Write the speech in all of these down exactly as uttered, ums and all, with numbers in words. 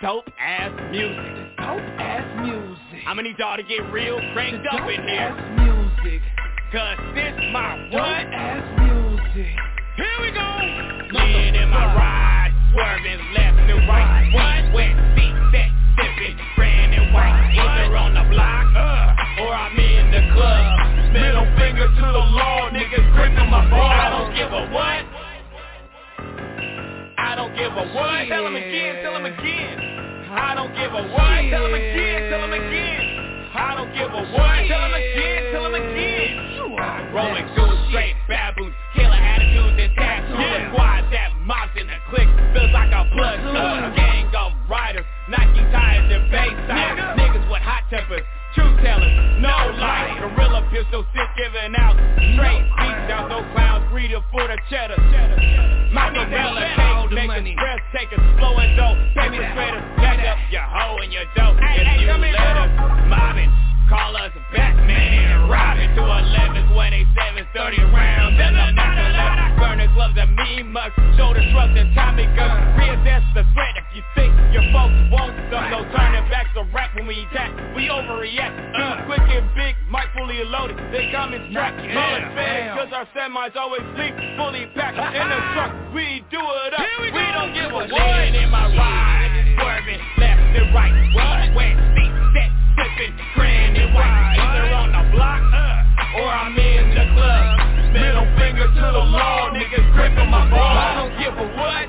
dope ass music. Dope ass music. I'ma need y'all to get real cranked the up dope in here. Ass music. Cause this my dope what? ass music. Here we go. Lean in my ride, swerving left and right. What? Wet seat set, sipping, brand and white. Either on the block, uh, or I'm in the club. Middle finger to the law, niggas gripping my ball. I don't give a what. I don't give a what. Tell him again, tell him again. I don't give a what. Tell him again, tell him again. I don't give a what. Tell him again, tell him again. Rolling goose, straight baboons, killer attitudes and tattoos. Yeah. Squad that mobs in the click, feels like a blood uh. Gang of riders, Nike tires and base tires. Niggas with hot tempers, truth tellers, no lies. Gorilla pistol, sick giving out straight beats. Now those clowns greedy for the cheddar. Mozzarella cake, make the breath take a slow and dope. Paper spreader, back up your hoe and your dope. If you let us mobbing, call us Batman and Robin. Two elevens when they seven thirty rounds. And the next burner gloves and mean mugs. Shoulder shrugs and Tommy guns. Reassess the threat if you think your folks won't stop. No turning back to rap when we attack. We overreact. Uh, quick and big, mic fully loaded. They come in strapped. Mullet fed, cause our semis always sleep fully packed. In the truck, we do it up. We, we don't give a what. In my ride, swerving left and right. What? Wet seat set, sipping, grand and white. Either on the block, uh, or I'm in the club. Middle finger to the law, niggas gripping my ball. I don't give a what.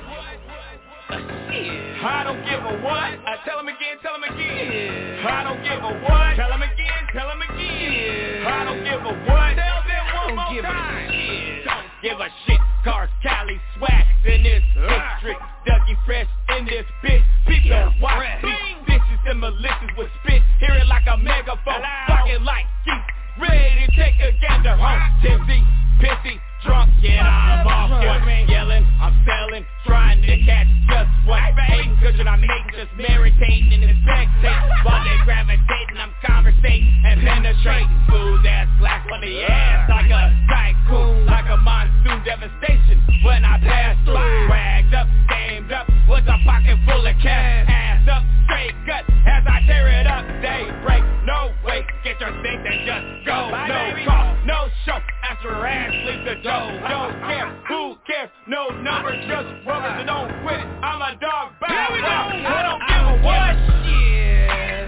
I don't give a what. I tell him again, tell him again. I don't give a what. Tell him again, tell him again. I don't give a what. Tell them one more time. Don't give a shit. Cars, Cali, swag in this district. Dougie Fresh in this bitch. People watch beat bitches and malicious with spit. Hear it like a megaphone. Talking like geeks. Ready to take a gander home. Tipsy, pissy, drunk, yeah, I'm off here. Yelling, I'm selling, trying to catch just what. Hating cause you're not making, just meditating and spectating. While they gravitating, I'm conversating and penetrating. Smooth ass glass on the ass like a tycoon. Like a monsoon devastation when I pass through. Swagged up, gamed up, with a pocket full of cash. Ass up, straight gut, as I tear it up. Daybreak, no wait, get your things and just go. No call, no show, after ass leave the door. Don't care, who cares, no number, just rubbers and don't quit it. I'm a dog, bow wow, I don't give a what. Yeah.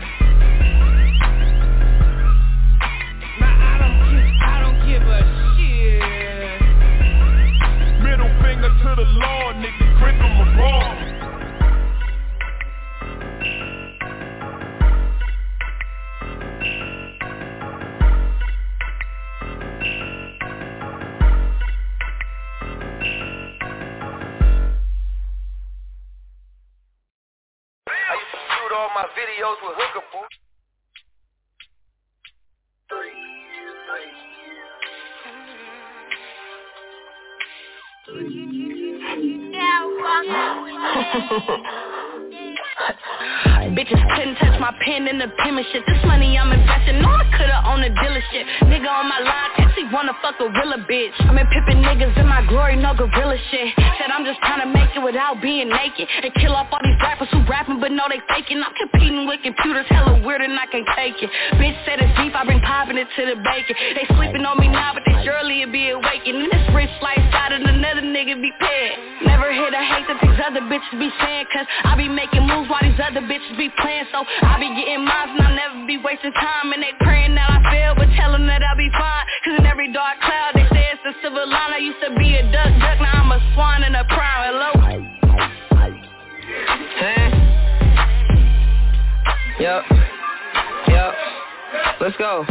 Nah, I don't give, I don't give a shit. Middle finger to the law, niggas gripping my ball. All my videos with hooker boo. Bitches couldn't touch my pen in the penmanship. This money I'm investing, no I coulda owned a dealership. Nigga on my line, actually wanna fuck a gorilla bitch. I'm in pippin' niggas in my glory, no gorilla shit. Said I'm just tryna make it without being naked. And kill off all these rappers who rapping but know they faking. I'm competing with computers, hella weird and I can't take it. Bitch said it's beef, I been popping it to the bacon. They sleeping on me now, but they surely be awakened. And this rich lifestyle and another nigga be paid. Never hear the hate that these other bitches be saying, cause I be making moves while these other bitches be playing. So I be getting mines and I'll never be wasting time. And they praying that I fail, but tell them that I'll be fine. Cause in every dark cloud they say it's a silver line. I used to be a duck, duck, now I'm a swan and a crown. Hello? Hey. Yup. Yup. Let's go.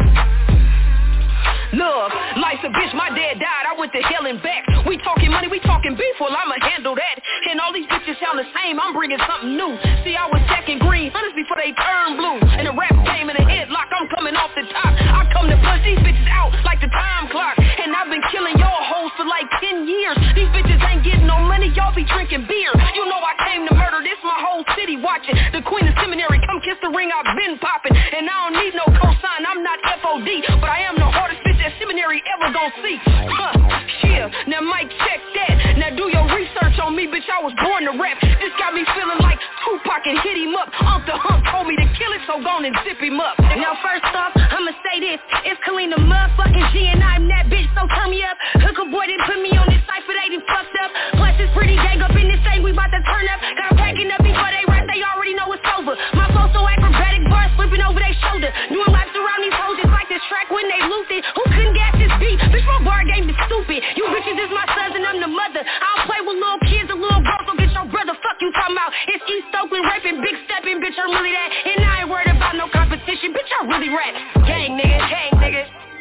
Look, life's a bitch, my dad died, I went to hell and back. We talking money, we talking beef, well I'ma handle that. And all these bitches sound the same, I'm bringing something new. See, I was stacking green hunters before they turned blue. And the rap came in a headlock, I'm coming off the top. I come to push these bitches out like the time clock. And I've been killing y'all hoes for like ten years. These bitches ain't getting no money, y'all be drinking beer. You know I came to murder, this my whole city watching. The queen of seminary, come kiss the ring, I've been popping. And I don't need no cosign, I'm not F O D. But I am the hardest bitch seminary ever gon' see. Huh, yeah, now Mike check that. Now do your research on me, bitch, I was born to rap. This got me feeling like Tupac and hit him up. Unc the Hump told me to kill it, so gone and zip him up. Now first off, I'ma say this. It's Kalina motherfucking G and I'm that bitch, so turn me up. Hook a boy didn't put me on this cypher, they done fucked up. Plus it's pretty gang up in this thing, we bout to turn up. Got them packing up before they rap, they already know it's over. My flow so acrobatic, bars flipping over their shoulder. Doing laps around these hoes just like this track when they loose it. Who couldn't gas this beat? Bitch, my bar game is stupid. You bitches is my sons and I'm the mother. I don't play with little kids or little girls, so get your brother. Fuck you talking about. It's East Oakland rapping, big stepping, bitch, I'm really that. And I ain't worried about no competition, bitch, I really rap. Gang nigga, gang nigga.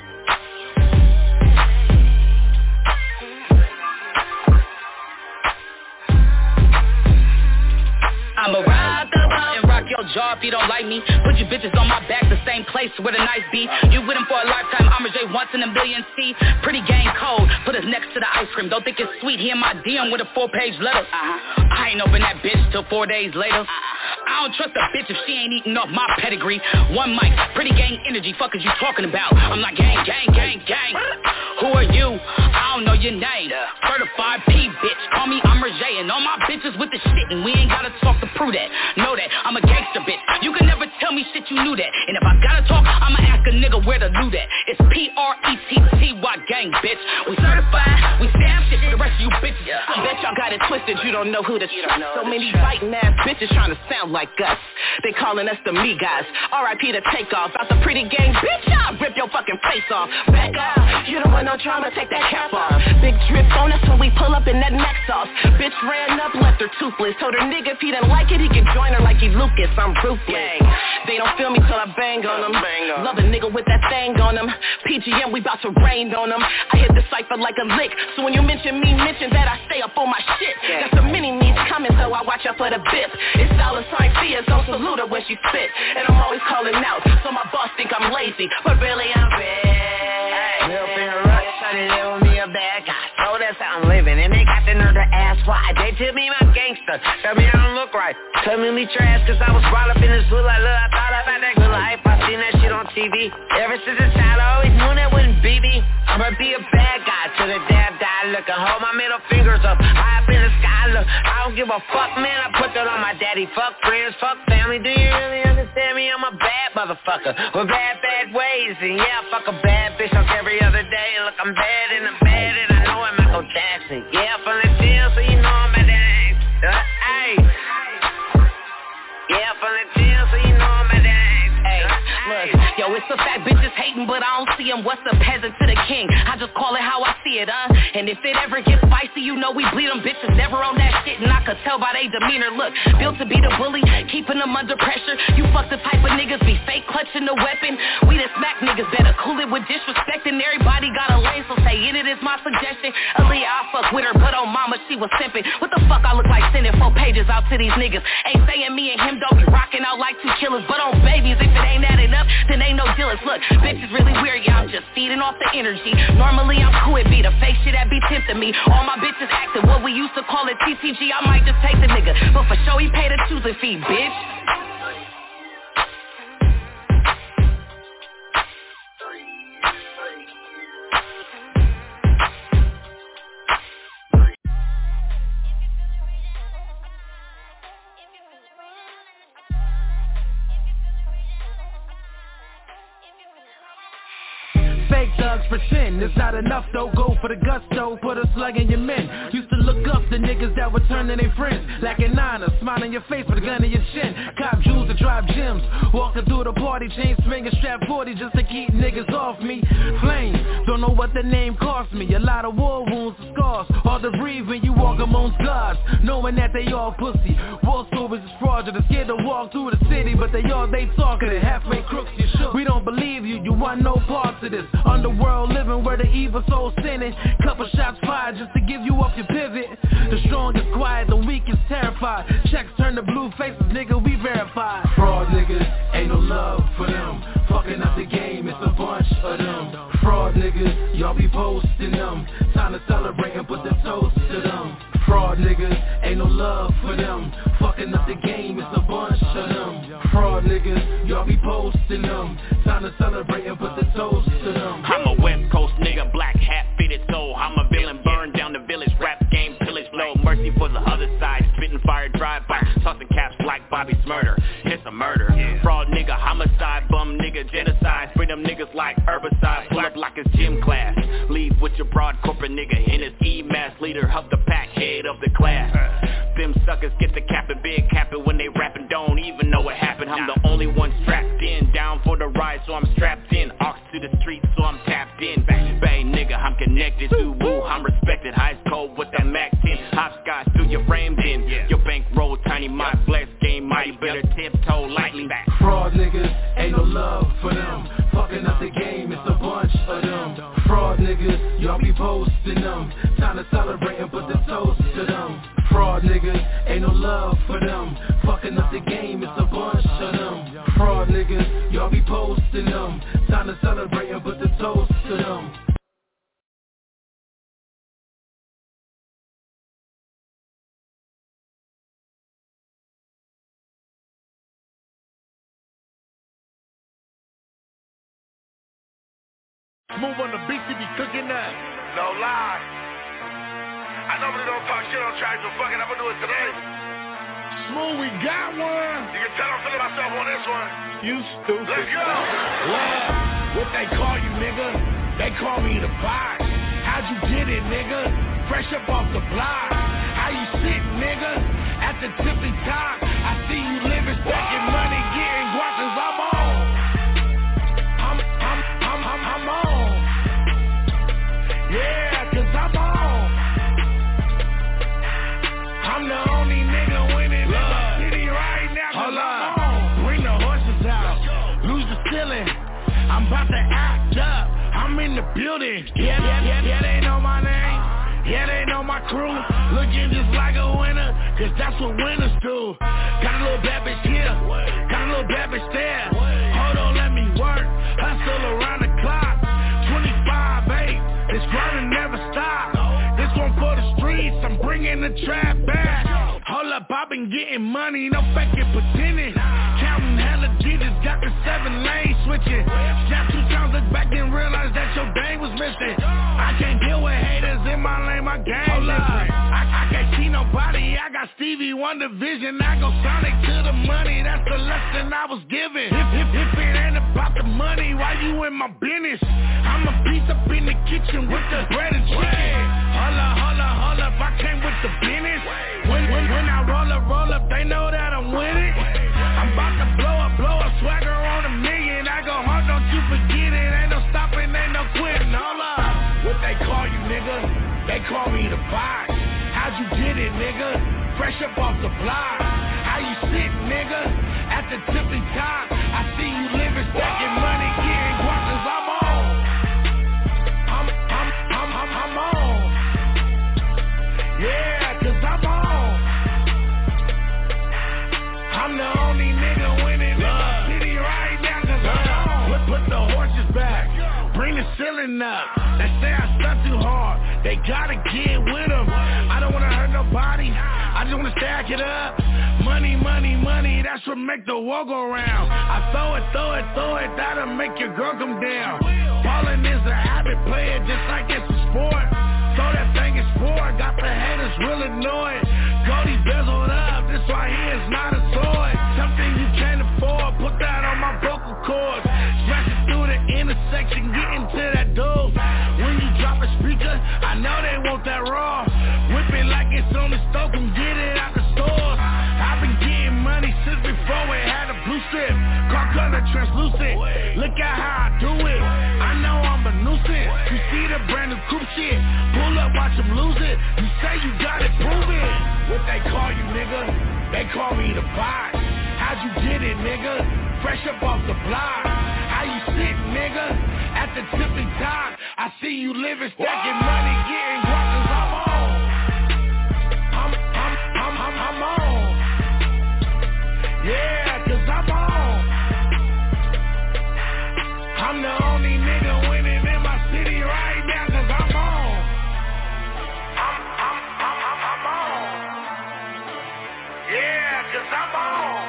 I'ma rock the boat and rock your jaw if you don't like me. Put your bitches on my back, the same place where the nice be. You with him for a lifetime, I'ma J once in a million. See, pretty game cold, put us next to the ice cream. Don't think it's sweet, he in my D M with a four-page letter. uh-huh. I ain't open that bitch till four days later. uh-huh. I don't trust a bitch if she ain't eating off my pedigree. One mic, pretty gang energy, fuck is you talking about? I'm like gang, gang, gang, gang. Who are you? I don't know your name. Certified P bitch, call me Amber J. And all my bitches with the shit, and we ain't gotta talk to prove that. Know that, I'm a gangster bitch. You can never tell me shit, you knew that. And if I gotta talk, I'ma ask a nigga where to do that. It's P R E T T Y gang, bitch. We certified, we stamp shit for the rest of you bitches. I bet y'all got it twisted, you don't know who to trust. So many fighting ass bitches trying to sound like us. They calling us the me guys. R I P to Takeoff. Out the pretty gang, bitch, I'll rip your fucking face off. Back up, you don't want no drama, take that cap off. Big drip on us when we pull up in that neck sauce. Bitch ran up, left her toothless. Told her nigga if he didn't like it, he could join her like he Lucas. I'm ruthless. They don't feel me till I bang on them. Love a nigga with that thing on them. P G M, we bout to rain on them. I hit the cypher like a lick. So when you mention me, mention that I stay up on my shit. Got some mini-me's coming, so I watch out for the bip. It's dollar sign Fia, don't salute her when she spit. And I'm always calling out, so my boss think I'm lazy. But really I'm bad. Real finger rush, trying to live with me a bad guy. So that's how I'm living. And they got the nerve to ask why. They tell me I'm gangster. Tell me I don't look right. Tell me me trash, cause I was brought up in this hood like, look, I thought about that good life. I seen that shit on T V. Ever since a child, I always knew that wouldn't be me. I'ma be a bad guy till the day I die. Look, I hold my middle fingers up high up in the sky. Look, I don't give a fuck, man. I put that on my daddy. Fuck friends, fuck family. Do you really understand me? I'm a bad motherfucker with bad, bad ways. And yeah, fuck a bad bitch like every other day. Look, I'm bad and I'm bad and I know I'm Michael Jackson. Yeah, from the jail, so you know I'm at that. Uh, hey. Yeah, from the jail, so you know I'm at that. Hey, look, yo, it's the fact bitches hating, but I don't see them. What's the peasant to the king? I just call it how I see it, huh? And if it ever gets spicy, you know we bleed them bitches never on that shit. And I could tell by they demeanor. Look, built to be the bully, keeping them under pressure. You fuck the type of niggas be fake clutching the weapon. We the smack niggas better cool it with disrespect. And everybody got a lane, so say it, it is my suggestion. Aaliyah, I fuck with her, but on mama, she was simping. What the fuck I look like sending four pages out to these niggas? Ain't saying me and him don't be rocking out like two killers, but on babies, if it ain't adding up, then ain't no dealers. Look, bitch is really weird, yeah, I'm just feeding off the energy. Normally I'm cool, it be the fake shit that be tempting me. All my bitches acting what we used to call it T T G, I might just take the nigga, but for sure he paid a choosing fee, bitch. Fake thugs pretend it's not enough though. Go for the gusto, put a slug in your men. Used to look up to niggas that were turning their friends. Lacking niner, smile on your face with a gun in your chin. Cop jewels to drive gems. Walking through the party, chain swinging, strap forty just to keep niggas off me. Flames, don't know what the name cost me. A lot of war wounds and scars. Hard to breathe when you walk amongst gods, knowing that they all pussy. War stories is fraudulent, scared to walk through the city, but they all they talking it. Halfway crooks, you shook. We don't believe you, you want no parts of this. Underworld living where the evil soul sinning. Couple shots fired just to give you up your pivot. The strong is quiet, the weak is terrified. Checks turn to blue faces, nigga, we verified. Fraud niggas, ain't no love for them. Fucking up the game, it's a bunch of them. Fraud niggas, y'all be posting them. Time to celebrate and put the toast to them. Fraud niggas, ain't no love for them. Fucking up the game, it's a bunch of them. Fraud niggas, y'all be posting them. Time to celebrate and put the toast to them. I'm a West Coast nigga, black hat fitted soul. I'm a villain, burn down the village, rap game, pillage, no mercy for the hustle. drive-by, tossing caps like Bobby's murder. It's a murder. Fraud nigga, homicide, bum nigga, genocide. Spray them niggas like herbicide. Pull up like it's gym class. Leave with your broad corporate nigga in his E-mask. Leader of the pack, head of the class. Them suckers get the capping, big capping when they rapping. Don't even know what happened. I'm the only one strapped in. Down for the ride, so I'm strapped in. Ox to the streets, so I'm tapped in. Bang, bang, nigga, I'm connected to woo. I'm respected, ice cold with that Mac ten. Hopscotch through your framed in. Your bankroll tiny, my flex game mighty. Better tiptoe lightly. Fraud niggas, ain't no love for them. Fucking up the game, it's a bunch of them. Fraud niggas, y'all be posting them. Time to celebrate and put the toast to them. Fraud niggas, ain't no love for them. Fucking up the game, it's a bunch of them. Fraud niggas, y'all be posting them. Time to celebrate and put the toast to them. Move on the beat, you be cooking that. No lie. I normally don't talk shit on tracks, but fuck it, I'ma do it today. Smooth, we got one. You can tell I'm feeling myself on this one. You stupid. Let's go. Love, what they call you, nigga? They call me the box. How'd you get it, nigga? Fresh up off the block. How you sit, nigga? At the tippy top. I see you living, stacking money, getting guap, cause I'm on. I'm, I'm, I'm, I'm, I'm on. Yeah, cause I'm on. I'm the only nigga winning in the city right now, cause Hold I'm on. Bring the horses out, lose the ceiling. I'm about to act up, I'm in the building. Yeah, yeah, yeah, yeah, they know my name. Yeah, they know my crew. Looking just like a winner, cause that's what winners do. Got a little bad bitch here, got a little bad bitch there. Hold on, let me work, hustle around the clock. twenty-five eight, this grinding never stop. This one for the streets, I'm bringing the trap back. Hold up, I've been getting money, no faking pretending. Counting hella digits, got the seven lanes switching. Shot two times, look back and realize that your day was missing. I can't deal with haters in my lane, my game Hold different. I, I can't see nobody, I got Stevie Wonder vision. I go Sonic to the money, that's the lesson I was given. If, if, if it ain't about the money, why you in my business? I'm a piece up in the kitchen with the bread and chicken. Hold up, hold up, hold up, I came with the business. When, when, when I roll up, roll up, they know that I'm with it. I'm about to blow up, blow up, swagger on a million. I go hard, don't you forget it. Ain't no stopping, ain't no quitting. Hold up, what they call you, nigga? They call me the box. How'd you get it, nigga? Fresh up off the block. How you sit, nigga? At the tippy top. I see you living, stacking money, getting guap, cause I'm on. I'm, I'm, I'm, I'm, I'm on. Yeah, cause I'm on. I'm the only nigga winning in the city right now, cause I'm on. Put, put the horses back, bring the ceiling up. They say I stunt too hard, they gotta get with them. I don't wanna hurt nobody, I just wanna stack it up. Money, money, money, that's what make the world go round. I throw it, throw it, throw it, that'll make your girl come down. Ballin' is a habit, play it just like it's a sport. Throw that thing in sport, got the haters real annoyed. Goldie bezeled up, this right here is not a toy. Something you can't afford, put that on my vocal cords. Smashing through the intersection, getting to that door. When you drop a speaker, I know they want that raw. Whip it like it's on the stove, and get it out the stores. I've been getting money since before it had a blue strip. Car color translucent, look at how I do it. I know I'm a nuisance, you see the brand new coupe shit. Pull up, watch them lose it, you say you got it, prove it. What they call you, nigga? They call me the box. How'd you get it, nigga? Fresh up off the block. How you sit, nigga? At the tippy top. I see you living, stacking money, getting guap, cause I'm on. I'm, I'm, I'm, I'm, I'm on. Yeah, cause I'm on. I'm the only nigga winning in my city right now, cause I'm on. I'm, I'm, I'm, I'm, I'm on. Yeah, cause I'm on.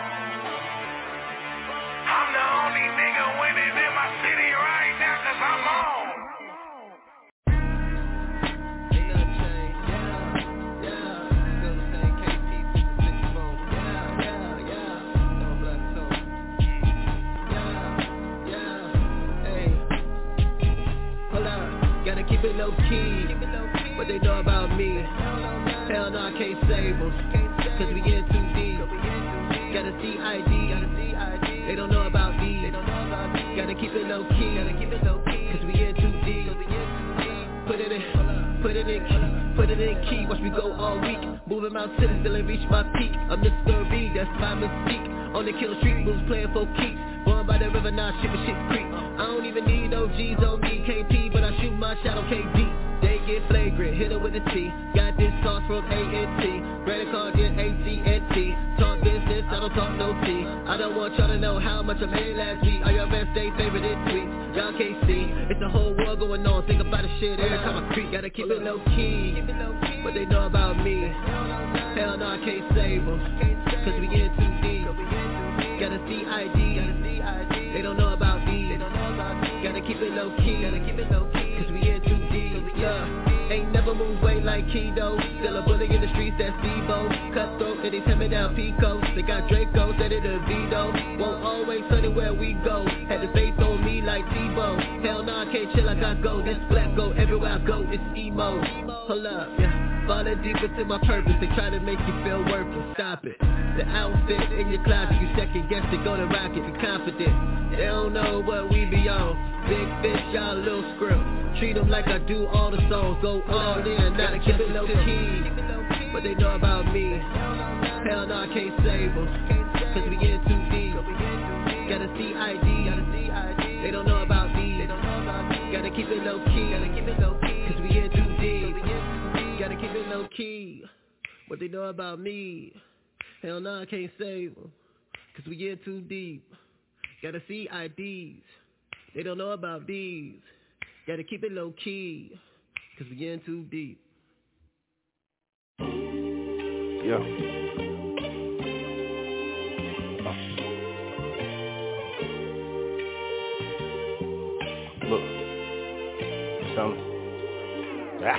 I'm the only nigga winning in my city right now, cause I'm on. Ain't nothing changed, yeah, yeah. Still the same K T, cause we in too deep. Got a C I D, they don't know about these. Gotta keep it low key, cause we in too deep. Put it in, put it in key, put it in key. Watch me go all week, moving mountains till it reach my peak. I'm Mister B, that's my mystique. On the kill street moves, playing for keeps. Born by the river, now shipping shit creep. I don't even need no G's on me, K P, but I shoot my shot on K D. They get flagrant, hit her with a T. Got this sauce from A N T. Credit card, get A T and T. Talk business, I don't talk no T. I don't want y'all to know how much I made last week. All your best day favorite in tweets. Y'all can't see, it's a whole world going on. Think about the shit every time I creep. Gotta keep it low key, what they know about me. Hell no, I can't save them, cause we get too deep. Got a C I D, they don't know about these. Gotta keep it low key, cause we in too deep. Yeah, ain't never moved weight like Keto. Still a bully in the streets, that's Debo. Cutthroat, and they tell me down Picos. They got Draco, said it a Vito. Won't always sunny where we go. Had the faith on me like Tebow. Hell nah, I can't chill, I got go. This black go, everywhere I go, it's emo. Hold up, yeah. Falling deep into my purpose, they try to make you feel worthless, stop it. The outfit in your closet, you second guess it, go to rocket, be confident. They don't know what we be on. Big fish, y'all little script. Treat them like I do all the songs, go all in, not keep it low key. What they know about me, hell no, I can't save them, cause we in too deep. Got a C I D, they don't know about these. Gotta keep it low key, cause we in too deep. Gotta keep it low key. What they know about me, hell no, I can't save them, cause we in too deep. Gotta see I Ds, they don't know about these. Gotta keep it low key, cause we in too deep. Yeah. Uh. Look. Something. Ah.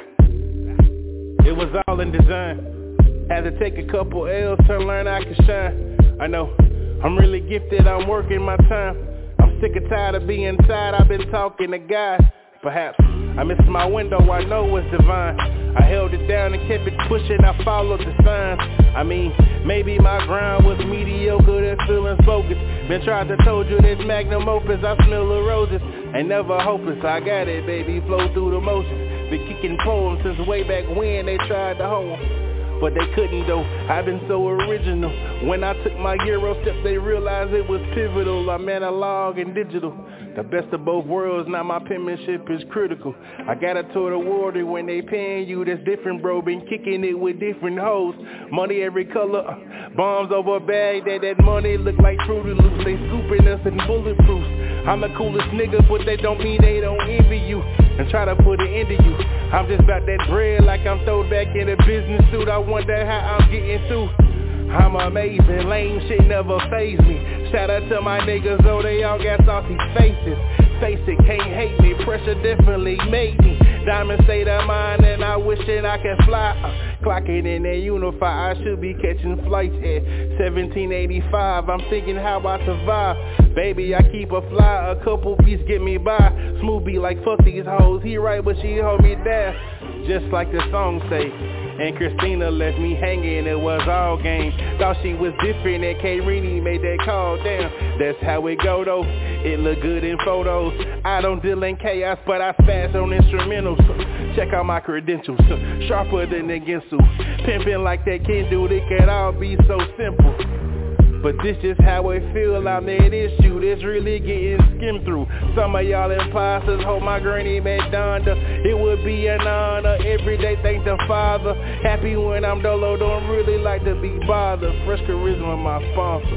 It was all in design. Had to take a couple L's to learn I could shine. I know, I'm really gifted, I'm working my time. I'm sick and tired of being tired, I've been talking to God. Perhaps I missed my window, I know it's divine. I held it down and kept it pushing, I followed the signs. I mean, maybe my grind was mediocre, that feeling's bogus. Been trying to told you this magnum opus, I smell the roses. Ain't never hopeless, I got it, baby, flow through the motions. Been kicking poems since way back when they tried to hold them, but they couldn't though. I've been so original. When I took my Euro step, they realized it was pivotal. I'm analog and digital, the best of both worlds. Now my penmanship is critical. I got a tour the water when they paying you, that's different, bro. Been kicking it with different hoes. Money every color, bombs over a bag. That that money look like Fruity Loops. They scooping us in bulletproofs. I'm the coolest nigga, but they don't mean they don't envy you and try to put it into you. I'm just about that bread like I'm thrown back in a business suit. I wonder how I'm getting through. I'm amazing, lame shit never faze me. Shout out to my niggas, though they all got saucy faces. Face it, can't hate me, pressure definitely made me. Diamond state of mind and I wish that I could fly. uh, Clocking in that Unify, I should be catching flights at seventeen eighty-five. I'm thinking how I survive. Baby, I keep a fly, a couple piece get me by. Smooth be like fuck these hoes, he right but she hold me down. Just like the song say. And Christina left me hanging, it was all game. Thought she was different and K-Rini made that call down. That's how it go though, it look good in photos. I don't deal in chaos, but I spaz on instrumentals. Check out my credentials, sharper than the Ginsu. Pimping like that can do, it can all be so simple. But this is how it feel, I'm that issue that's really getting skimmed through. Some of y'all imposters hope my granny McDonda. It would be an honor, every day thank the Father. Happy when I'm dolo, don't really like to be bothered. Fresh Charisma, my sponsor.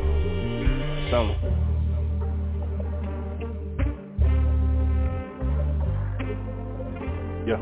Something. Yeah.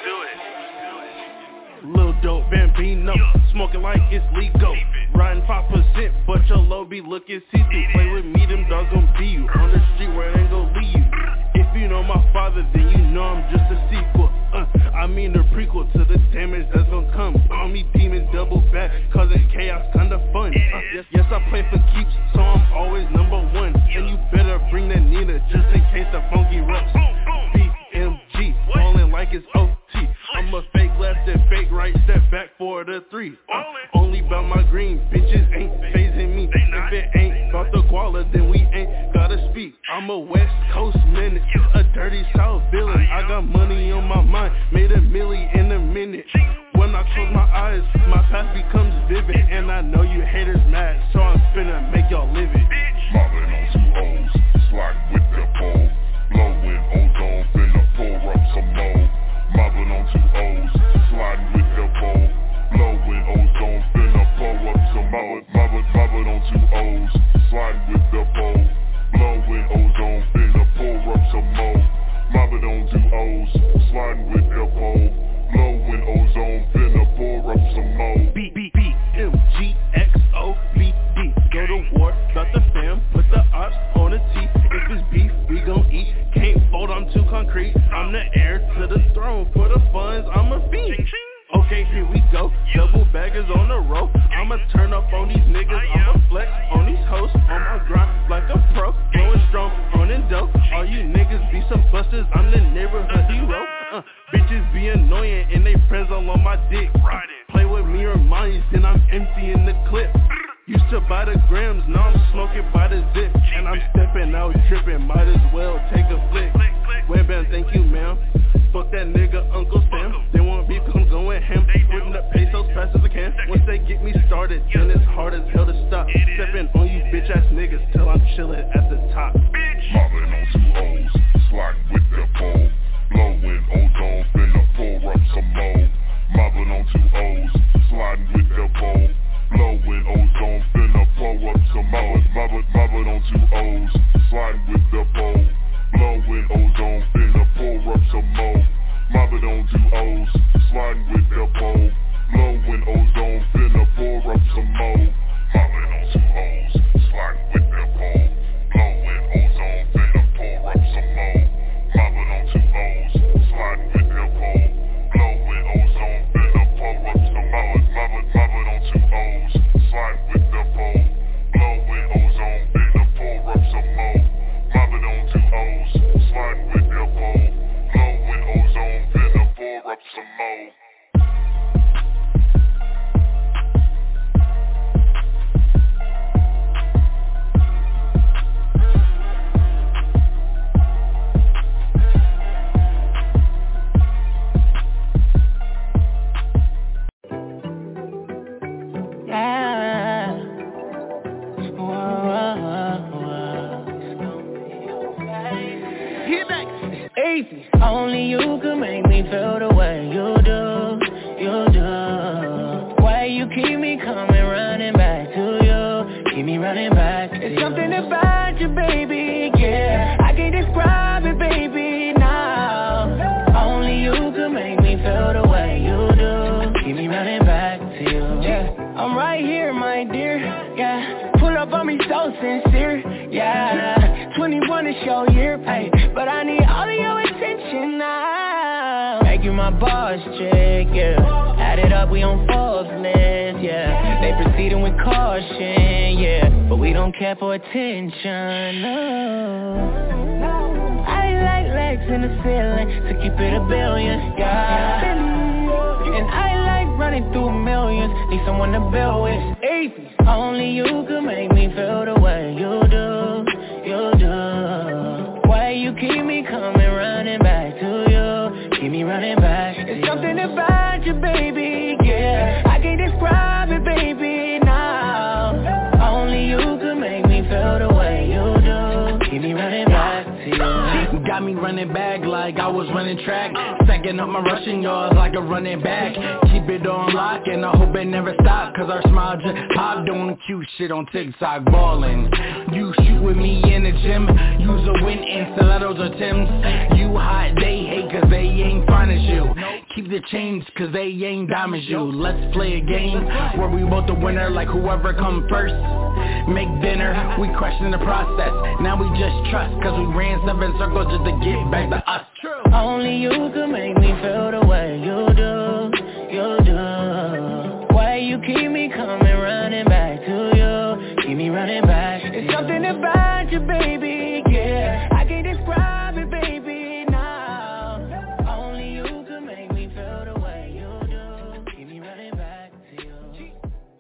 Lil dope Bambino, smoking like it's legal. Riding five percent, but your low be looking see-through. Play with me, them dogs gon' be you. On the street where they gon' leave you. If you know my father, then you know I'm just a sequel. Uh, I mean the prequel to the damage that's gon' come. Call me demon double back, causing chaos kinda fun. Uh, yes, yes, I play for keeps, so I'm always number one. And you better bring that Nina, just in case the funky reps. B M G, falling like it's O T. I'm a fake left and fake right, step back for the three. Uh, only bout my green, bitches ain't phasing me. If it ain't bout the guala, then we ain't gotta speak. I'm a West Coast menace, a dirty South villain. I got money on my mind, made a milli in a minute. When I close my eyes, my past becomes vivid. And I know you haters mad, so I'm finna make y'all live it. Mobbing on two O's, sliding with the pole. Blowing ozone, finna pour up some more. Mobbing on two O's, sliding with the pole. Blowing ozone, finna pour up some more. Mobbing, mobbing on two O's, sliding with the pole. Blowing ozone, finna pour up some more. Mobbing on two O's, sliding with the pole. Blowing ozone, finna pour up some more. B B B M G X O B D. Go to war, got the fam, put the ops on the T. If it's beef, we gon' eat. Can't fold, I'm too concrete. I'm the heir to the throne. For the funds, I'm a fiend. Okay, here we go. Double baggers on the road. I'ma turn up on these niggas. I'ma flex on these hoes. On my grind like a pro. Going strong on and dope. All you niggas be some busters. I'm the neighborhood hero. Uh, bitches be annoying and they friends all on my dick. Uh, play with me or mine, then I'm emptying the clip. Used to buy the grams, now I'm smoking by the zip. And I'm stepping out tripping, might as well take a flick. Wham bam, thank you ma'am. Fuck that nigga Uncle Sam. They want beef cause I'm going ham. Putting up pesos fast as I can. Once they get me started, then it's hard as hell to stop. Stepping on you bitch ass niggas till I'm chilling at the top. Mobbing on two O's, sliding with the pole. Blowing ozone, finna pour up some more. Mobbing on two O's, sliding with the pole. Blowing ozone, finna pour up some more. Mobbing, mobbing on two O's, sliding with the pole. Blowing ozone, finna pour up some more. Mobbing on two O's, sliding with the pole. Blowing ozone, finna pour up some more. Mobbing on two O's, sliding with the pole. Blowing ozone, finna pour up some more. Mobbing on two O's, sliding with the pole. Blowing ozone, finna pour up some more. Mobbing, mobbing on two O's, sliding with the pole. Blowing ozone, finna pour up some more. Mobbing on two O's, sliding with the pole. Blowing ozone, finna pour up some more. Only you can make me feel the way you do, you do. Why you keep me coming running back to you, keep me running back to you. It's something about you, baby, yeah. I can't describe it, baby, now. Only you can make me feel the way you do, keep me running back to you, yeah. I'm right here, my dear, yeah. Pull up on me so sincere, yeah. twenty-one is your year, hey, but I need all of your attention now. Make you my boss chick, yeah. Add it up, we on Forbes list, yeah. They proceeding with caution, yeah, but we don't care for attention, no. I like legs in the ceiling to keep it a billion, yeah. And I like running through millions, need someone to build with. Only you can make me feel the way you do, you do. Why you keep me coming running back to you, keep me running back. It's something about you, baby, yeah. I can't describe it, baby, now. Only you can make me feel the way you do, keep me running back to you. Got me running back like I was running track, stacking up my rushing yards like a running back. Keep it on lock and I hope it never stops, cause our smile just popped doing cute shit on TikTok ballin'. You shoot with me in the gym, use a win in stilettos or Timbs. You hot, they hate cause they ain't fine as you. keep the change, cause they ain't diamonds you. Let's play a game where we both the winner, like whoever come first. Make dinner, we question the process. Now we just trust, cause we ran seven circles just to get back to us. Only you can make me feel the way you do, you do. Why you keep me coming running back to you, keep me running back. It's something about you, baby, yeah. I can't describe it, baby, now. Only you can make me feel the way you do, keep me running back to you.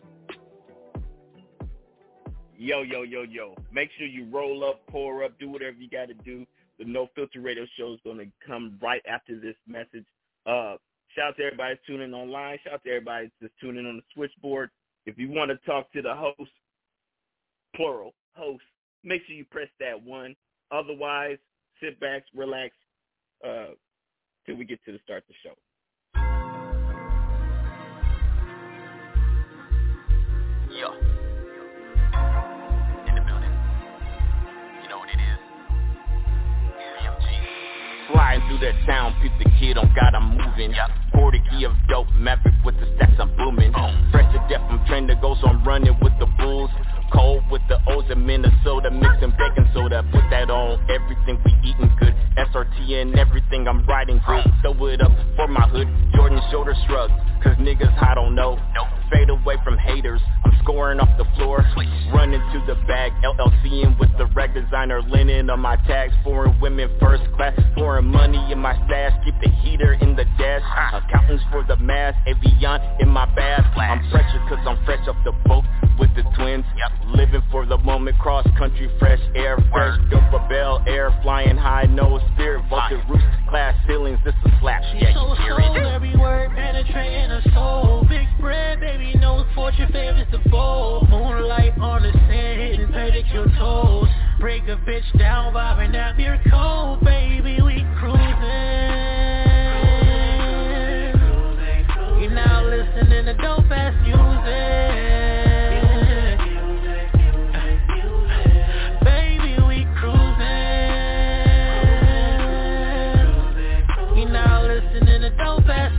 Yo, yo, yo, yo. Make sure you roll up, pour up, do whatever you got to do. The No Filter Radio Show is going to come right after this message. Uh, shout out to everybody that's tuning in online. Shout out to everybody that's tuning in on the switchboard. If you want to talk to the host, plural, host, make sure you press that one. Otherwise, sit back, relax, uh, till we get to the start of the show. Yo. In the building. You know what it is. B M G. Flying through that town, peep the kid on God, I'm moving. Yep. forty key of dope, Maverick with the stacks, I'm booming. Boom. Fresh to death from train to go, so I'm running with the bulls. Cold with the O's in Minnesota, mixing baking soda. Put that on everything we eating good. S R T and everything, I'm riding good. Throw it up for my hood, Jordan shoulder shrug. Cause niggas, I don't know. Nope. Fade away from haters, I'm scoring off the floor. Switch. Running to the bag, L L C in with the rag designer linen on my tags. Foreign women first class, foreign money in my stash. Keep the heater in the dash. Accountants for the mass, Avion in my bath. I'm fresher cause I'm fresh off the boat with the twins. Yep. Living for the moment, cross country, fresh air, fresh dope for Bel Air, flying high, no spirit, vaulted roofs, glass ceilings, this a slap. She's Yeah, so you hear soul, it. every word penetrating her soul. Big bread, baby, knows fortune favors the bold. Moonlight on the sand, hitting pedicure toes. Break a bitch down, vibing that beer cold, baby, we cruising. You now listening to dope ass music. Dope ass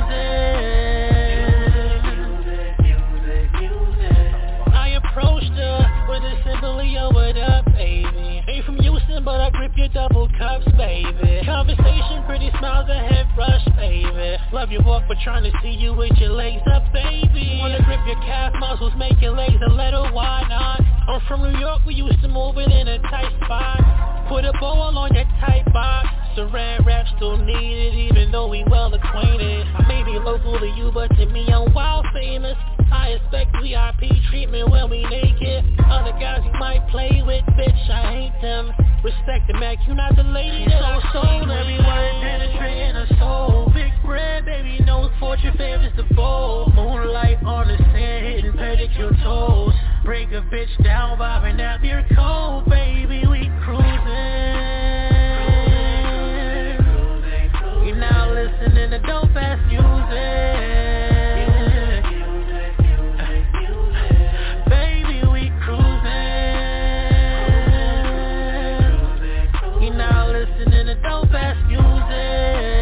music. I approached her with a simple yo, what up, baby? Ain't from Houston, but I grip your double cups, baby. Conversation, pretty smiles, a head brush, baby. Love your walk, but trying to see you with your legs up, baby. Wanna grip your calf muscles, make your legs a little wide on. I'm from New York, we used to move it in a tight spot. Put a bowl on your tight box. Saran wrap still needed, even though we well acquainted. I may be local to you, but to me I'm wild famous. I expect V I P treatment when we naked. Other guys you might play with, bitch, I hate them. Respect the Mac, you not the lady that I sold. Every word penetrating her soul. Big bread, baby, knows fortune favors the bold. Moonlight on the sand, hitting pedicure toes. Break a bitch down, vibing that beer cold, baby, we cruising. Now listening to dope ass music. Baby, we cruising. You now listening to dope ass music.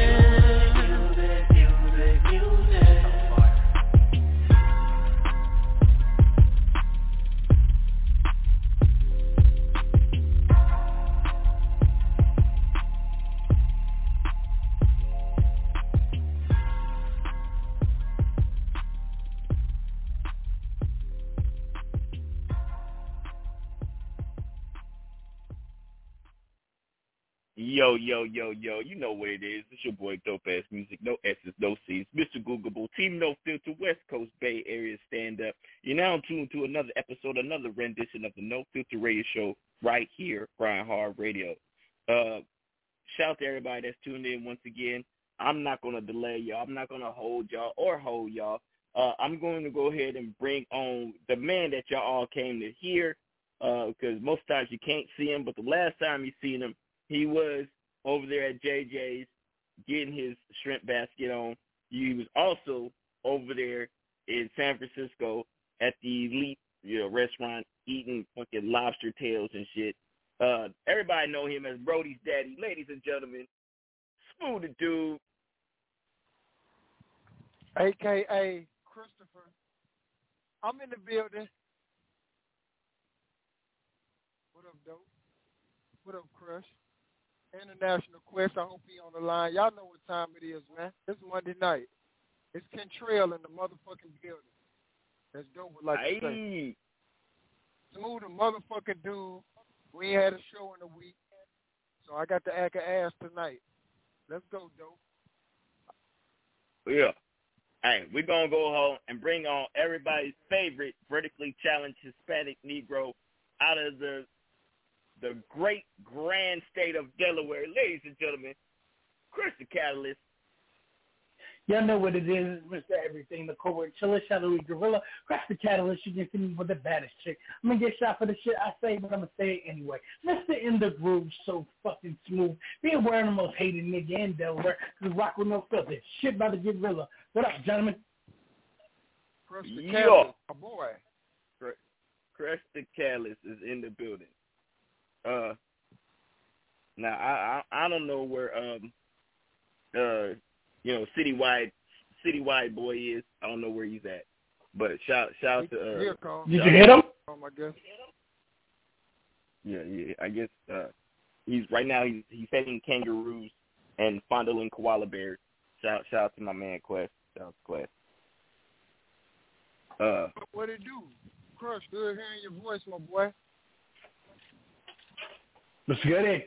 Yo, yo, yo, yo, you know what it is. It's your boy Dope Ass Music, no S's, no C's, Mister Googleable, Team No Filter, West Coast Bay Area Stand Up. You're now tuned to another episode, another rendition of the No Filter Radio Show right here, Grind Hard Radio. Uh, shout out to everybody that's tuned in once again. I'm not going to delay y'all. I'm not going to hold y'all or hold y'all. Uh, I'm going to go ahead and bring on the man that y'all all came to hear because uh, most times you can't see him, but the last time you seen him, he was over there at J J's getting his shrimp basket on. He was also over there in San Francisco at the Elite, you know, restaurant eating fucking lobster tails and shit. Uh, everybody know him as Brody's daddy. Ladies and gentlemen, Smooth the Dude. A K A Christopher. I'm in the building. What up, dope? What up, Crush? International Quest. I hope he on the line. Y'all know what time it is, man. It's Monday night. It's Kentrell in the motherfucking building. That's dope. Like you say. Smooth the motherfucking dude. We ain't had a show in a week, so I got to act an ass tonight. Let's go, dope. Yeah. Hey, we're going to go home and bring on everybody's favorite vertically challenged Hispanic Negro out of the the great grand state of Delaware. Ladies and gentlemen, Chris the Catalyst. Y'all know what it is, Mister Everything, the Cobra Chiller, Shadowy Gorilla, Chris the Catalyst. You can see me with the baddest chick. I'm going to get shot for the shit I say, but I'm going to say it anyway. Mister In the Groove, so fucking smooth. Being wearing the most hated nigga in Delaware, because rock with no filter. Shit about to get realer. What up, gentlemen? Chris the Yo. Catalyst, my boy. Chris the Catalyst is in the building. Uh, now I, I I don't know where um uh you know citywide citywide boy is. I don't know where he's at, but shout shout out to uh, Here come. Did you hit him? Um, I guess. Yeah, yeah. I guess uh, he's right now. He's he's feeding kangaroos and fondling koala bears. Shout shout out to my man Quest. Shout out to Quest. Uh, what it do? Crush, good hearing your voice, my boy. What's good?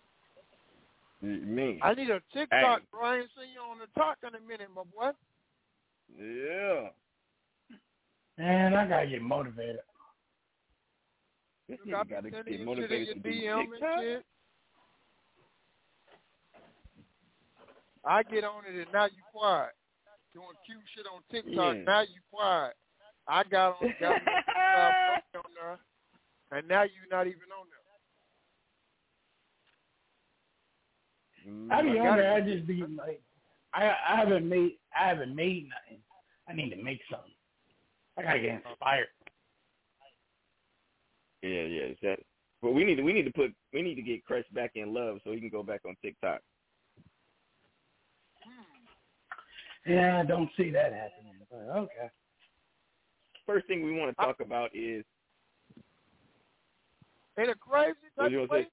Me. I need a TikTok, hey. bro. I ain't seen you on the talk in a minute, my boy. Yeah. Man, I gotta get motivated. You got gotta to get motivated to D do M and TikTok. shit. I get on it and now you quiet. Doing cute shit on TikTok, Yeah. now you quiet. I got on, got on there, and now you not even on there. I be I on gotta there. I get just be like, I I haven't made I haven't made nothing. I need to make something. I gotta get inspired. Yeah, yeah. That, but we need to we need to put we need to get Crush back in love so he can go back on TikTok. Yeah, I don't see that happening. But okay. First thing we want to talk about is in a crazy type of way.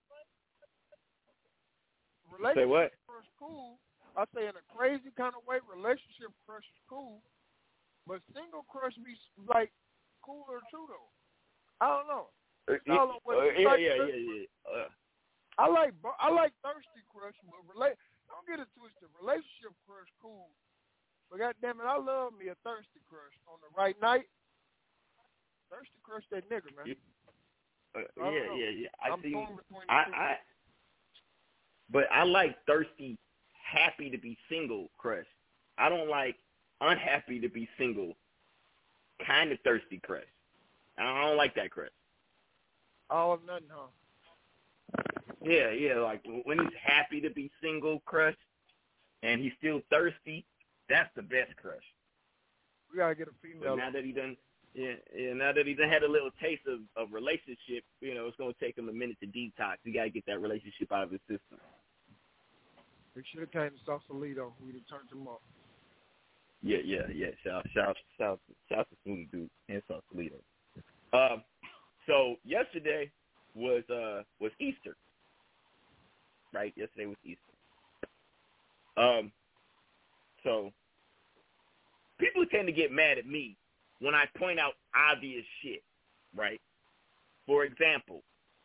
Say what? Crush cool. I say in a crazy kind of way, relationship crush is cool, but single crush be like cooler too though. I don't know. Uh, I don't know what uh, you yeah, like yeah, crush. yeah, yeah, uh, I like I like thirsty crush, but relate. Don't get it twisted. Relationship crush cool, but goddamn it, I love me a thirsty crush on the right night. Thirsty crush that nigga, man. uh, So yeah, yeah, yeah. I I'm see. torn between the I, two. I, but I like thirsty, happy to be single crush. I don't like unhappy to be single, kind of thirsty crush. I don't like that crush. All of nothing, huh? Yeah, yeah. Like when he's happy to be single crush, and he's still thirsty. That's the best crush. We gotta get a female. But now that he done. Yeah, yeah. Now that he's had a little taste of, of relationship, you know, it's gonna take him a minute to detox. You gotta get that relationship out of his system. We should have came to Sausalito. We'd have turned him up. Yeah, yeah, yeah. Shout, shout, shout, shout to Smoothie Dude and Sausalito. Um, so yesterday was uh was Easter, right? Yesterday was Easter. Um, so people tend to get mad at me when I point out obvious shit, right? For example,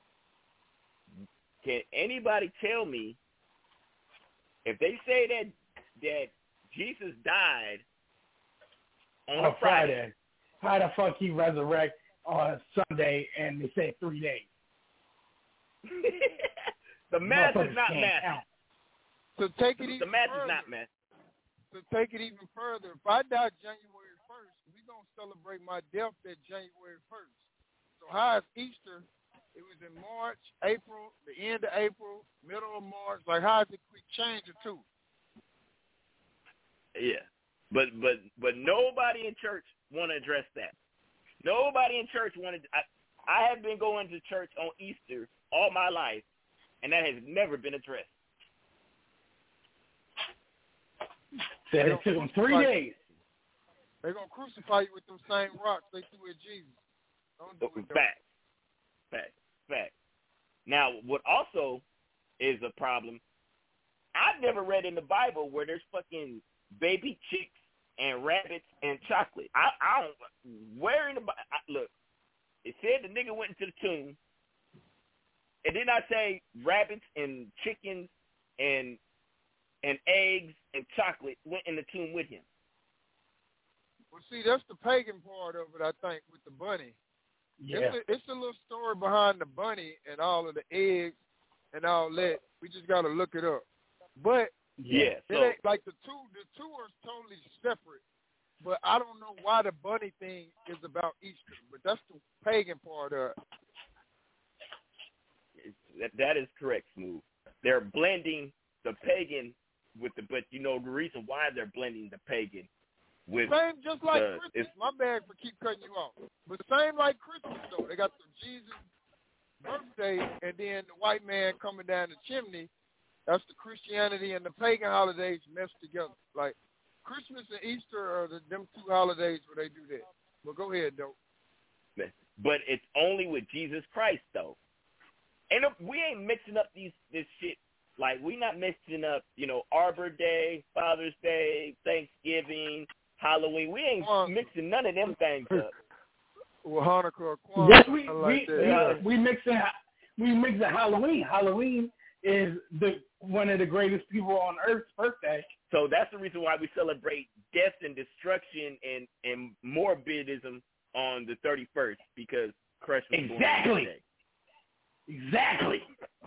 can anybody tell me if they say that that Jesus died on on a Friday, Friday, how the fuck he resurrect on Sunday and they say three days? the math is not can't math. count. So take it even The math further. is not math. To take it even further, if I die January first, we're going to celebrate my death that January first. So how is Easter? It was in March, April, the end of April, middle of March. Like, how is it quick change it to? Yeah. But but but nobody in church want to address that. Nobody in church wanted. I, I have been going to church on Easter all my life, and that has never been addressed. Said it took him three days. They're going to crucify you with them same rocks they threw at Jesus. Don't do it, fact. Fact. Fact. Now, what also is a problem, I've never read in the Bible where there's fucking baby chicks and rabbits and chocolate. I, I don't, where in the Bible, look, it said the nigga went into the tomb. It did not say rabbits and chickens and and eggs and chocolate went in the tomb with him. Well, see, that's the pagan part of it, I think, with the bunny. Yeah. It's a, it's a little story behind the bunny and all of the eggs and all that. We just got to look it up. But yeah, it so, ain't like the two. The two are totally separate. But I don't know why the bunny thing is about Easter. But that's the pagan part of it. That, that is correct, Smooth. They're blending the pagan with the, but you know the reason why they're blending the pagan with same, just like the, Christmas. My bad for keep cutting you off. But same like Christmas though. They got the Jesus birthday, and then the white man coming down the chimney. That's the Christianity and the pagan holidays messed together. Like Christmas and Easter are the, them two holidays where they do that. But go ahead, though. But it's only with Jesus Christ, though. And we ain't mixing up these this shit. Like, we not mixing up, you know, Arbor Day, Father's Day, Thanksgiving, Halloween. We ain't Kwanzaa. Mixing none of them things up. Well, Hanukkah or Kwanzaa. Yes, we like we, yeah. we, we mixing we mixing Halloween. Halloween is the one of the greatest people on Earth's birthday. So that's the reason why we celebrate death and destruction and, and morbidism on the thirty-first, because Christ was born on that day. Exactly.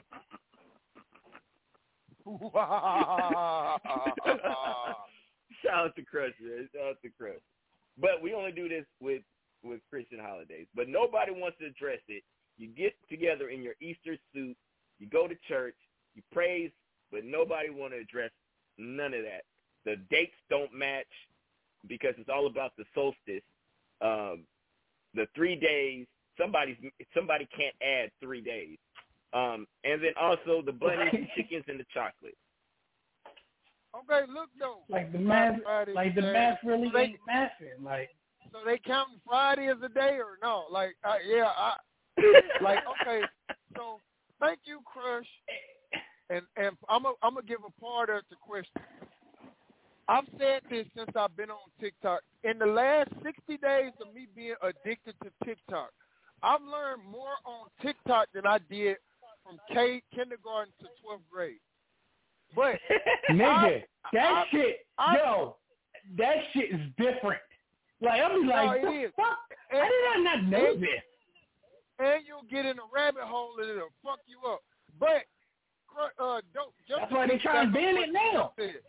Shout out to Crush, man. Shout out to Crush. But we only do this with, with Christian holidays. But nobody wants to address it. You get together in your Easter suit, you go to church, you praise, but nobody want to address none of that. The dates don't match because it's all about the solstice. Um, the three days, somebody's somebody can't add three days. Um, and then also the bunnies, the chickens, and the chocolate. Okay, look though. Like the math, like the math really so ain't mathing. Like, so they counting Friday as a day or no? Like, uh, yeah, I like okay. So thank you, Crush. And and I'm a, I'm gonna give a part of the question. I've said this since I've been on TikTok. In the last sixty days of me being addicted to TikTok, I've learned more on TikTok than I did from K kindergarten to twelfth grade. But nigga, I, that I, shit, I, yo, that shit is different. Like I'll be like, no, what it is. fuck? And, How did I not know and, this? And you'll get in a rabbit hole and it'll fuck you up. But uh, don't, just that's why they trying to ban it now.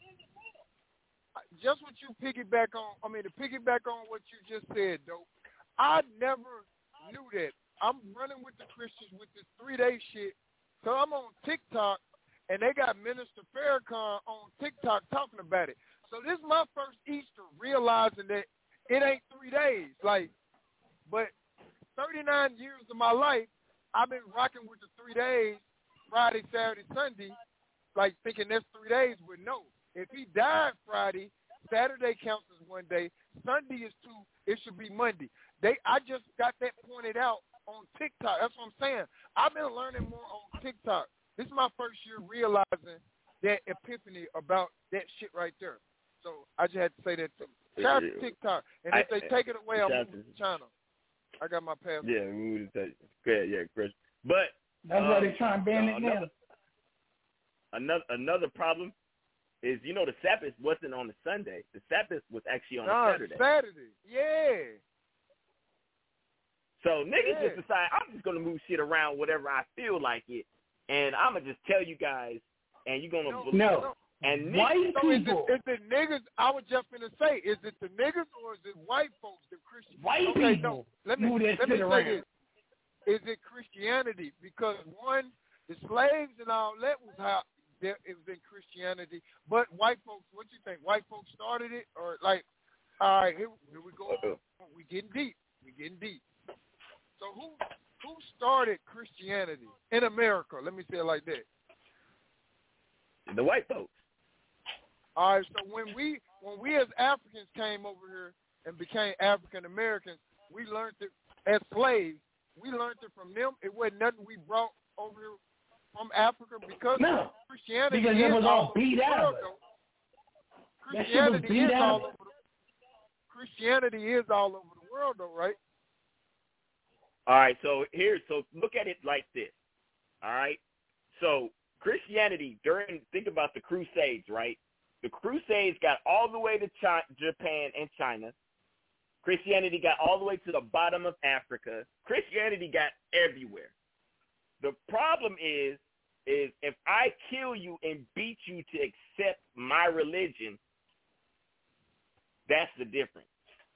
Just what you piggyback on, I mean, to piggyback on what you just said, though, I never knew that. I'm running with the Christians with this three-day shit. So I'm on TikTok, and they got Minister Farrakhan on TikTok talking about it. So this is my first Easter realizing that it ain't three days. Like, but thirty-nine years of my life, I've been rocking with the three days, Friday, Saturday, Sunday, like thinking that's three days, but no. If he died Friday, Saturday counts as one day, Sunday is two, it should be Monday. They, I just got that pointed out on TikTok. That's what I'm saying. I've been learning more on TikTok. This is my first year realizing that epiphany about that shit right there. So I just had to say that too. Shout out to TikTok. And if I, they take it away, I'm moving to China. I got my passport. Yeah, we moved to yeah, yeah, Chris. But that's um, why they trying to ban uh, it another, now. Another another problem is, you know, the Sabbath wasn't on the Sunday. The Sabbath was actually on no, a Saturday. Saturday, yeah. So niggas yeah. just decide, I'm just going to move shit around whatever I feel like it. And I'm going to just tell you guys, and you're going to no, believe no. it. And white niggas, so people. Is it, is it niggas, I was just going to say, is it the niggas or is it white folks, the Christians? White okay, people. No, let me, move that let me shit say around. this. Is it Christianity? Because one, the slaves and all that was how there, it was in Christianity. But white folks, what you think? White folks started it, or like, all right, here, here we go. Uh-oh. We getting deep. We getting deep. So who who started Christianity in America? Let me say it like that. The white folks. All right. So when we when we as Africans came over here, and became African Americans, we learned it as slaves. We learned it from them. It wasn't nothing we brought over here from Africa because no, Christianity because is it was all beat out world, of it. Christianity is out all over the, Christianity is all over the world, though, right? All right, so here, so look at it like this. All right, so Christianity during, think about the Crusades, right? The Crusades got all the way to China, Japan and China. Christianity got all the way to the bottom of Africa. Christianity got everywhere. The problem is, is if I kill you and beat you to accept my religion, that's the difference.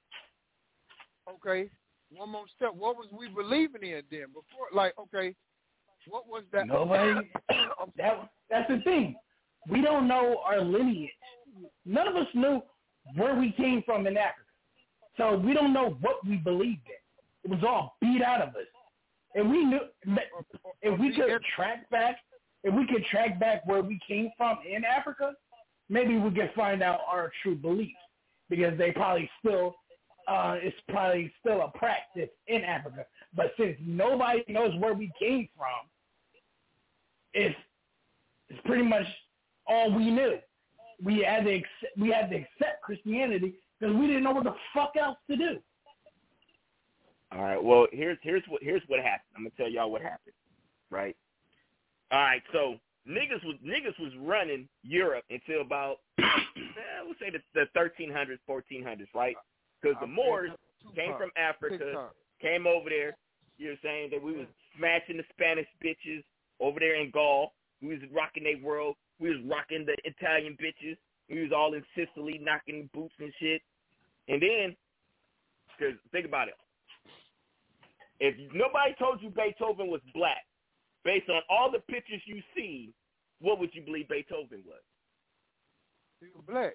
Okay, one more step. What was we believing in then? Before, like, okay, what was that? Nobody. that, that's the thing. We don't know our lineage. None of us knew where we came from in Africa. So we don't know what we believed in. It was all beat out of us. And we knew if we could track back, if we could track back where we came from in Africa, maybe we could find out our true beliefs. Because they probably still, uh, it's probably still a practice in Africa. But since nobody knows where we came from, it's it's pretty much all we knew. We had to accept, we had to accept Christianity because we didn't know what the fuck else to do. All right. Well, here's here's what here's what happened. I'm gonna tell y'all what happened. Right. All right. So niggas was niggas was running Europe until about eh, we'll say the, the thirteen hundreds, fourteen hundreds, right? Because the Moors came from Africa, came over there. You know what I'm saying? That we was smashing the Spanish bitches over there in Gaul. We was rocking their world. We was rocking the Italian bitches. We was all in Sicily knocking boots and shit. And then, because think about it. If nobody told you Beethoven was black, based on all the pictures you see, what would you believe Beethoven was? He was black.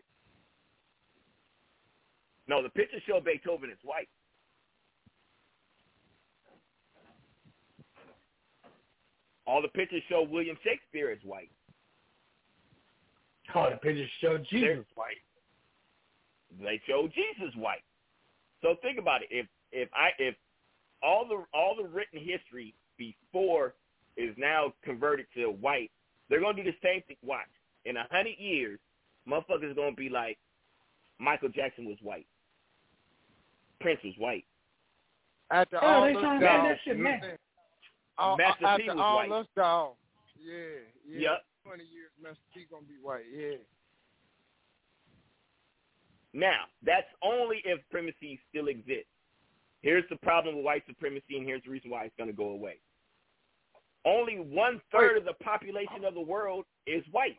No, the pictures show Beethoven is white. All the pictures show William Shakespeare is white. Oh, the pictures show Jesus They're, white. They show Jesus white. So think about it. If if I if all the all the written history before is now converted to white, they're gonna do the same thing. Watch. In a hundred years, motherfuckers gonna be like, Michael Jackson was white. Prince was white. After oh, all they us trying to down, that shit, man. All, Master after P was all white. us down. Yeah, yeah. Yep. Twenty years, Master P gonna be white. Yeah. Now, that's only if supremacy still exists. Here's the problem with white supremacy, and here's the reason why it's going to go away. Only one-third of the population of the world is white.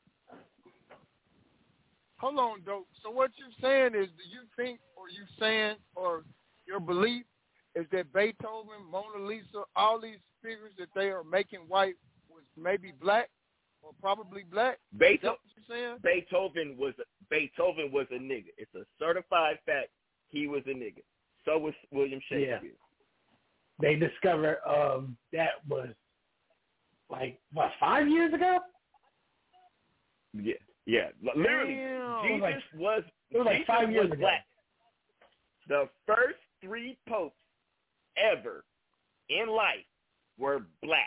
Hold on, Dope. So what you're saying is, do you think, or you saying, or your belief is that Beethoven, Mona Lisa, all these figures that they are making white was maybe black or probably black? Beethoven, is that what you're saying? Beethoven was Beethoven was a nigga. It's a certified fact. He was a nigga. So was William Shakespeare. Yeah. They discovered um, that was like what five years ago. Yeah, yeah. Literally, Damn. Jesus it was, like, was it was like Jesus five years was ago. black. The first three popes ever in life were black.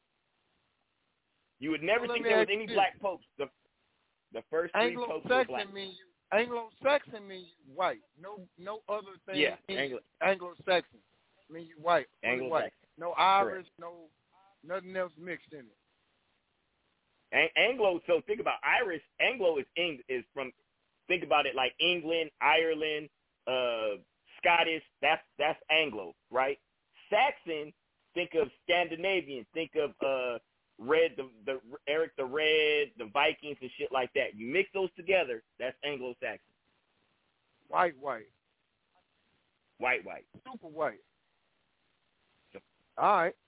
You would never well, think there was any this. black popes. The the first three popes were black. Anglo-Saxon mean you. Anglo-Saxon mean you white. No, no other thing. Yeah, mean Anglo- Anglo-Saxon mean you white. Only white. Anglo-Saxon. No Irish. Correct. No, nothing else mixed in it. Ang- Anglo. So think about Irish. Anglo is Eng- is from. Think about it like England, Ireland, uh, Scottish. That's that's Anglo, right? Saxon. Think of Scandinavian. Think of uh. Red, the, the Eric the Red, the Vikings and shit like that. You mix those together, that's Anglo-Saxon. White, white. White, white. Super white. All right.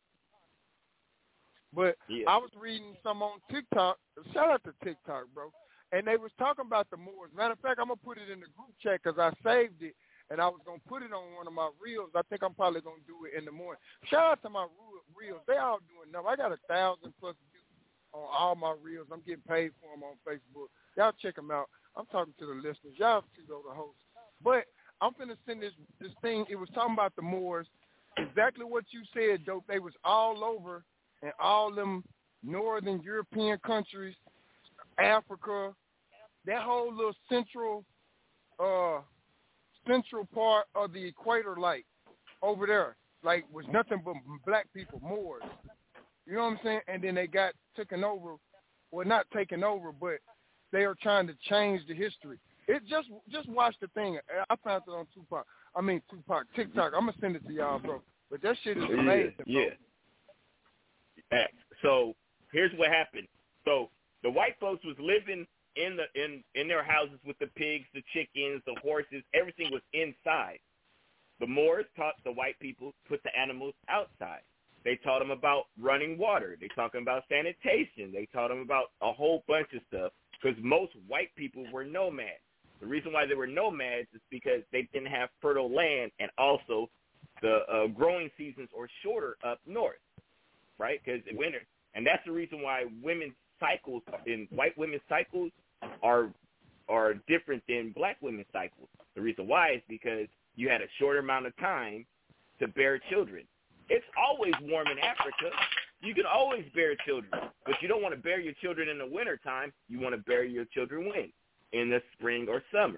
But yeah. I was reading some on TikTok. Shout out to TikTok, bro. And they was talking about the Moors. Matter of fact, I'm going to put it in the group chat because I saved it. And I was going to put it on one of my reels. I think I'm probably going to do it in the morning. Shout out to my reels. They all doing enough. I got a thousand plus views on all my reels. I'm getting paid for them on Facebook. Y'all check them out. I'm talking to the listeners. Y'all too, though, the host. But I'm finna send this this thing. It was talking about the Moors. Exactly what you said, dope. They was all over in all them northern European countries, Africa, that whole little central, uh, central part of the equator, like over there, like was nothing but black people, Moors. You know what I'm saying? And then they got taken over. Well, not taken over, but they are trying to change the history. It just just watch the thing. I found it on Tupac. I mean Tupac TikTok. I'm gonna send it to y'all, bro. But that shit is amazing. Yeah. yeah. So here's what happened. So the white folks was living in the in in their houses with the pigs, the chickens, the horses. Everything was inside. The Moors taught the white people put the animals outside. They taught them about running water. They taught them about sanitation. They taught them about a whole bunch of stuff because most white people were nomads. The reason why they were nomads is because they didn't have fertile land, and also the uh, growing seasons are shorter up north, right? Because winter, and that's the reason why women's cycles in white women's cycles are are different than black women's cycles. The reason why is because you had a shorter amount of time to bear children. It's always warm in Africa. You can always bear children, but you don't want to bear your children in the wintertime. You want to bear your children when? In the spring or summer.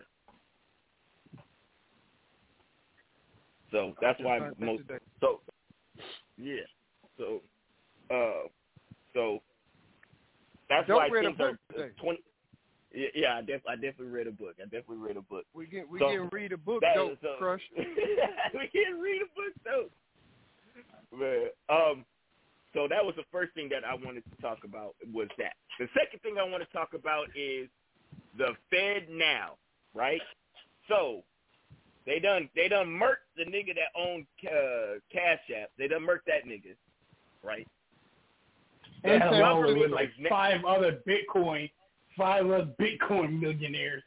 So that's why most. So yeah. So uh. So that's Don't why read things a book are twenty. Yeah, yeah, I, def, I definitely read a book. I definitely read a book. We get we so, can read a book, that, dope, so, Crush. we can read a book, dope. Man, um, so that was the first thing that I wanted to talk about was that. The second thing I want to talk about is the Fed now, right? So they done they done murked the nigga that owned uh, Cash App. They done murked that nigga, right? And along with like five other Bitcoin, five other Bitcoin millionaires.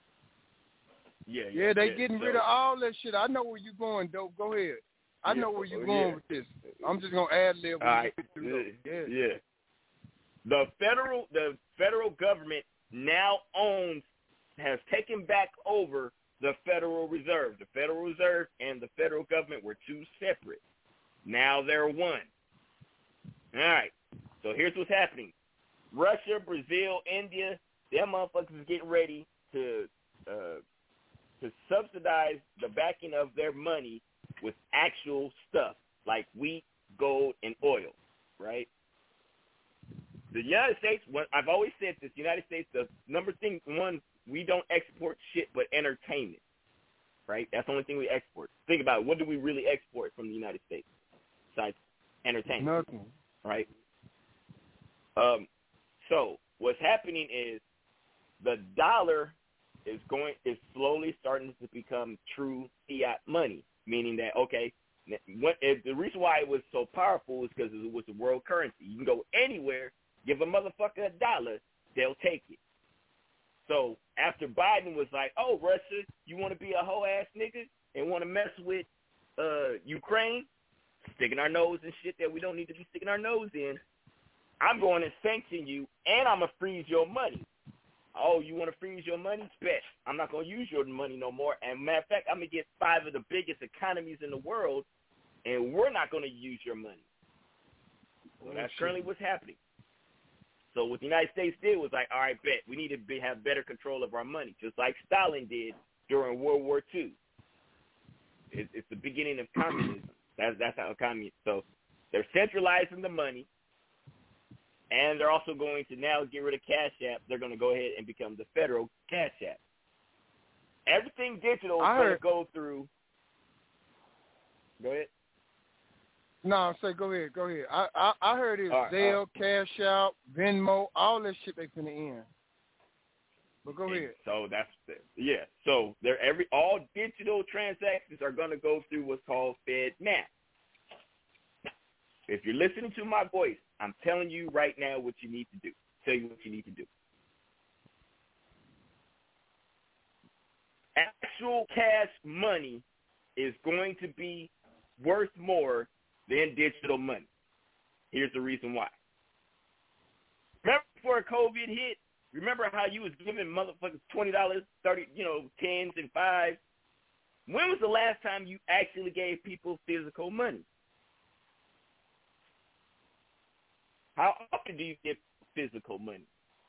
Yeah, yeah, yeah they yeah. getting so, rid of all that shit. I know where you going, dope. Go ahead. I yeah, know where you oh, going yeah. with this. I'm just gonna ad lib. Right. Yeah. yeah, yeah. The federal the federal government now owns has taken back over the Federal Reserve. The Federal Reserve and the federal government were two separate. Now they're one. All right. So here's what's happening. Russia, Brazil, India, them motherfuckers is getting ready to uh, to subsidize the backing of their money with actual stuff like wheat, gold, and oil, right? The United States, I've always said this, the United States, the number thing, one, we don't export shit but entertainment, right? That's the only thing we export. Think about it. What do we really export from the United States besides entertainment? Nothing. Right? Um, so what's happening is the dollar is going is slowly starting to become true fiat money, meaning that, okay, what, if the reason why it was so powerful is because it was the world currency. You can go anywhere, give a motherfucker a dollar, they'll take it. So after Biden was like, oh, Russia, you want to be a hoe ass nigga and want to mess with uh, Ukraine, sticking our nose in shit that we don't need to be sticking our nose in, I'm going to sanction you and I'm going to freeze your money. Oh, you want to freeze your money? Bet. I'm not going to use your money no more. And matter of fact, I'm going to get five of the biggest economies in the world, and we're not going to use your money. So that's currently what's happening. So what the United States did was like, all right, bet. We need to be, have better control of our money, just like Stalin did during World War Two. It, it's the beginning of communism. That's, that's how communism. So they're centralizing the money. And they're also going to now get rid of Cash App. They're going to go ahead and become the federal Cash App. Everything digital is going to go through. Go ahead. No, say go ahead, go ahead. I I, I heard it was right, Zelle, right. Cash App, Venmo, all that shit they finna end. But go and ahead. So that's the, yeah. So they're every all digital transactions are going to go through what's called FedNow. If you're listening to my voice, I'm telling you right now what you need to do. Tell you what you need to do. Actual cash money is going to be worth more than digital money. Here's the reason why. Remember before COVID hit, remember how you was giving motherfuckers twenty dollars, thirty, you know, tens and fives? When was the last time you actually gave people physical money? How often do you give physical money?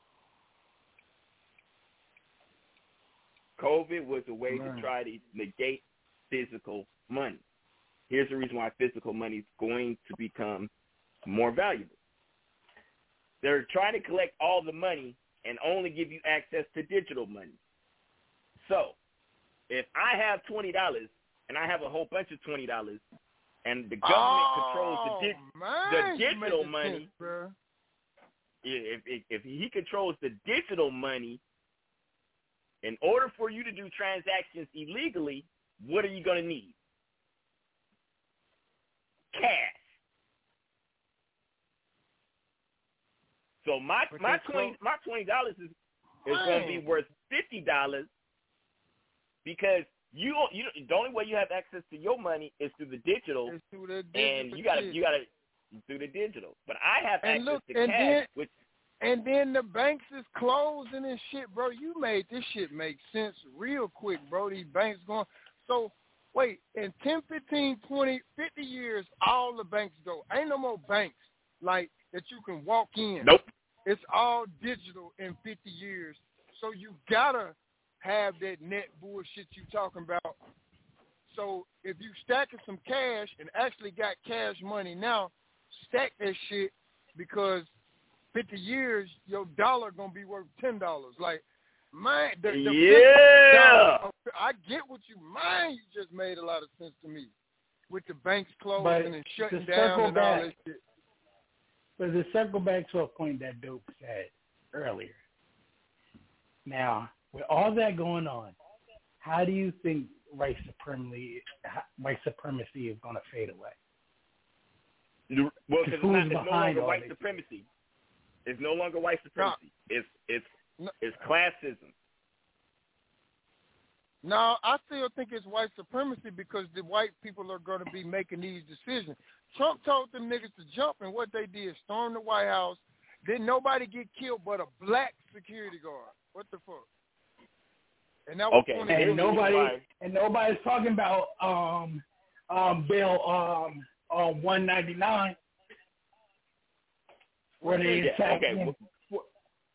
COVID was a way Man. to try to negate physical money. Here's the reason why physical money is going to become more valuable. They're trying to collect all the money and only give you access to digital money. So, if I have twenty dollars and I have a whole bunch of twenty dollars and the government oh, controls the, di- man, the digital money, sense, bro. If, if, if he controls the digital money, in order for you to do transactions illegally, what are you going to need? Cash. So my But my they twenty close- my twenty dollars is is going to be worth fifty dollars because you you the only way you have access to your money is through the digital, It's through the and digital you got to shit. you got to through the digital. But I have And access look, to and cash, then- which And then the banks is closing and shit, bro. You made this shit make sense real quick, bro. These banks going. So, wait, in ten, fifteen, twenty, fifty years, all the banks go. Ain't no more banks like that you can walk in. Nope. It's all digital in fifty years. So you got to have that net bullshit you talking about. So if you stacking some cash and actually got cash money now, stack that shit because fifty years, your dollar gonna be worth ten dollars. Like, man, the, the yeah, dollar, I get what you man. You just made a lot of sense to me with the banks closing But and shutting to down circle and all back, that shit. But to circle back to a point that Dope said earlier. Now, with all that going on, how do you think white supremacy, white supremacy is going to fade away? Well, because it's, not, it's no longer all white this? supremacy. It's no longer white supremacy. No. It's it's No. it's classism. No, I still think it's white supremacy because the white people are going to be making these decisions. Trump told them niggas to jump, and what they did, storm the White House. Didn't nobody get killed but a black security guard. What the fuck? And that was Okay, twenty And nobody why. and nobody's talking about um um bill um uh, one ninety-nine where they Yeah, attacked okay. him. Well,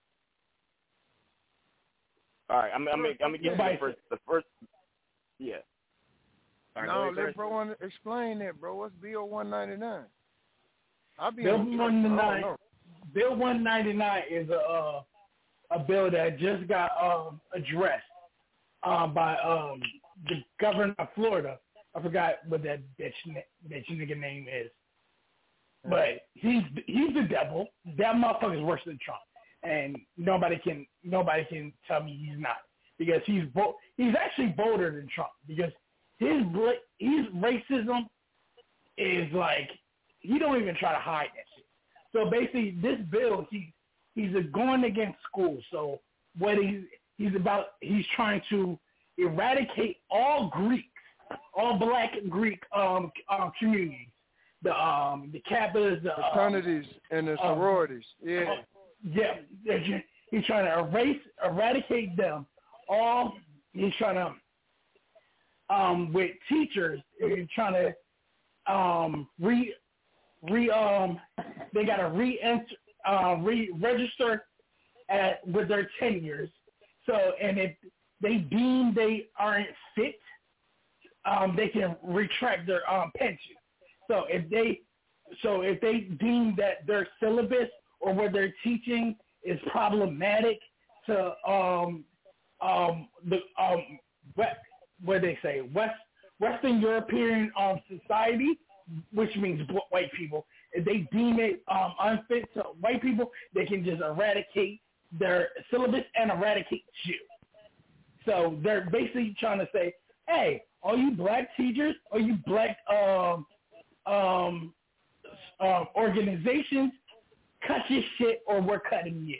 all right, I'm I'm gonna, I'm gonna get to the first the first. Yeah. All right, no, go ahead, let Chris. bro un- explain that, bro. What's Bill one ninety-nine? I'll be Bill on the one truck. I ninety-nine. don't know. Bill one ninety-nine is a uh, a bill that just got um, addressed uh, by um, the governor of Florida. I forgot what that bitch that nigga name is, but he's he's the devil. That motherfucker's worse than Trump, and nobody can nobody can tell me he's not because he's bo- he's actually bolder than Trump because his bla- his racism is like he don't even try to hide that shit. So basically, this bill, he he's going against schools. So what he's he's about, he's trying to eradicate all Greeks, all Black Greek um, um communities, the um the Kappas, the fraternities, um, and the sororities. Um, yeah, yeah. He's trying to erase, eradicate them all. He's trying to um with teachers. He's trying to um re. Re um, they gotta re-enter, uh, re-register at with their tenures. So, and if they deem they aren't fit, um, they can retract their um pension. So if they, so if they deem that their syllabus or what they're teaching is problematic to um um the um what what they say West Western European um society, which means white people, if they deem it um, unfit to white people, they can just eradicate their syllabus and eradicate you. So they're basically trying to say, hey, all you black teachers, all you black um, um, um, organizations, cut your shit or we're cutting you.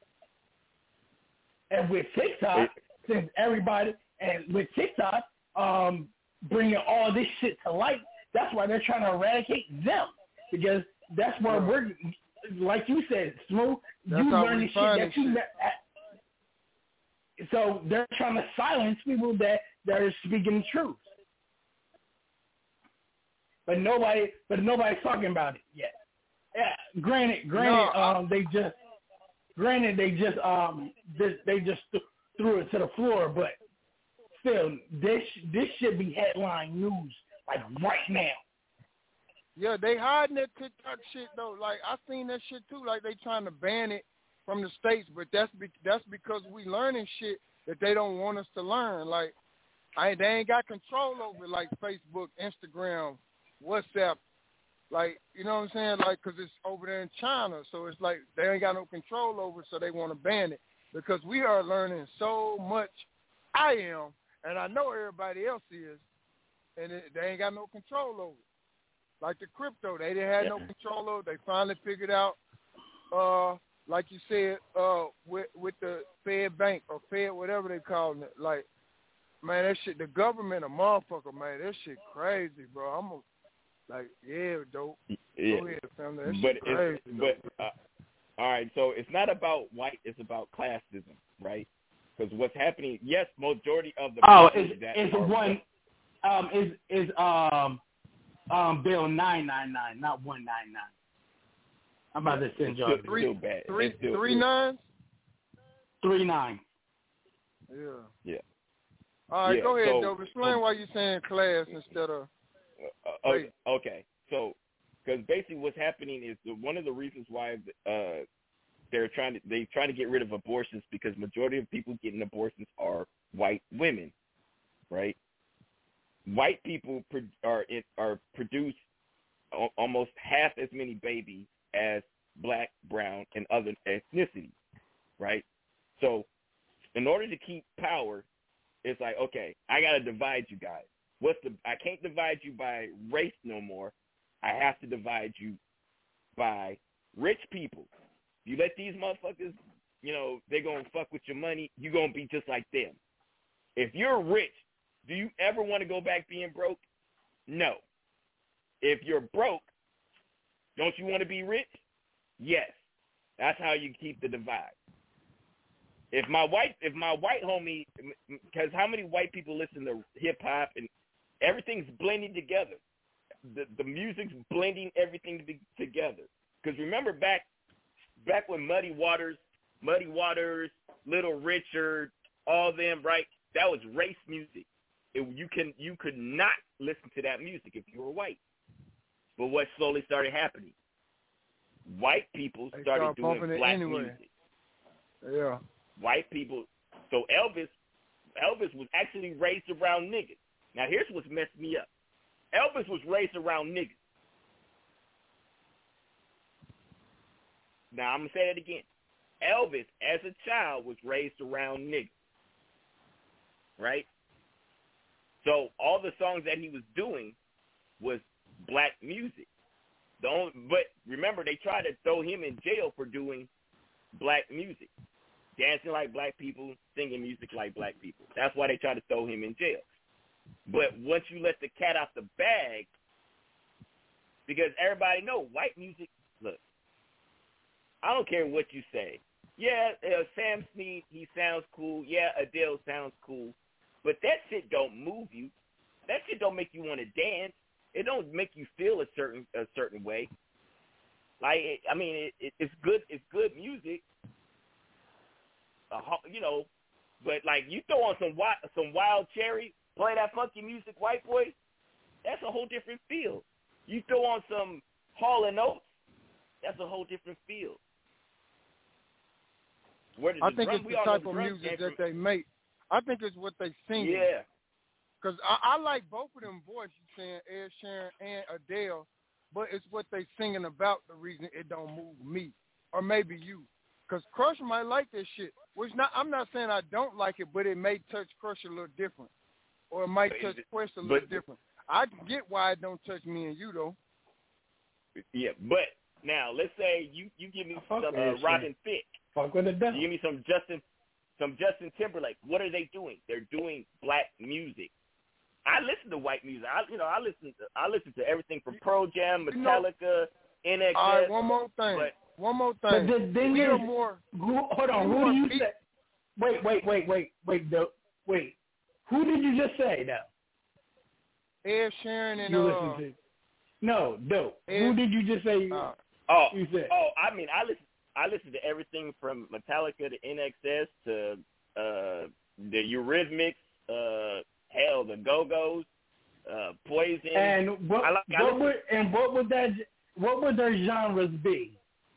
And with TikTok, since everybody, and with TikTok um, bringing all this shit to light, that's why they're trying to eradicate them, because that's where yeah. we're, like you said, Smooth, that's you learn the shit that you shit. So they're trying to silence people that, that are speaking the truth. but nobody, but nobody's talking about it yet. Yeah, granted, granted, no, um, they just, granted, they just, um, this, they just th- threw it to the floor, but still, this, this should be headline news like right now. Yeah, they hiding that TikTok shit though. Like I seen that shit too. Like they trying to ban it from the states, but that's be- that's because we learning shit that they don't want us to learn. Like I they ain't got control over it like Facebook, Instagram, WhatsApp. Like you know what I'm saying? Like because it's over there in China, so it's like they ain't got no control over it, so they want to ban it because we are learning so much. I am, and I know everybody else is, and it, they ain't got no control over it. Like the crypto, they didn't have yeah. no control over. They finally figured out, uh, like you said, uh, with with the Fed Bank or Fed, whatever they call it. Like, man, that shit, the government a motherfucker, man. That shit crazy, bro. I'm a, like, yeah, dope. Yeah. Go ahead, family. That but shit crazy. But uh, all right, so it's not about white. It's about classism, right? Because what's happening? Yes, majority of the oh, is that is are one um is is um. Um, bill nine nine nine, not one nine nine. I'm about to send y'all it's still bad. Three, it's still, three nines? Three nine. Yeah. Yeah. All right, yeah, go ahead, so, Joe. Explain so, why you're saying class instead of. Uh, okay, okay. So, because basically what's happening is the, one of the reasons why uh, they're trying to they trying to get rid of abortions because majority of people getting abortions are white women, right? White people pro- are are produce almost half as many babies as black, brown, and other ethnicities, right? So, in order to keep power, it's like, okay, I gotta divide you guys. What's the? I can't divide you by race no more. I have to divide you by rich people. You let these motherfuckers, you know, they're gonna fuck with your money. You're gonna be just like them. If you're rich, do you ever want to go back being broke? No. If you're broke, don't you want to be rich? Yes. That's how you keep the divide. If my white, if my white homie, because how many white people listen to hip hop and everything's blending together. The the music's blending everything to be together. Because remember back, back when Muddy Waters, Muddy Waters, Little Richard, all them, right? That was race music. It, you can you could not listen to that music if you were white. But what slowly started happening? White people started start doing black anyway. music. Yeah. White people. So Elvis, Elvis was actually raised around niggas. Now here's what's messed me up. Elvis was raised around niggas. Now I'm gonna say it again. Elvis, as a child, was raised around niggas. Right? So all the songs that he was doing was black music. The only, but remember, they tried to throw him in jail for doing black music, dancing like black people, singing music like black people. That's why they tried to throw him in jail. But once you let the cat out the bag, because everybody know white music, look, I don't care what you say. Yeah, uh, Sam Snead, he sounds cool. Yeah, Adele sounds cool. But that shit don't move you. That shit don't make you want to dance. It don't make you feel a certain a certain way. Like, it, I mean, it, it, it's good. It's good music. Uh, you know, but like you throw on some wild, some Wild Cherry, play that funky music, white boy. That's a whole different feel. You throw on some Hall and Oates, that's a whole different feel. Where I think it's the type of music that they make. I think it's what they sing. Yeah. Because I, I like both of them voices, saying Ed Sheeran and Adele, but it's what they singing about the reason it don't move me, or maybe you. Because Crush might like this shit. Which not, I'm not saying I don't like it, but it may touch Crush a little different, or it might touch Quest a little but, different. I get why it don't touch me and you though. Yeah, but now let's say you, you give me some uh, Robin Thicke. Fuck with the devil. You give me some Justin, some Justin Timberlake. What are they doing? They're doing black music. I listen to white music. I, you know, I listen to I listen to everything from Pearl Jam, Metallica, N X S. All right, one more thing. But, one more thing. But the thing we is, are more. Who, hold on. Who do you say? Wait, wait, wait, wait, wait, wait. Who did you just say now? Ed Sheeran and you uh, listen to? No, dope. Who did you just say? You, uh, oh, you said? Oh, I mean, I listen. I listen to everything from Metallica to N X S to uh, the Eurythmics, uh, hell, the Go-Go's, uh, Poison. And what, I like, I what would and what would that what would their genres be?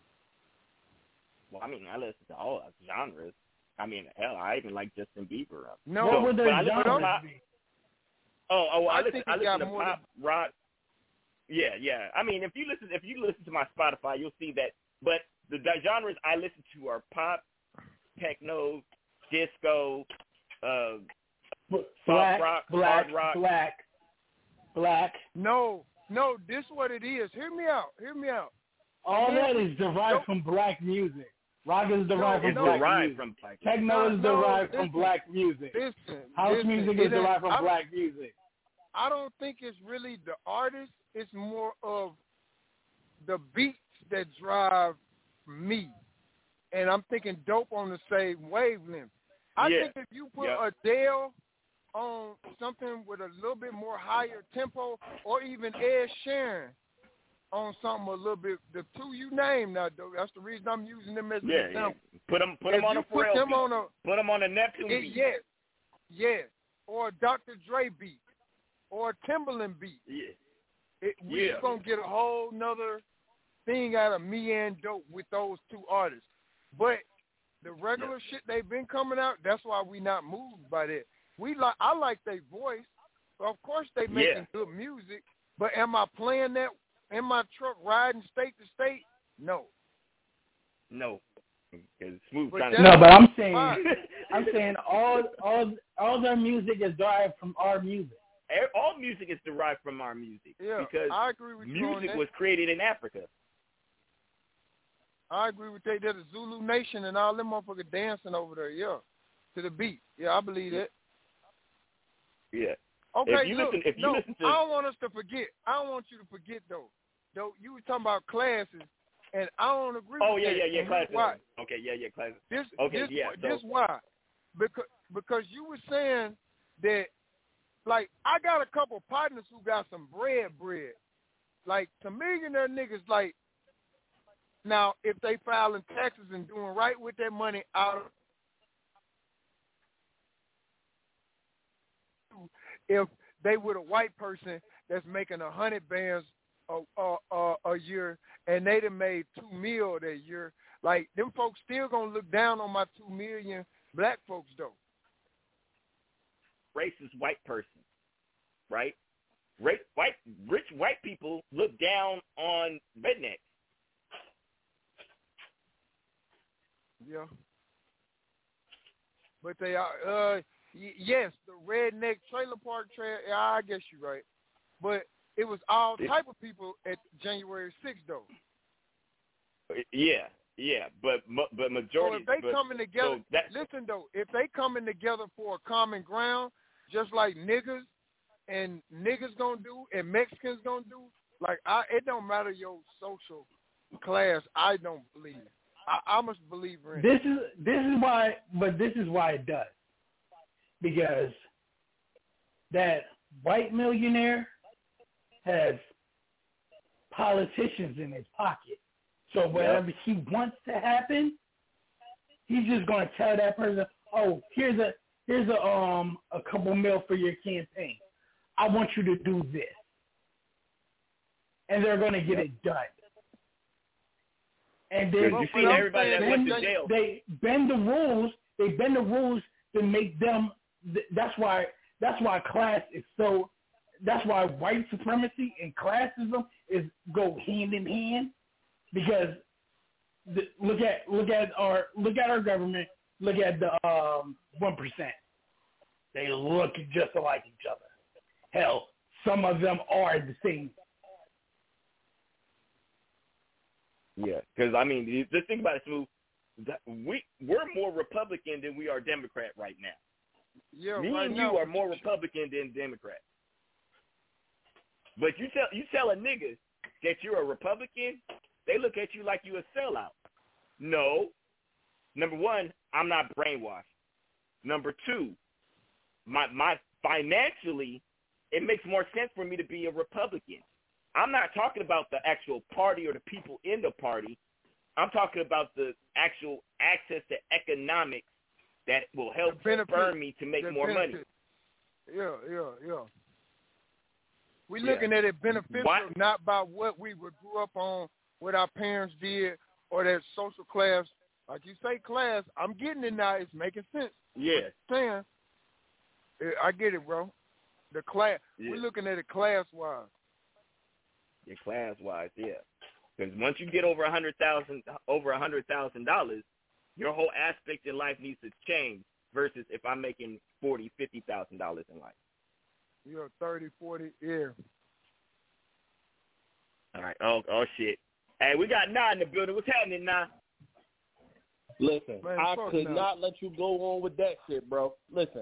Well, I mean, I listen to all genres. I mean, hell, I even like Justin Bieber. No, what would their genres pop, be? Oh, oh, well, I, I listen. think I listen to more pop, than... rock. Yeah, yeah. I mean, if you listen, if you listen to my Spotify, you'll see that. But the, the genres I listen to are pop, techno, disco, uh, black, soft rock, black, hard rock, black, black. No, no. This is what it is. Hear me out. Hear me out. All And that then, is derived no, from black music. Rock is derived no, from black derived music. From black Techno no, is no, derived listen, from black music. Listen, House listen, music it is derived from I black music. I don't think it's really the artist. It's more of the beats that drive me. And I'm thinking Dope on the same wavelength. I yeah. think if you put yeah. Adele on something with a little bit more higher tempo, or even Ed Sheeran on something a little bit, the two you named now, Dope, that's the reason I'm using them as an yeah, example. Yeah. Put them, put if them on you a put Pharrell them beat. on a, put them on a Neptune it, beat. Yes, yes, or a Doctor Dre beat, or a Timbaland beat. Yeah. It, we're yeah. going to get a whole nother thing out of me and Dope with those two artists. But the regular yeah. shit they've been coming out, that's why we not moved by that. We like, I like their voice. Of course they making yeah. good music, but am I playing that in my truck riding state to state? No. No. It's smooth. But no, but I'm saying, I'm saying all, all, all their music is derived from our music. All music is derived from our music. Yeah, because I agree with you on music that. was created in Africa. I agree with that. There's a Zulu Nation and all them motherfuckers dancing over there, yeah, to the beat. Yeah, I believe that. Yeah. Okay, if you look, listen, if you no, listen to, I don't want us to forget. I don't want you to forget, though. Though you were talking about classes, and I don't agree oh, with yeah, that. yeah, yeah, classes. Why? Okay, yeah, yeah, classes. This, okay, this, yeah. This so. why? Because, because you were saying that, like, I got a couple partners who got some bread bread. Like, some millionaire niggas, like, now, if they filing taxes and doing right with their money out of, if they were a white person that's making a hundred bands a, a, a, a year and they done made two mil that year, like, them folks still gonna look down on my two million black folks, though. Racist white person, right? Rich white, rich white people look down on rednecks. Yeah. But they are, uh, y- yes, the redneck trailer park trail, yeah, I guess you're right. But it was all type of people at January sixth, though. Yeah, yeah, but but majority. So if they but, coming together, so listen, though, if they coming together for a common ground, just like niggas and niggas gonna do and Mexicans gonna do, like, I, it don't matter your social class, I don't believe. I, I'm a believer in this it. is this is why, but this is why it does, because that white millionaire has politicians in his pocket, so whatever yep. he wants to happen, he's just going to tell that person, "Oh, here's a here's a um a couple mil for your campaign. I want you to do this," and they're going to get yep. it done. And then you see everybody that went to jail. They bend the rules. They bend the rules to make them. That's why. That's why class is so. That's why white supremacy and classism is go hand in hand. Because the, look at look at our look at our government. Look at the um one percent. They look just like each other. Hell, some of them are the same. Yeah, because, I mean, just think about it, Smooth. We, we're more Republican than we are Democrat right now. Yeah, Me right and now, you are more Republican than Democrat. But you tell you tell a nigga that you're a Republican, they look at you like you a sellout. No. Number one, I'm not brainwashed. Number two, my my financially, it makes more sense for me to be a Republican. I'm not talking about the actual party or the people in the party. I'm talking about the actual access to economics that will help spur me to make more benefit. money. Yeah, yeah, yeah. We're Yeah. looking at it beneficial, What? not by what we grew up on, what our parents did, or that social class. Like you say, class. I'm getting it now. It's making sense. Yeah. Saying, I get it, bro. The class. Yeah. We're looking at it class-wise. Yeah, class-wise, yeah. Because once you get over a hundred thousand, over a hundred thousand dollars, your whole aspect in life needs to change. Versus if I'm making forty, fifty thousand dollars in life. You're thirty, forty, yeah. All right. Oh, oh shit. Hey, we got Nah in the building. What's happening, Nah? Listen, Man, I fuck could no. not let you go on with that shit, bro. Listen.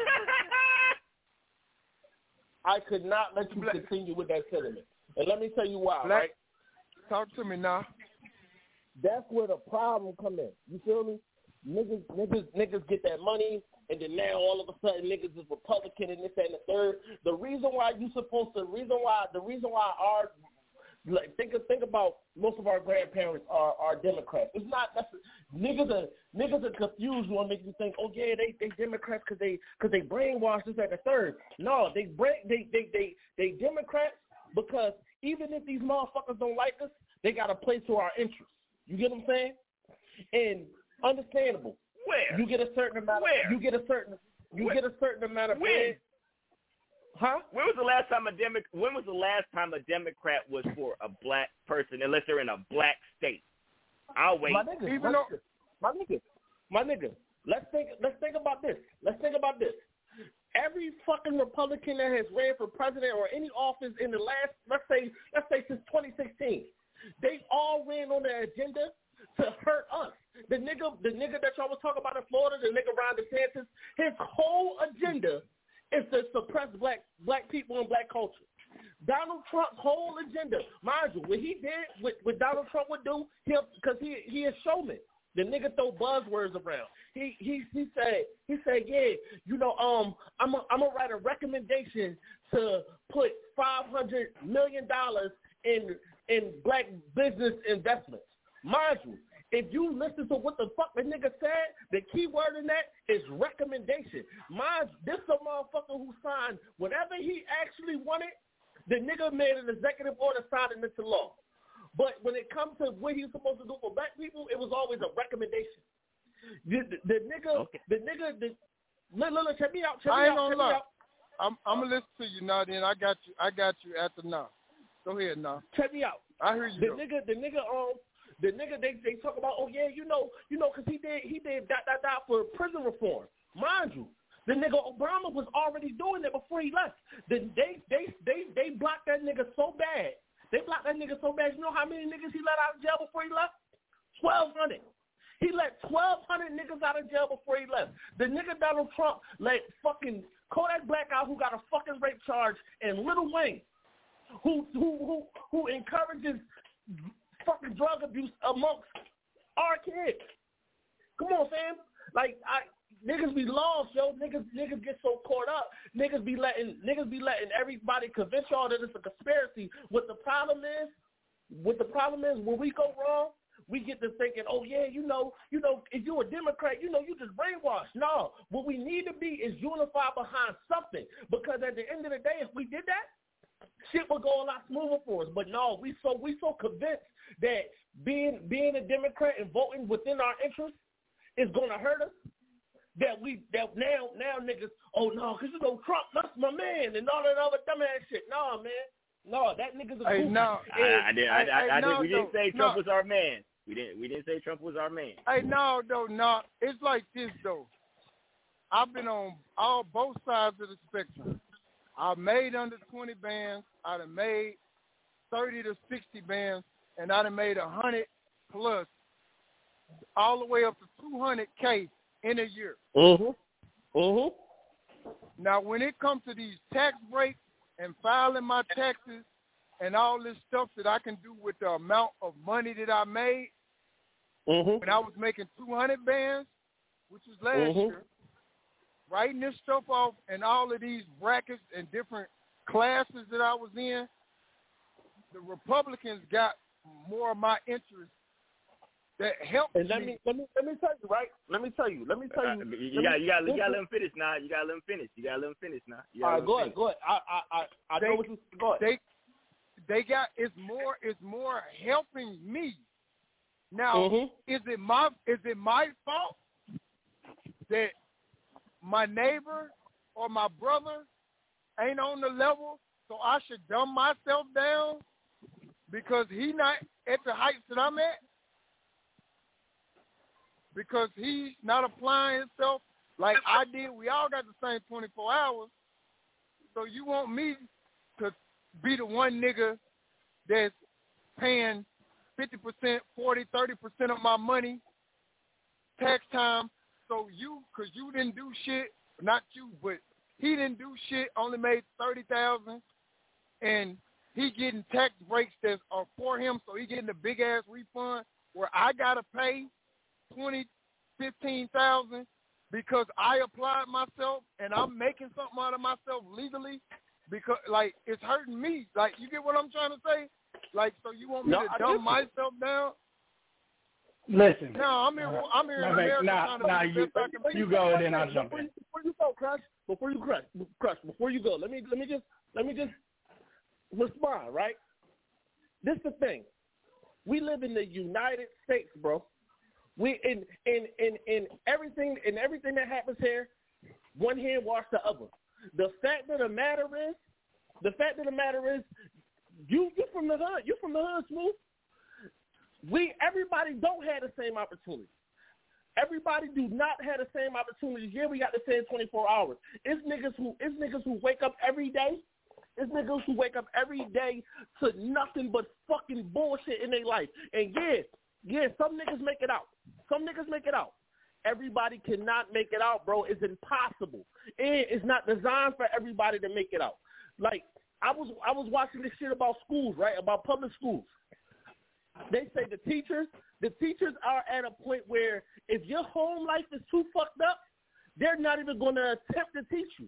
I could not let you Black. continue with that sentiment. And let me tell you why, Black. right? Talk to me now. That's where the problem come in. You feel me? Niggas, niggas, niggas get that money, and then now all of a sudden niggas is Republican and this, that, and the third. The reason why you supposed to, reason why, the reason why our, like, think think about most of our grandparents are, are Democrats. It's not necessarily, niggas are, niggas are confused when they think, oh yeah, they, they Democrats because they, cause they brainwashed this, that, and the third. No, they, brain, they, they, they, they Democrats because even if these motherfuckers don't like us, they got to play to our interests. You get what I'm saying? And understandable. Where? You get a certain amount. Where? Of, you get a certain. You Where? get a certain amount of. When? Bread. Huh? When was the last time a Demo- When was the last time a Democrat was for a black person, unless they're in a black state? I'll wait. My nigga, Even my, though- nigga, my nigga, my nigga. Let's think. Let's think about this. Let's think about this. Every fucking Republican that has ran for president or any office in the last, let's say, let's say since twenty sixteen, they all ran on their agenda to hurt us. The nigga, the nigga that y'all was talking about in Florida, the nigga Ron DeSantis, his whole agenda is to suppress black black people and black culture. Donald Trump's whole agenda, mind you, what he did, what, what Donald Trump would do, he because he he is showman. The nigga throw buzzwords around. He he he said he said yeah, you know um I'm a, I'm gonna write a recommendation to put five hundred million dollars in in black business investments. Mind you, if you listen to what the fuck the nigga said, the key word in that is recommendation. Mind you, this a motherfucker who signed whatever he actually wanted. The nigga made an executive order, signed it into law. But when it comes to what he's supposed to do for black people, it was always a recommendation. The, the, the nigga, okay. the nigga, the, look, look, look, check me out, check I me ain't out, gonna check me lie. out. I'm I'm gonna listen to you now. Then I got you. I got you after now. Go ahead now. Check me out. I hear you. The though. nigga, the nigga, um, the nigga, they they talk about, oh yeah, you know, you know, cause he did he did dot dot dot for prison reform. Mind you, the nigga Obama was already doing it before he left. The, they they they they blocked that nigga so bad. They blocked that nigga so bad. You know how many niggas he let out of jail before he left? Twelve hundred. He let twelve hundred niggas out of jail before he left. The nigga Donald Trump let fucking Kodak Black out, who got a fucking rape charge, and Lil Wayne, who who who who encourages fucking drug abuse amongst our kids. Come on, fam. Like I niggas be lost, yo. Niggas niggas get so caught up. Niggas be letting niggas be letting everybody convince y'all that it's a conspiracy. What the problem is, what the problem is when we go wrong, we get to thinking, oh yeah, you know, you know, if you're a Democrat, you know, you just brainwashed. No, what we need to be is unified behind something. Because at the end of the day, if we did that, shit would go a lot smoother for us. But no, we so we so convinced that being being a Democrat and voting within our interests is gonna hurt us. That we that now now niggas, oh no, cause you know Trump, that's my man, and all that other dumbass shit. No, man. No, that nigga's a Hey, goofy. no. I, I did. I, I, Hey, I, I no, did. We didn't no, say Trump no. was our man. We didn't. We didn't say Trump was our man. Hey, no, no, no. It's like this though. I've been on all both sides of the spectrum. I made under twenty bands. I done made thirty to sixty bands, and I done made a hundred plus, all the way up to two hundred k in a year. Mhm. Mhm. Now, when it comes to these tax breaks and filing my taxes and all this stuff that I can do with the amount of money that I made, mm-hmm. when I was making two hundred bands, which was last mm-hmm. year, writing this stuff off and all of these brackets and different classes that I was in, the Republicans got more of my interest that helped and let me. me let me let me tell you, right? Let me tell you. Let me tell you. Uh, you got you got you got to let him finish now. You got to let him finish. You got to let him finish now. All right, go ahead, go ahead. I I I, I they, know what you go ahead. They they got it's more it's more helping me. Now, mm-hmm. is it my is it my fault that my neighbor or my brother ain't on the level, so I should dumb myself down because he not at the heights that I'm at? Because he's not applying himself like I did. We all got the same twenty-four hours. So you want me to be the one nigga that's paying fifty percent, forty, thirty percent of my money tax time. So you, because you didn't do shit, not you, but he didn't do shit, only made thirty thousand dollars, and he getting tax breaks that are for him, so he getting a big-ass refund where I got to pay twenty, fifteen thousand because I applied myself and I'm making something out of myself legally because, like, it's hurting me. Like, you get what I'm trying to say? Like, so you want me no, to I dumb myself down? Listen. No, I'm here. I'm here in no, America nah, trying to nah, be you, the best I can you be. go and then I'll jump before in. You, before you go, Crush, before you crush, crush, before you go, let me let me just let me just respond, right? This is the thing. We live in the United States, bro. We in in in in everything in everything that happens here, one hand wash the other. The fact of the matter is, the fact of the matter is, you you from the hood, you from the hood, Smooth. We everybody don't have the same opportunity. Everybody do not have the same opportunities. Yeah, we got the same twenty-four hours. It's niggas who it's niggas who wake up every day. It's niggas who wake up every day to nothing but fucking bullshit in their life. And yeah, yeah, some niggas make it out. Some niggas make it out. Everybody cannot make it out, bro. It's impossible. And it's not designed for everybody to make it out. Like, I was I was watching this shit about schools, right? About public schools. They say the teachers, the teachers are at a point where if your home life is too fucked up, they're not even going to attempt to teach you.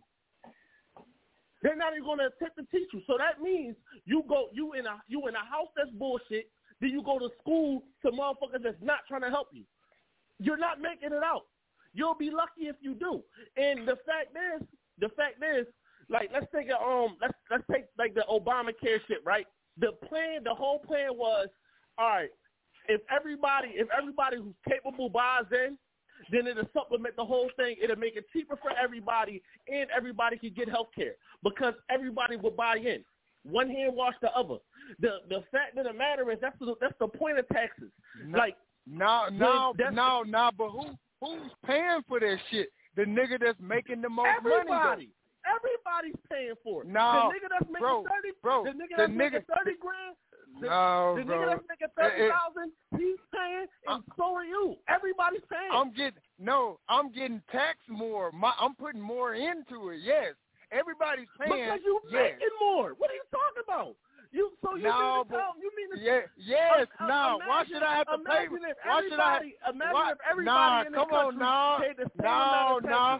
They're not even going to attempt to teach you. So that means you go, you in a you in a house that's bullshit. Then you go to school to motherfuckers that's not trying to help you. You're not making it out. You'll be lucky if you do. And the fact is, the fact is, like let's take a um, let's let's take like the Obamacare shit, right? The plan, the whole plan was, all right, if everybody, if everybody who's capable buys in, then it'll supplement the whole thing. It'll make it cheaper for everybody, and everybody can get health care because everybody will buy in. One hand wash the other. The the fact of the matter is that's the, that's the point of taxes. No, like no, no, no, no. But who who's paying for that shit? The nigga that's making the most everybody. money. Though. Everybody's paying for it. No, the nigga that's making bro, thirty, bro, the nigga the that's nigga, making thirty grand. The, no, the bro. nigga that's making thirty thousand, he's paying, and I'm, so are you. Everybody's paying. I'm getting no. I'm getting taxed more. My, I'm putting more into it. Yes, everybody's paying. Because you yes. making more. What are you talking about? You so you no, mean to tell you mean to yeah, yes, uh, no. Imagine, Why should I have to pay? Imagine if Why should I? Imagine why, if everybody nah, in this come country on, no, paid the same no, amount of no, taxes.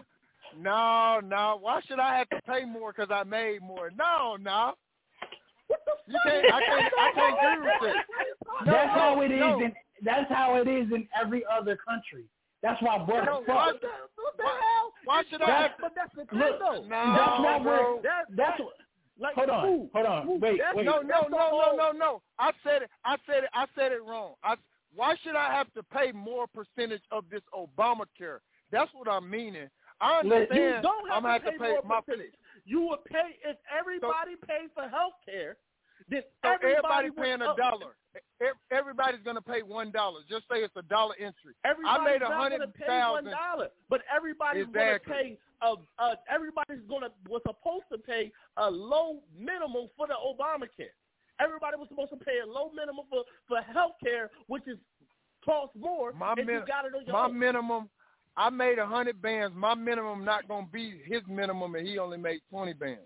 no, no. Why should I have to pay more because I made more? No, no. What the you can't. I can't. I can't agree with that. No, that's no, how it is. no. In, that's how it is in every other country. That's why we're no, fucked. what the, what the hell? Why should I have? But that's the thing, look, though. No, that's why bro. we're. That, that's that, what. Like, hold on, ooh, hold on, ooh, wait, that's, wait. No, no, that's no, no, no, no. I said it. I said it. I said it wrong. I, why should I have to pay more percentage of this Obamacare? That's what I'm meaning. I understand. You don't have I'm to have pay to pay more my percentage. You would pay if everybody so, pays for health care. Then so everybody, everybody paying a up. dollar. Everybody's gonna pay one dollar. Just say it's a dollar entry. Everybody's I made a not hundred gonna pay thousand. one dollar, but everybody's exactly. gonna pay. A, a, everybody's gonna was supposed to pay a low minimum for the Obamacare. Everybody was supposed to pay a low minimum for for health care, which is costs more. My, if min- you got it on your my own. minimum. I made a hundred bands. My minimum not gonna be his minimum, and he only made twenty bands.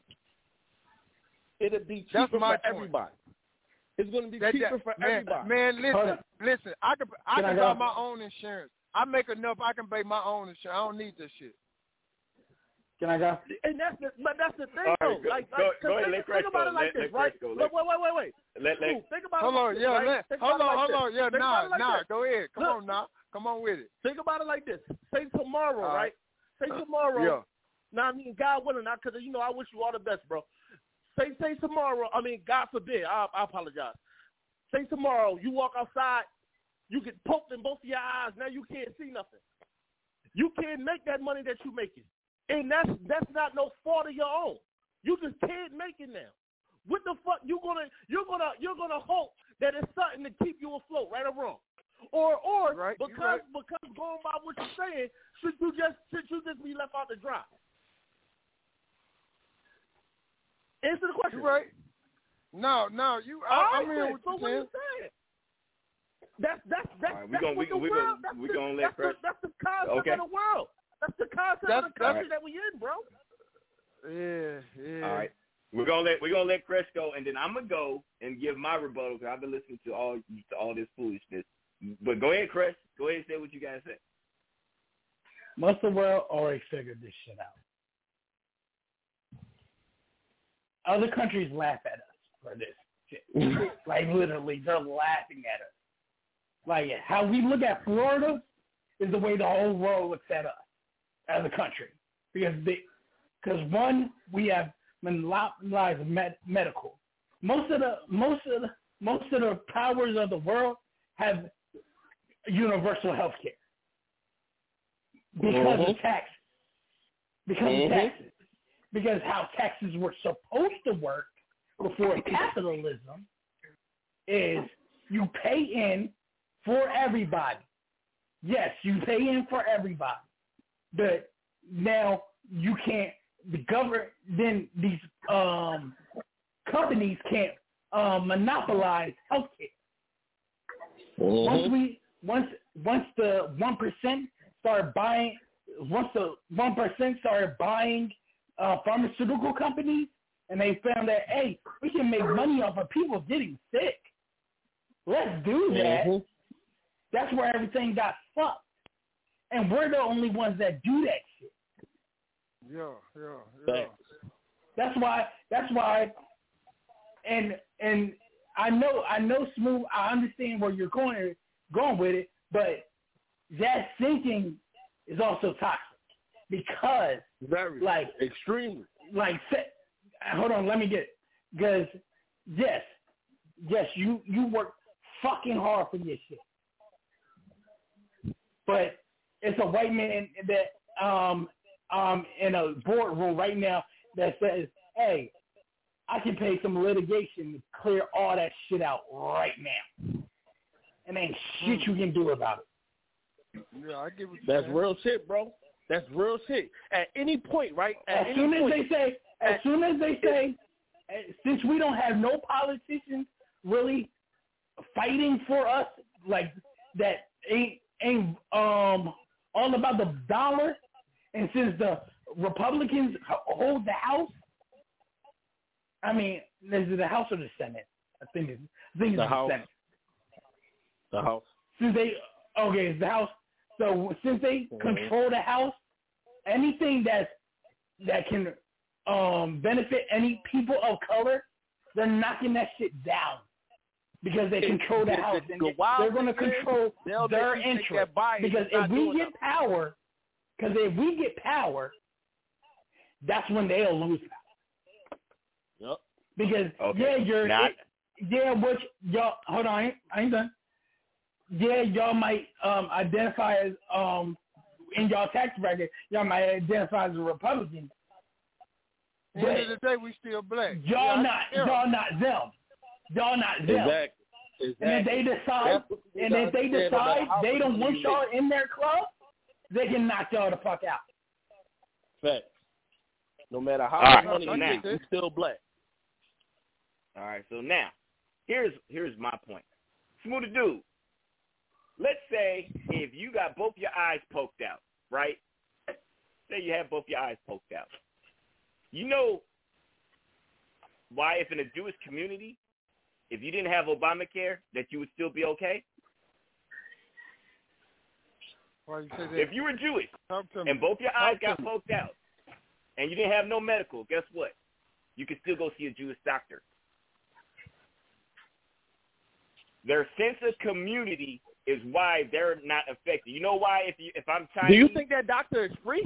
It'll be cheaper That's my for point. everybody. It's going to be that, cheaper that, for man, everybody. Man, listen, listen. I can I can, can buy I my own insurance. I make enough. I can pay my own insurance. I don't need this shit. Can I go? And that's the, but that's the thing, All though. right, go, like, go, like go ahead, think, let Chris think about go. it like let, this, let right? Go. Wait, wait, wait, wait, wait. let, let, Smooth, think about hold it on, like this, yeah, right? let, Think hold about on, it like hold on, this. yeah, Think nah, about it like nah, this. go ahead, come Look, on now, come on with it. Think about it like this. Say tomorrow, All right? right? Say tomorrow. Yeah. Now, I mean, God willing, because, you know, I wish you all the best, bro. Say, say tomorrow, I mean, God forbid, I, I apologize. Say tomorrow, you walk outside, you get poked in both of your eyes, now you can't see nothing. You can't make that money that you're making. And that's that's not no fault of your own. You just can't make it now. What the fuck you gonna you're gonna you're gonna hope that it's something to keep you afloat, right or wrong? Or or right, because right. because going by what you're saying, should you just should you just be left out to dry? Answer the question. You right. No, no, you. I, All I right, mean, then. what So you what saying? you saying? That's that's that's All right, we that's gonna, what we, the we world. gonna, That's we the, gonna let that's, Chris. the, that's the concept Okay. of the world. That's the concept That's, of the country right. that we in, bro. Yeah, yeah. All right. We're gonna let we're gonna let Chris go, and then I'm gonna go and give my rebuttal because I've been listening to all to all this foolishness. But go ahead, Chris. Go ahead and say what you guys say. Most of the world already figured this shit out. Other countries laugh at us for this shit. Like, literally, they're laughing at us. Like, how we look at Florida is the way the whole world looks at us as a country. Because, they, because one, we have monopolized med- medical. Most of the most of the most of the powers of the world have universal health care because mm-hmm. of taxes. Because mm-hmm. of taxes. Because how taxes were supposed to work before capitalism is you pay in for everybody. Yes, you pay in for everybody. But now you can't, the government, then these um, companies can't um, monopolize healthcare. Mm-hmm. Once we, once, once the one percent start buying, once the one percent started buying Uh, pharmaceutical companies, and they found that, hey, we can make money off of people getting sick. Let's do that. Mm-hmm. That's where everything got fucked. And we're the only ones that do that shit. Yeah, yeah, yeah. That's why, that's why, and and I know, I know, Smooth, I understand where you're going, going with it, but that thinking is also toxic. Because, Very, like, extremely. Like, hold on, let me get it. Because, yes, yes, you, you work fucking hard for your shit. But it's a white man that um um in a boardroom right now that says, hey, I can pay some litigation to clear all that shit out right now. And ain't shit you can do about it. Yeah, I get what you're That's saying. real shit, bro. That's real shit. At any point, right? At As soon as point, they say, as soon as they say, since we don't have no politicians really fighting for us, like that ain't ain't um all about the dollar, and since the Republicans hold the House, I mean, is it the House or the Senate? I think it's, I think it's the, the House. Senate. The House. Since they okay, it's the House. So since they mm-hmm. control the House, anything that's that can um, benefit any people of color, they're knocking that shit down because they control the House and they're going to control their interest. Because if we get power, because if we get power, that's when they'll lose power. Yep. Because okay. yeah, you're Not- it, yeah, which y'all hold on, I ain't, I ain't done. Yeah, y'all might um, identify as um, in y'all tax bracket, y'all might identify as a Republican. At the end of the day, we still black. Y'all yeah, not, y'all not them. Y'all not them. Exactly. exactly. And if they decide, and if they decide they don't want y'all in their club, they can knock y'all the fuck out. Fact. No matter how All much right, money so you now, make, you still black. All right, so now, here's here's my point. Smooth dude. Let's say if you got both your eyes poked out, right? Say you have both your eyes poked out. You know why if in a Jewish community, if you didn't have Obamacare, that you would still be okay? Why you say that? If you were Jewish and both your eyes got poked out and you didn't have no medical, guess what? You could still go see a Jewish doctor. their sense of community is why they're not affected. You know why? If you if I'm Chinese, do you think that doctor is free?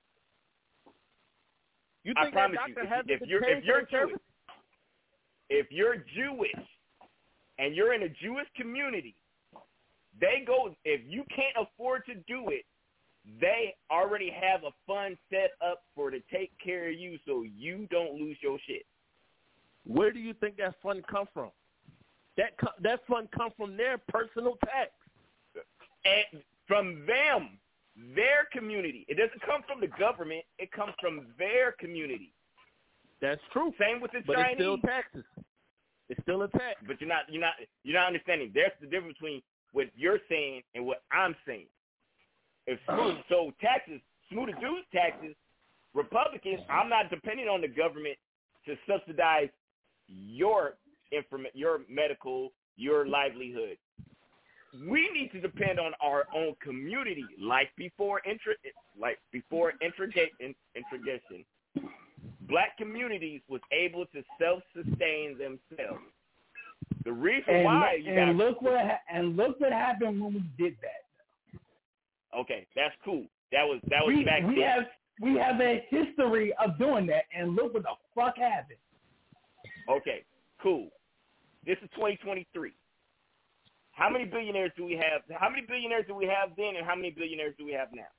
You I think that promise doctor you, has if, to if you're pay if you're for the Jewish, if you're Jewish and you're in a Jewish community, they go. If you can't afford to do it, they already have a fund set up for to take care of you, so you don't lose your shit. Where do you think that fund come from? That that fund come from their personal tax, and from them. Their community. It doesn't come from the government. It comes from their community. That's true. Same with the but Chinese. It's still taxes. It's still a tax. But you're not. You're not. You're not understanding. There's the difference between what you're saying and what I'm saying. If Smooth, so taxes, Smooth Dude's taxes, Republicans. I'm not depending on the government to subsidize your inform, your medical, your livelihood. We need to depend on our own community, like before intro, like before introduction. Introduction, black communities was able to self-sustain themselves. The reason and, why you and got look what ha- and look what happened when we did that. Okay, that's cool. That was that was we, back we then. have we have a history of doing that, and look what the fuck happened. Okay, cool. This is twenty twenty-three. How many billionaires do we have? How many billionaires do we have then, and how many billionaires do we have now?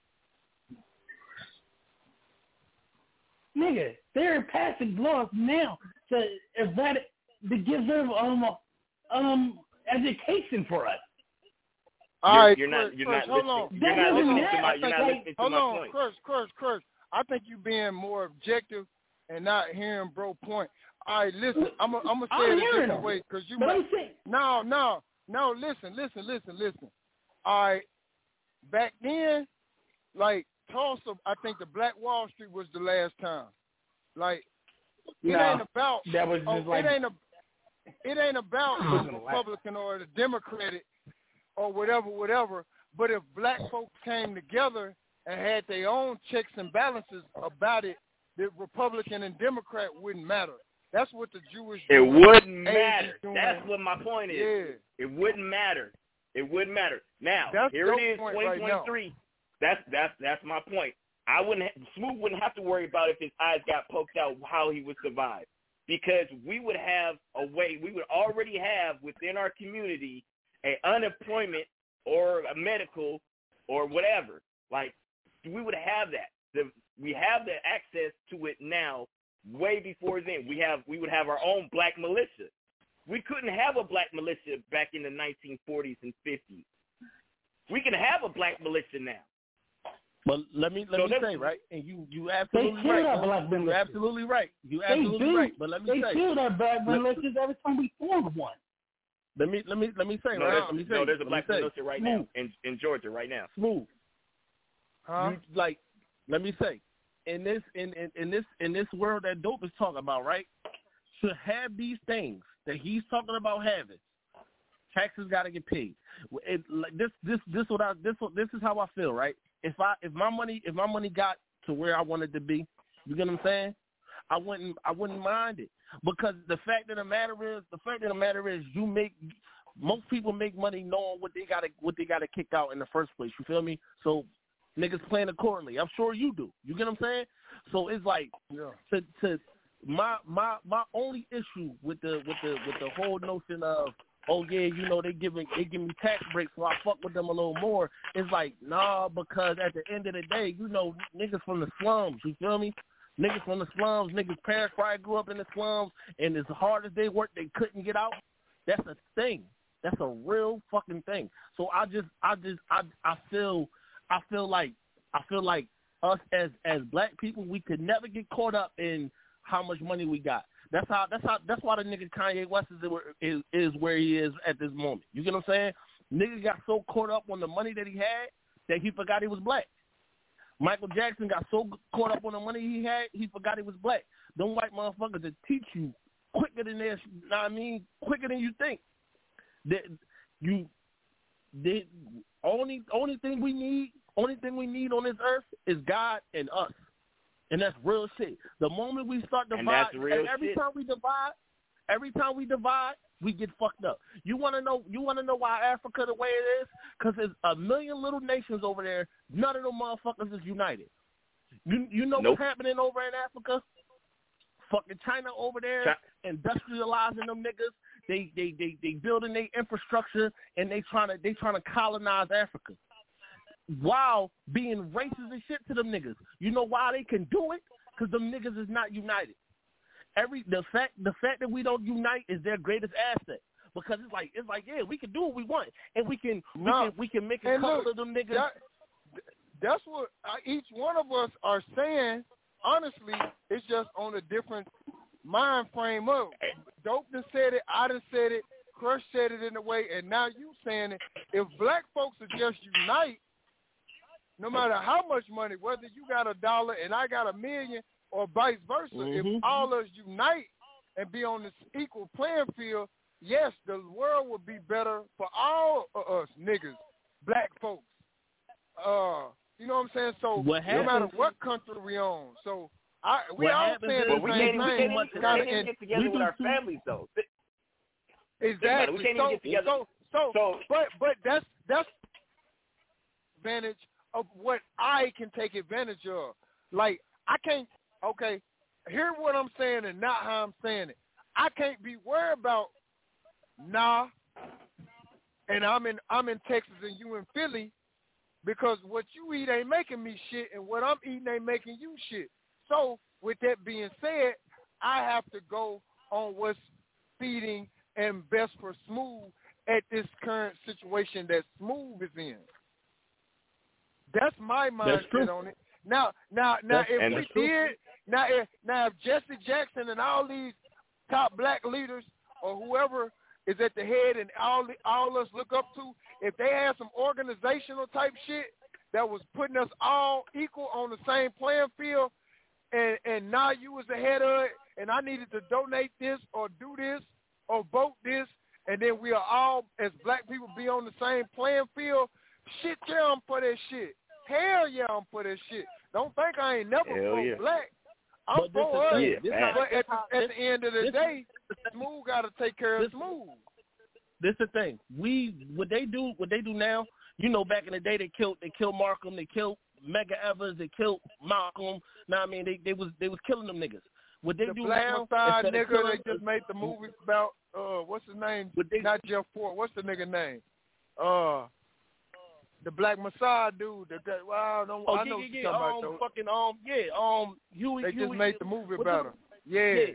Nigga, they're passing laws now to eradicate, to give them um um education for us. All you're, right, you're Chris, not. You're Chris, not hold listening. on. You're not hold listening on. to my. You're not Like, listening to hold my on, point. Chris, Chris, Chris. I think you being more objective and not hearing bro point. All right, listen. I'm gonna I'm gonna say I'm it a different him. way because you but might. I'm saying, No, no, no. Listen, listen, listen, listen. All right. Back then, like Tulsa, I think the Black Wall Street was the last time. Like it nah, ain't about. that was just oh, like it ain't a. It ain't about the Republican or the Democratic or whatever, whatever. But if black folks came together and had their own checks and balances about it, the Republican and Democrat wouldn't matter. That's what the Jewish. It doing, wouldn't Asians matter. doing. That's what my point is. Yeah. It wouldn't matter. It wouldn't matter. Now, That's here it is, point twenty twenty-three. Right that's that's that's my point. I wouldn't ha- Smooth wouldn't have to worry about if his eyes got poked out how he would survive, because we would have a way. We would already have within our community a unemployment or a medical or whatever. Like we would have that. The, we have the access to it now. Way before then, we have we would have our own black militia. We couldn't have a black militia back in the nineteen forties and fifties. We can have a black militia now. But let me let So me that- say, right, and you you absolutely They right. killed our huh? black You're militias. absolutely right. You They absolutely do. right. But let me they say, killed our black let- militias every time we formed one. let me let me let me say, No, right? there's, Let me say, no, there's a let me black say, militia right Smooth, now in in Georgia right now. Smooth. Huh? You, like, let me say, in this in, in, in this in this world that Dope is talking about, right? To have these things that he's talking about having, taxes got to get paid. It, like this this this what I this what, this is how I feel, right? If I if my money if my money got to where I wanted to be, you get what I'm saying? I wouldn't I wouldn't mind it, because the fact of the matter is the fact of the matter is you make most people make money knowing what they gotta what they gotta kick out in the first place. You feel me? So niggas plan accordingly. I'm sure you do. You get what I'm saying? So it's like Yeah. to to my my my only issue with the with the with the whole notion of, oh yeah, you know, they giving they give me tax breaks so I fuck with them a little more. It's like, nah, because at the end of the day, you know, niggas from the slums, you feel me? Niggas from the slums, niggas' parents probably grew up in the slums, and as hard as they worked, they couldn't get out. That's a thing. That's a real fucking thing. So I just, I just, I, I feel, I feel like, I feel like us as as black people, we could never get caught up in how much money we got. That's how. That's how. That's why the nigga Kanye West is, is is where he is at this moment. You get what I'm saying? Nigga got so caught up on the money that he had that he forgot he was black. Michael Jackson got so caught up on the money he had, he forgot he was black. Them white motherfuckers that teach you quicker than this, you know what I mean, quicker than you think. That you, the only only thing we need, only thing we need on this earth is God and us, and that's real shit. The moment we start And divide, that's real every shit. time we divide, every time we divide, we get fucked up. You want to know? You want to know why Africa the way it is? Because there's a million little nations over there. None of them motherfuckers is united. You you know nope. what's happening over in Africa? Fucking China over there, China. industrializing them niggas. They they they they building their infrastructure and they trying to they trying to colonize Africa while being racist and shit to them niggas. You know why they can do it? Because them niggas is not united. Every the fact the fact that we don't unite is their greatest asset. Because it's like it's like yeah, we can do what we want and we can no. we can we can make a couple look, of them niggas. That, that's what uh, each one of us are saying. Honestly, it's just on a different mind frame of. Dope done said it, I done said it, Crush said it in a way, and now you saying it. If black folks are just unite, no matter how much money, whether you got a dollar and I got a million or vice versa, mm-hmm. if all of us unite and be on this equal playing field, yes, the world would be better for all of us niggas, black folks. Uh, you know what I'm saying? So what no matter what country we on, so I we what all saying the we same can't, thing. We can't even get together with our too. families though. Exactly. We can't so, even get together. So, so, so, but but that's that's advantage of what I can take advantage of. Like I can't. Okay, hear what I'm saying and not how I'm saying it. I can't be worried about nah, and I'm in I'm in Texas and you in Philly. Because what you eat ain't making me shit, and what I'm eating ain't making you shit. So, with that being said, I have to go on what's feeding and best for Smooth at this current situation that Smooth is in. That's my mindset on it. Now, now, now, that's, if we true. did, now, if, now, if Jesse Jackson and all these top black leaders or whoever is at the head and all the, all us look up to, if they had some organizational type shit that was putting us all equal on the same playing field, and, and now you was the head of it, and I needed to donate this or do this or vote this, and then we are all, as black people, be on the same playing field, shit, yeah, I'm for that shit. Hell yeah, I'm for that shit. Don't think I ain't never for yeah. black. I'm but for us. Yeah, but at the, at the end of the day, Smooth got to take care of Smooth. This is the thing. We what they do what they do now. You know, back in the day, they killed they killed Markham, they killed Medgar Evers, they killed Malcolm. Now I mean, they they was they was killing them niggas. What they the do Black now, Messiah nigga, killing, they just made the movie about uh, what's his name? They, Not Jeff Ford. What's the nigga name? Uh, the Black Messiah dude. The guy, well, I don't. Oh I yeah, know yeah, what yeah. you're talking Um, about, though. fucking um, yeah, um, Huey. They Huey, just made the movie what about the, him. Yeah. yeah.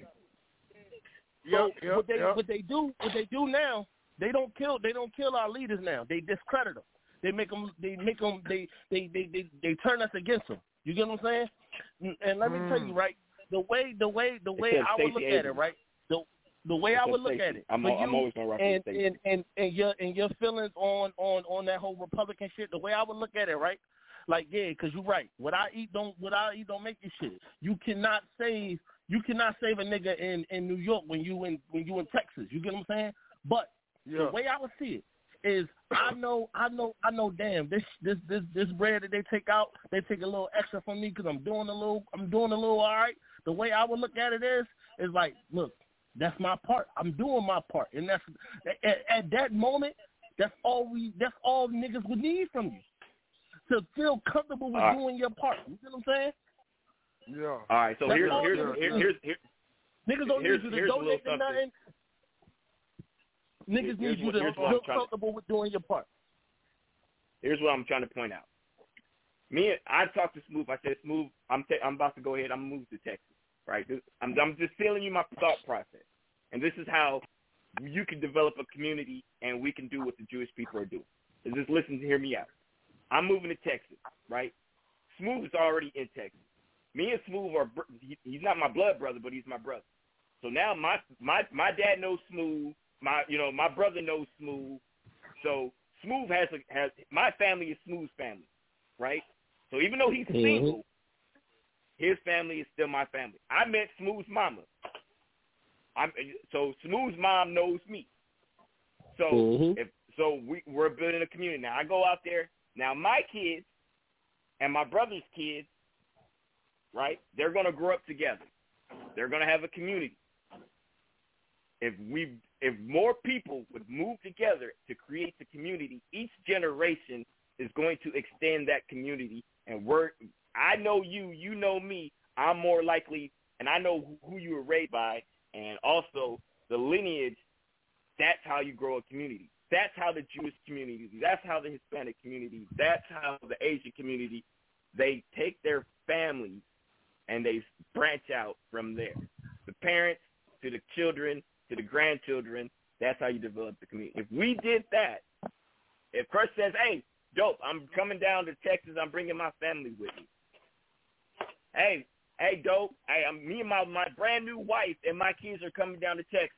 Yep, So yep, what they yep. what they do what they do now, they don't kill they don't kill our leaders now. They discredit them. They make them they make them they they they they, they turn us against them. You get what I'm saying? And, and let mm. me tell you, right, the way the way the way I would look at it, right, the the way I would look at it, I'm, for I'm you always gonna rock and, with and and and your and your feelings on on on that whole Republican shit. The way I would look at it, right, like yeah, because you're right. What I eat don't what I eat don't make you shit. You cannot save you cannot save a nigga in, in New York when you in when you in Texas. You get what I'm saying? But yeah. the way I would see it is I know I know I know. Damn, this this this this bread that they take out, they take a little extra from me because I'm doing a little I'm doing a little all right. The way I would look at it is is like, look, that's my part. I'm doing my part, and that's at, at that moment. That's all we. That's all niggas would need from you to feel comfortable with right. doing your part. You see what I'm saying? Yeah. All right. So that's here's here's here's, here's, here's, here's niggas don't here's, need you to here's donate to nothing. Niggas here's need you what, to feel comfortable to, with doing your part. Here's what I'm trying to point out. Me, I talked to Smooth. I said, Smooth, I'm te- I'm about to go ahead. I'm moving to Texas. Right. I'm I'm just telling you my thought process, and this is how you can develop a community, and we can do what the Jewish people are doing. Is just listen to hear me out. I'm moving to Texas. Right. Smooth is already in Texas. Me and Smooth are. He, he's not my blood brother, but he's my brother. So now my my my dad knows Smooth. My, you know, my brother knows Smooth, so Smooth has a, has my family is Smooth's family, right? So even though he's mm-hmm. single, his family is still my family. I met Smooth's mama. I'm so Smooth's mom knows me. So mm-hmm. if so, we we're building a community now. I go out there now. My kids and my brother's kids, right? They're gonna grow up together. They're gonna have a community. If we if more people would move together to create the community, each generation is going to extend that community. And we're, I know you, you know me. I'm more likely, and I know who you were raised by, and also the lineage. That's how you grow a community. That's how the Jewish community, that's how the Hispanic community, that's how the Asian community, they take their families and they branch out from there. The parents to the children to the grandchildren, that's how you develop the community. If we did that, if Crush says, hey, dope, I'm coming down to Texas, I'm bringing my family with me. Hey, hey, dope, hey, I'm, me and my, my brand new wife and my kids are coming down to Texas.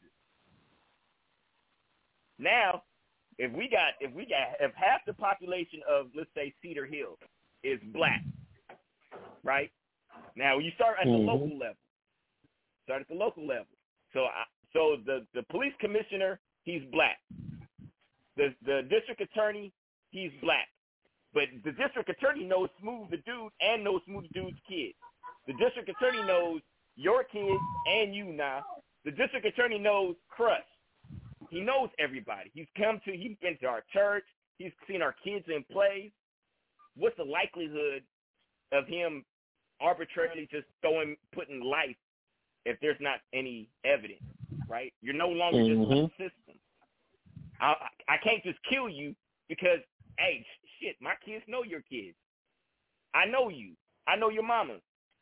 Now, if we got, if we got, if half the population of, let's say, Cedar Hill is black, right? Now, you start at the mm-hmm. local level. Start at the local level. So, I, so the, the police commissioner, he's black. The the district attorney, he's black. But the district attorney knows Smooth the dude and knows Smooth the dude's kids. The district attorney knows your kids and you now. The district attorney knows Crush. He knows everybody. He's come to, he's been to our church. He's seen our kids in plays. What's the likelihood of him arbitrarily just throwing, putting life if there's not any evidence, right? You're no longer mm-hmm. just a system. I, I can't just kill you because, hey, shit, my kids know your kids. I know you. I know your mama.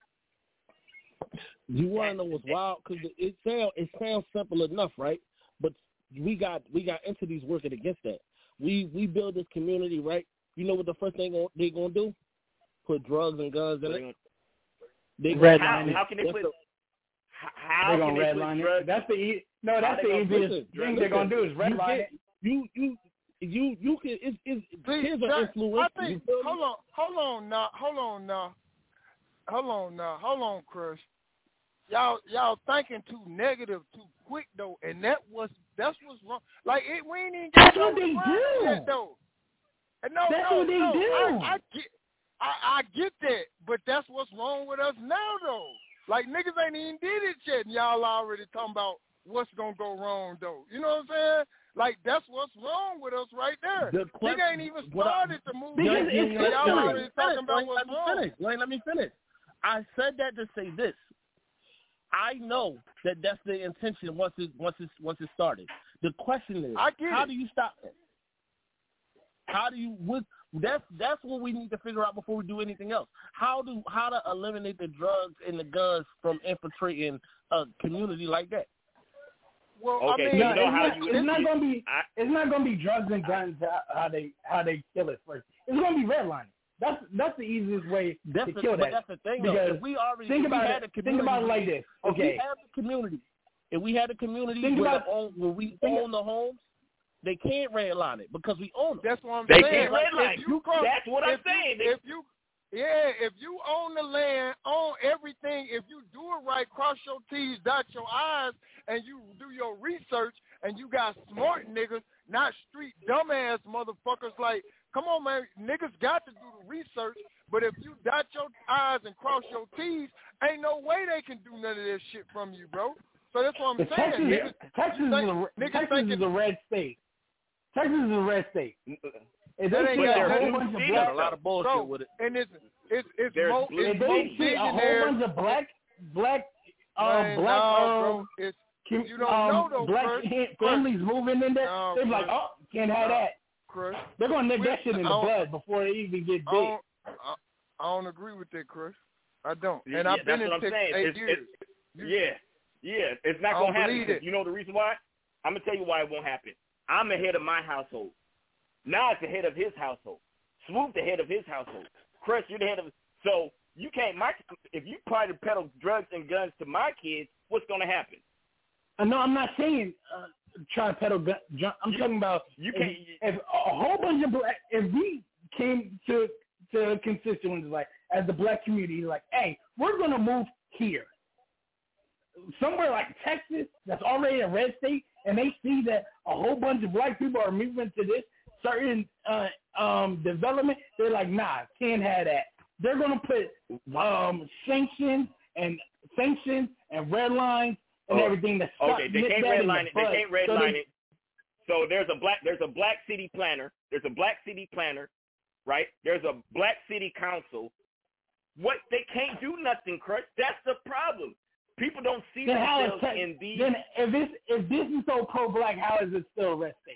You want to know what's wild? Because it sounds it sounds simple enough, right? But we got we got entities working against that. We we build this community, right? You know what the first thing they're going to do? Put drugs and guns in it. They red how, line how can they put? The, how they're can gonna they red put line drugs? it. That's the e- no. That's the easiest thing they're gonna do is red line it. You you you you can. It's it's kids are influential. I think. Hold on, hold on now, hold on now, hold on now, hold on, Crush. Y'all y'all thinking too negative, too quick though, and that was that's what's wrong. Like it, we ain't even. That's what they do. Yet, though. And no, that's no, what they no. do. I, I get, I, I get that, but that's what's wrong with us now, though. Like niggas ain't even did it yet, and y'all already talking about what's gonna go wrong, though. You know what I'm saying? Like that's what's wrong with us right there. The question, Nigga ain't even started to move. Because it's y'all already talking about what's let me wrong. Finish. Wait, let me finish. I said that to say this. I know that that's the intention once it once it once it started. The question is, I get how it. do you stop it? How do you? With, that's that's what we need to figure out before we do anything else. How do how to eliminate the drugs and the guns from infiltrating a community like that? Well, okay, I mean, so you know it's, how not, you it's not gonna be I, it's not gonna be drugs and guns how, how they how they kill it first. It's gonna be redlining. That's that's the easiest way that's to the, kill but that. That's the thing, because though. If we already think if about we had it. a Think about it like this. Okay. If we had a community, if we had a community think where, about, the own, where we own the homes, they can't redline it because we own them. That's what I'm they saying. They can't redline. You cross, that's what I'm if saying. You, if you yeah, if you own the land, own everything, if you do it right, cross your T's, dot your I's, and you do your research, and you got smart niggas, not street dumbass motherfuckers like, come on, man, niggas got to do the research, but if you dot your I's and cross your T's, ain't no way they can do none of this shit from you, bro. So that's what I'm Texas, saying. Niggas, Texas, think, is, a, Texas thinking, is a red state. Texas is a red state. If that they ain't see got a whole nothing bunch to of do black, a lot of bullshit bro, with it. And it's it's it's There's mo- blue- it's if they see a whole bunch of black black uh, Man, black no, uh, bro. It's, you don't um, know though, black Chris. ha- families Chris. moving in there, No, they're like, Chris. oh, can't have No, that. Chris. They're gonna nip that shit in the I don't- bud before they even get I big. don't, I, I don't agree with that, Chris. I don't. And yeah, I've been that's in what I'm Texas saying. eight It's, years. it's, yeah, yeah. It's not I gonna don't happen. believe because it. You know the reason why? I'm gonna tell you why it won't happen. I'm the head of my household. Now it's the head of his household. Swoop the head of his household. Crush, you're the head of. So you can't. My if you try to peddle drugs and guns to my kids, what's gonna happen? Uh, no, I'm not saying uh, try to peddle gun. I'm you, talking about you if, can't. if a whole bunch of black. If we came to to constituents like as the black community, like, hey, we're gonna move here, somewhere like Texas, that's already a red state, and they see that a whole bunch of black people are moving to this certain uh, um, development, they're like, nah, can't have that. They're gonna put um, sanctions and sanctions and red lines and oh, everything that's okay. They can't redline it. They can't redline so it. So there's a black there's a black city planner. There's a black city planner, right? There's a black city council. What they can't do nothing, Crush. That's the problem. People don't see then themselves how is, in these. Then if this if this is so pro-black, how is it still a red state?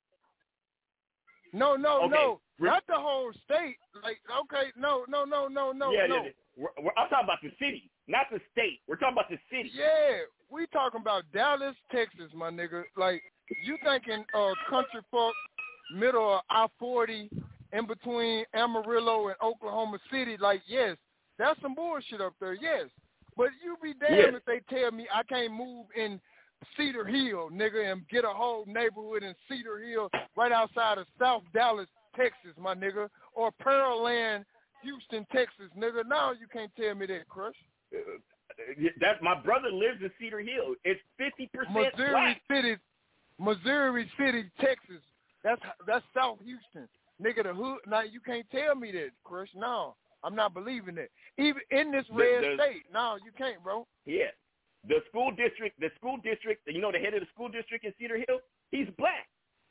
No, no, okay. no, not the whole state. Like, okay, no, no, no, no, no, yeah, no. Yeah, we're, we're, I'm talking about the city, not the state. We're talking about the city. Yeah, we talking about Dallas, Texas, my nigga. Like, you thinking uh, country folk, middle of I forty, in between Amarillo and Oklahoma City, like, yes, that's some bullshit up there, yes. But you be damned yes. if they tell me I can't move in Cedar Hill, nigga, and get a whole neighborhood in Cedar Hill right outside of South Dallas, Texas, my nigga, or Pearland, Houston, Texas, nigga. No, you can't tell me that, Crush. Uh, that my brother lives in Cedar Hill. It's fifty percent Missouri black. City, Missouri City, Texas. That's that's South Houston, nigga. The hood. Now you can't tell me that, Crush. No, I'm not believing that. Even in this red the, the, state, no, you can't, bro. Yeah. The school district, the school district, you know, the head of the school district in Cedar Hill, he's black.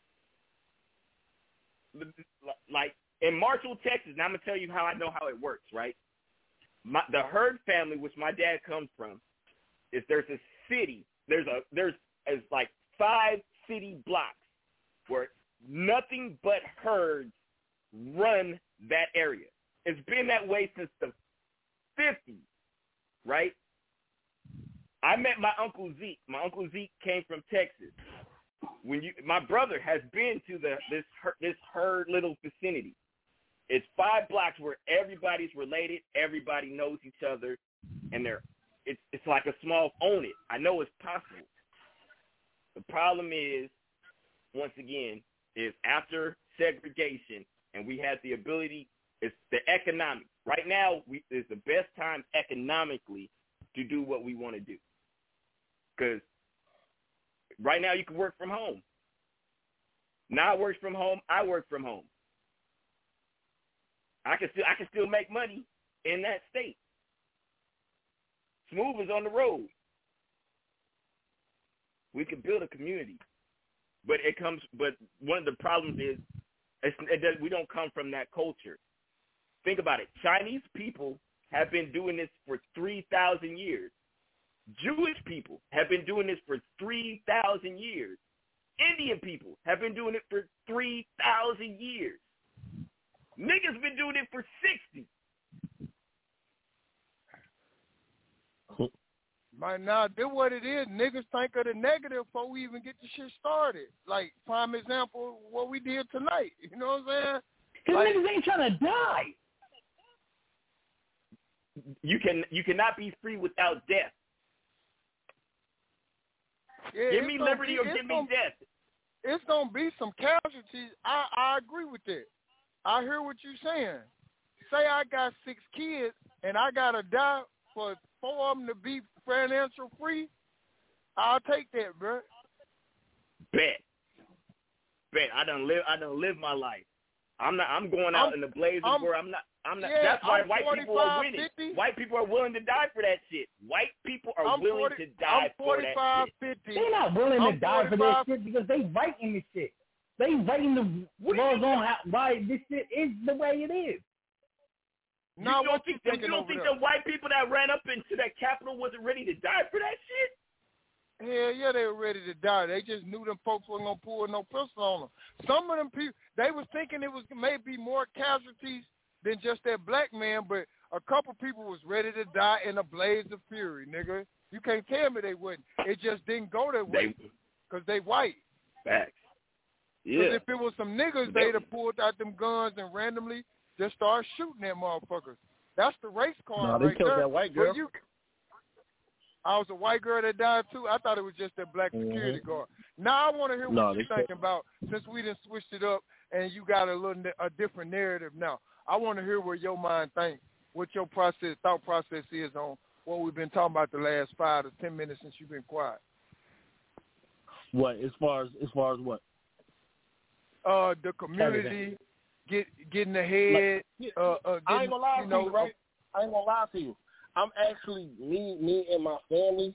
Like in Marshall, Texas, now I'm going to tell you how I know how it works, right? My, the Hurd family, which my dad comes from, is there's a city, there's a, there's, there's like five city blocks where nothing but Hurds run that area. It's been that way since the fifties, right? I met my Uncle Zeke. My Uncle Zeke came from Texas. When you, my brother has been to the this this Hurd little vicinity. It's five blocks where everybody's related, everybody knows each other, and they're it's it's like a small own it. I know it's possible. The problem is, once again, is after segregation, and we had the ability. It's the economic. Right now, we is the best time economically to do what we want to do. Because right now you can work from home. Now I work from home. I work from home. I can still I can still make money in that state. Smooth is on the road. We can build a community, but it comes. But one of the problems is it's, it does, we don't come from that culture. Think about it. Chinese people have been doing this for three thousand years. Jewish people have been doing this for three thousand years. Indian people have been doing it for three thousand years. Niggas been doing it for sixty. Might not do what it is. Niggas think of the negative before we even get the shit started. Like, prime example, what we did tonight. You know what I'm saying? Because like, niggas ain't trying to die. You can you cannot be free without death. Yeah, give me liberty be, or give gonna, me death. It's gonna be some casualties. I, I agree with that. I hear what you're saying. Say I got six kids and I gotta die for four of them to be financial free. I'll take that, bro. Bet, bet. I done live. I done live my life. I'm not. I'm going out I'm, in the blazes I'm, where I'm not. I'm not. Yeah, that's why I'm white people are winning. fifty. White people are willing to die for that shit. White people are I'm willing forty, to die for that shit. fifty. They're not willing I'm to die for that shit because they writing this shit. They writing the laws on how, why this shit is the way it is. You now, don't what think, you you don't think there? the white people that ran up into that Capitol wasn't ready to die for that shit? Hell yeah, they were ready to die. They just knew them folks weren't gonna pull no pistol on them. Some of them people, they was thinking it was maybe more casualties than just that black man, but a couple people was ready to die in a blaze of fury, nigga. You can't tell me they wouldn't. It just didn't go that way because they white. Facts. Yeah. Because if it was some niggas, they'd have pulled out them guns and randomly just start shooting at motherfuckers. That's the race card no, they right killed there. that white girl. You, I was a white girl that died too. I thought it was just that black security mm-hmm. guard. Now I want to hear what no, you're thinking about since we done switched it up and you got a little a different narrative now. I want to hear what your mind thinks, what your process, thought process is on what we've been talking about the last five to ten minutes since you've been quiet. What as far as as far as what? Uh, the community Everything. get getting ahead. Like, uh, uh, getting, I ain't gonna lie you know, to you, right? I ain't gonna lie to you. I'm actually me, me and my family.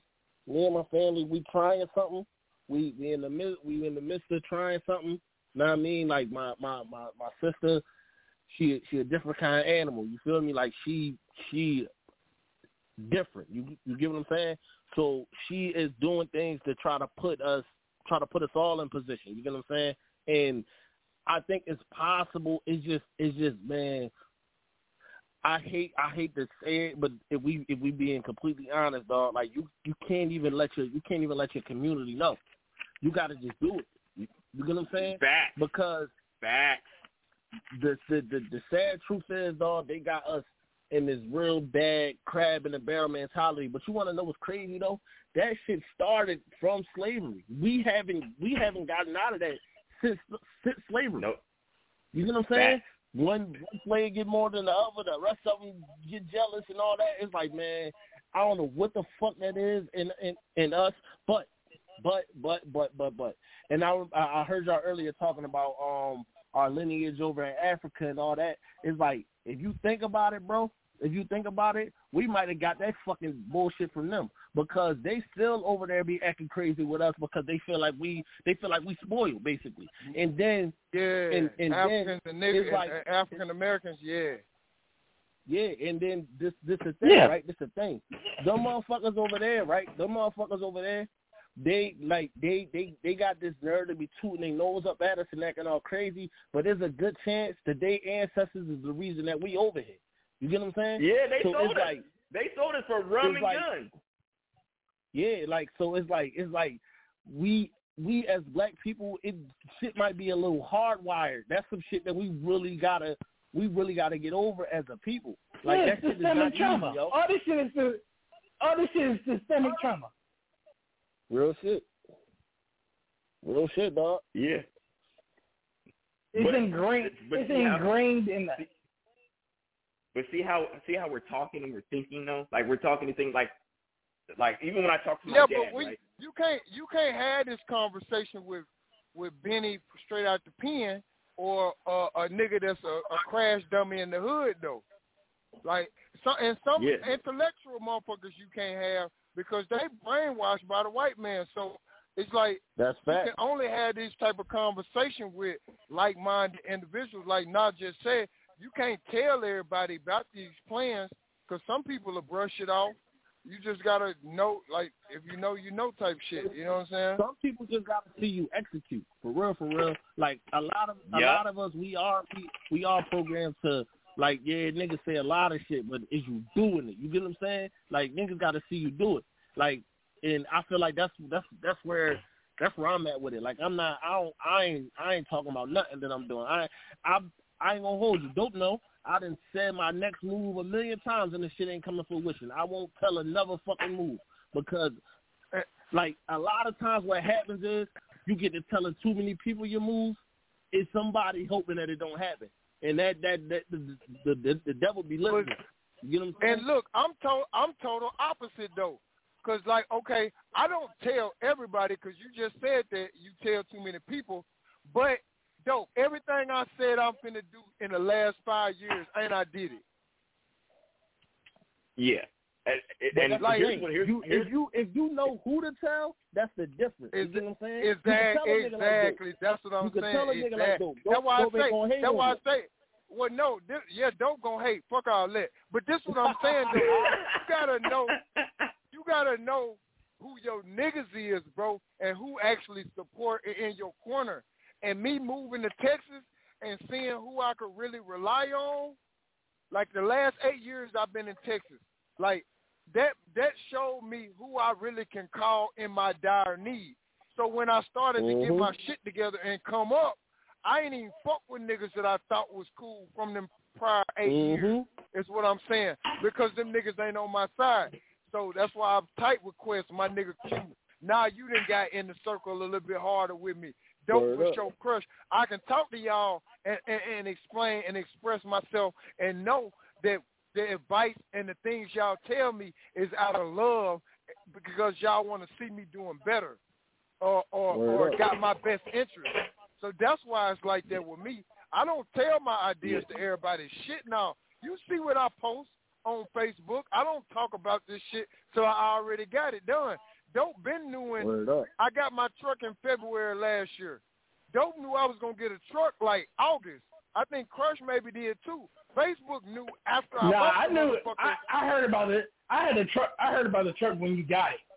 me and my family, we trying something. We we in the mid we in the midst of trying something. Know what I mean? Like my, my, my, my sister, she she a different kind of animal. You feel me? Like she she different. You you get what I'm saying? So she is doing things to try to put us try to put us all in position. You get what I'm saying? And I think it's possible. It's just it's just man. I hate I hate to say it, but if we if we being completely honest, dog, like you, you can't even let your you can't even let your community know. You got to just do it. You, you get what I'm saying? Facts. Because Facts. The, the the the sad truth is, dog, they got us in this real bad crab in the barrel mentality. But you want to know what's crazy though? That shit started from slavery. We haven't we haven't gotten out of that since since slavery. Nope. You get what I'm saying? Facts. One, one player get more than the other, the rest of them get jealous and all that. It's like, man, I don't know what the fuck that is in in, in us, but but but but but but. And I I heard y'all earlier talking about um our lineage over in Africa and all that. It's like, if you think about it, bro, if you think about it, we might have got that fucking bullshit from them, because they still over there be acting crazy with us because they feel like we they feel like we spoiled basically. And then yeah, and, and Africans then and niggas, like, African Americans, yeah. Yeah, and then this this a thing, yeah. right? This a thing. Them motherfuckers over there, right? Them motherfuckers over there, they like they they they got this nerve to be tooting their nose up at us and acting all crazy. But there's a good chance that their ancestors is the reason that we over here. You get what I'm saying? Yeah, they so sold it's it. Like, they sold it for rum and like, guns. Yeah, like so it's like it's like we we as black people, it shit might be a little hardwired. That's some shit that we really gotta we really gotta get over as a people. Like yeah, that shit is not trauma. easy, yo. All this shit is all this shit is systemic trauma. Real shit. Real shit, dog. Yeah. It's but, ingrained. But it's ingrained how, in us. But see how see how we're talking and we're thinking though. Like we're talking to things like like even when I talk to my yeah, dad, but we, right? you can't you can't have this conversation with with Benny straight out the pen or uh, a nigga that's a, a crash dummy in the hood though. Like some and some yeah. intellectual motherfuckers you can't have because they brainwashed by the white man. So it's like that's fact. You can only have this type of conversation with like-minded individuals. Like Nah just said, you can't tell everybody about these plans because some people will brush it off. You just gotta know, like, if you know, you know, type shit. You know what I'm saying? Some people just gotta see you execute for real, for real. Like a lot of a yeah. lot of us, we are we, we are programmed to like, yeah, niggas say a lot of shit, but is you doing it? You get what I'm saying? Like niggas gotta see you do it. Like, and I feel like that's that's that's where. That's where I'm at with it. Like I'm not, I don't, I ain't, I ain't talking about nothing that I'm doing. I, I, I ain't gonna hold you. Don't know. I done said my next move a million times and the shit ain't coming to fruition. I won't tell another fucking move because, like, a lot of times what happens is you get to telling too many people your moves. It's somebody hoping that it don't happen, and that that that the the, the, the devil be listening. You get what I'm saying? And look, I'm to, I'm total opposite though. Because, like, okay, I don't tell everybody because you just said that you tell too many people. But, dope, everything I said I'm finna do in the last five years, and I did it. Yeah. And, and like, here's what, here's, you, here's, if, you, if you know who to tell, that's the difference. You get what I'm saying? Exactly. exactly. Like that's what I'm you saying. Tell a exactly. Like, dope. That's why I say, hate that's why I you. say, well, no, this, yeah, don't go hate. Fuck all that. But this is what I'm saying, though. You gotta know, you gotta know who your niggas is, bro, and who actually support in your corner. And me moving to Texas and seeing who I could really rely on, like the last eight years I've been in Texas, like that that showed me who I really can call in my dire need. So when I started mm-hmm. to get my shit together and come up, I ain't even fuck with niggas that I thought was cool from them prior eight mm-hmm. years. Is what I'm saying. Because them niggas ain't on my side. So that's why I'm tight with Quest, my nigga Q. Now you done got in the circle a little bit harder with me. Dope with your crush. I can talk to y'all and, and, and explain and express myself and know that the advice and the things y'all tell me is out of love because y'all want to see me doing better or or, or got my best interest. So that's why it's like that with me. I don't tell my ideas to everybody. Shit now. You see what I post on Facebook. I don't talk about this shit till I already got it done. Dope been knew in, Word up. I got my truck in February last year. Dope knew I was going to get a truck like August. I think Crush maybe did too. Facebook knew after I Nah, bought I the knew it. motherfucker. I, I heard about it. I had a truck. I heard about the truck when you got it.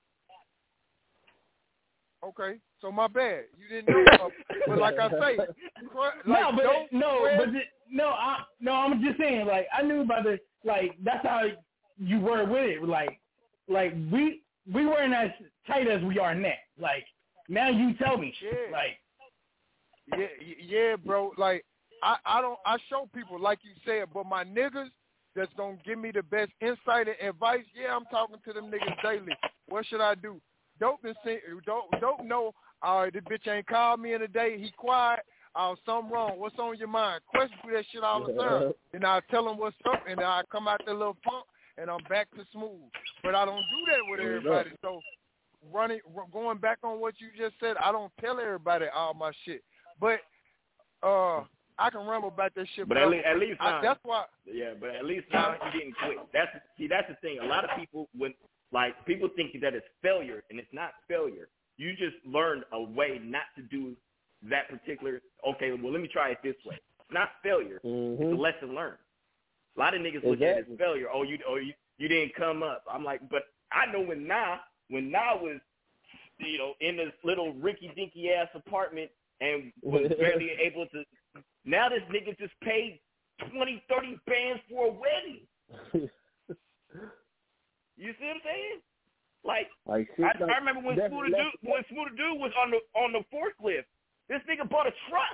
Okay, so my bad. You didn't know, but like I say, Crush, like no, but Dope, no, Fred, but it, no, I, no. I'm just saying, like I knew about it. Like that's how you were with it. Like, like we we weren't as tight as we are now. Like now you tell me shit. Yeah. Like yeah, y- yeah, bro. Like I, I don't, I show people like you said, but my niggas that's gonna give me the best insight and advice. Yeah, I'm talking to them niggas daily. What should I do? Dope been say, dope, dope know. All right, this bitch ain't called me in a day. He quiet. Oh, something wrong. What's on your mind? Question me that shit all the time. And I tell him what's up, and I come out that little funk, and I'm back to smooth. But I don't do that with everybody. So running, going back on what you just said, I don't tell everybody all my shit. But uh, I can ramble about that shit. But at, le- at least I, now, that's why. Yeah, but at least now you didn't quit. That's see, that's the thing. A lot of people, when like people think that it's failure, and it's not failure. You just learned a way not to do that particular. Okay, well, let me try it this way. It's not failure. Mm-hmm. It's a lesson learned. A lot of niggas look at it as failure. Oh, you, oh, you, you didn't come up. I'm like, but I know when Na, when Na was, you know, in this little rinky dinky ass apartment and was barely able to. Now this nigga just paid twenty, thirty bands for a wedding. You see what I'm saying? Like, like shit, I, like, I remember when Smooth Dude when Smooth Dude was on the on the forklift. This nigga bought a truck.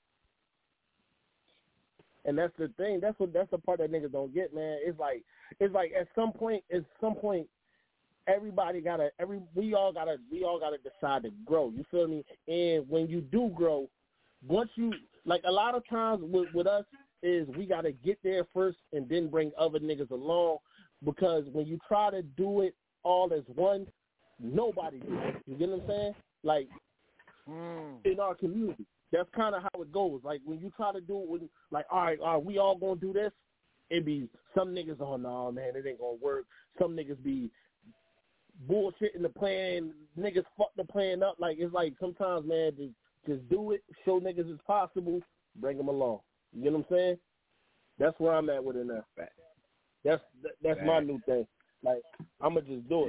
And that's the thing. That's what that's the part that niggas don't get, man. It's like it's like at some point, at some point, everybody gotta every we all gotta we all gotta decide to grow. You feel me? And when you do grow, once you like a lot of times with, with us is we gotta get there first and then bring other niggas along, because when you try to do it all as one, nobody does it. You get what I'm saying? Like mm. in our community. That's kind of how it goes. Like, when you try to do it, when, like, all right, are we all going to do this? It be some niggas, oh, no, man, it ain't going to work. Some niggas be bullshitting the plan. Niggas fuck the plan up. Like, it's like sometimes, man, just, just do it, show niggas it's possible, bring them along. You get what I'm saying? That's where I'm at with it now. That's that's my new thing. Like, I'm going to just do it.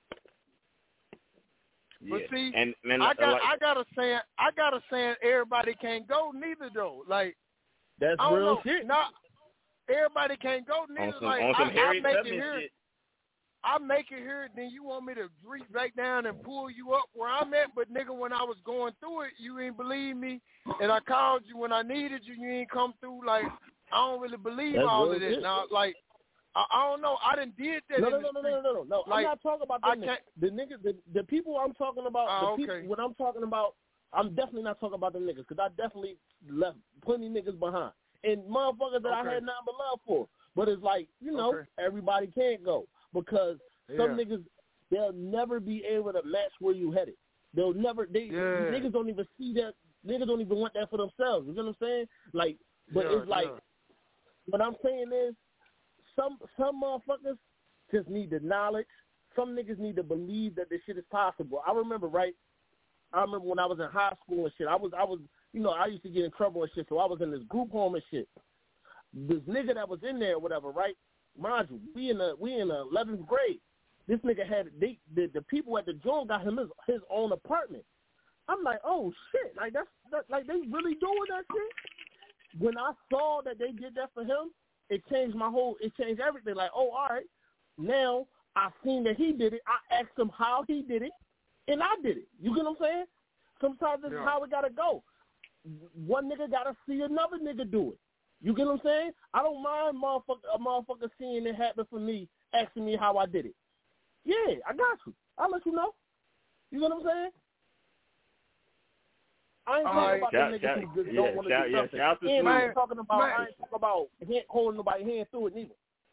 But yeah. see, and, and I got like, I got a saying I got a saying everybody can't go neither though. Like that's I don't real know, shit. Not everybody can't go neither. Some, like on some I, I make it shit. here. I make it here, then you want me to reach back down and pull you up where I'm at. But nigga, when I was going through it, you ain't believe me, and I called you when I needed you. You ain't come through. Like I don't really believe that's all real of this. shit. Now, like. I, I don't know. I done did that. No, in no, the no, no, street. no, no, no, no. Like, I'm not talking about them niggas. The niggas, the, the people I'm talking about. Oh, the people, okay. When I'm talking about, I'm definitely not talking about them niggas, because I definitely left plenty niggas behind and motherfuckers that okay. I had nothing but love for. But it's like, you know, okay. everybody can't go, because yeah. some niggas, they'll never be able to match where you headed. They'll never. They yeah. niggas don't even see that. Niggas don't even want that for themselves. You know what I'm saying? Like, but yeah, it's like, yeah. what I'm saying is. Some some motherfuckers just need the knowledge. Some niggas need to believe that this shit is possible. I remember, right? I remember when I was in high school and shit. I was, I was, you know, I used to get in trouble and shit, so I was in this group home and shit. This nigga that was in there or whatever, right? Mind you, we in the we in the eleventh grade. This nigga had they, the the people at the joint got him his, his own apartment. I'm like, oh shit, like that's that, like they really doing that shit. When I saw that they did that for him. It changed my whole, it changed everything. Like, oh, all right, now I seen that he did it. I asked him how he did it, and I did it. You get what I'm saying? Sometimes this yeah. is how it got to go. One nigga got to see another nigga do it. You get what I'm saying? I don't mind motherfucker, a motherfucker seeing it happen for me, asking me how I did it. Yeah, I got you. I'll let you know. You get what I'm saying? I ain't talking right. about shout, them niggas shout, who just yeah, don't want to shout, do yeah, something. shout And I ain't talking about, man. I ain't talking about hand, holding nobody's hand through it neither.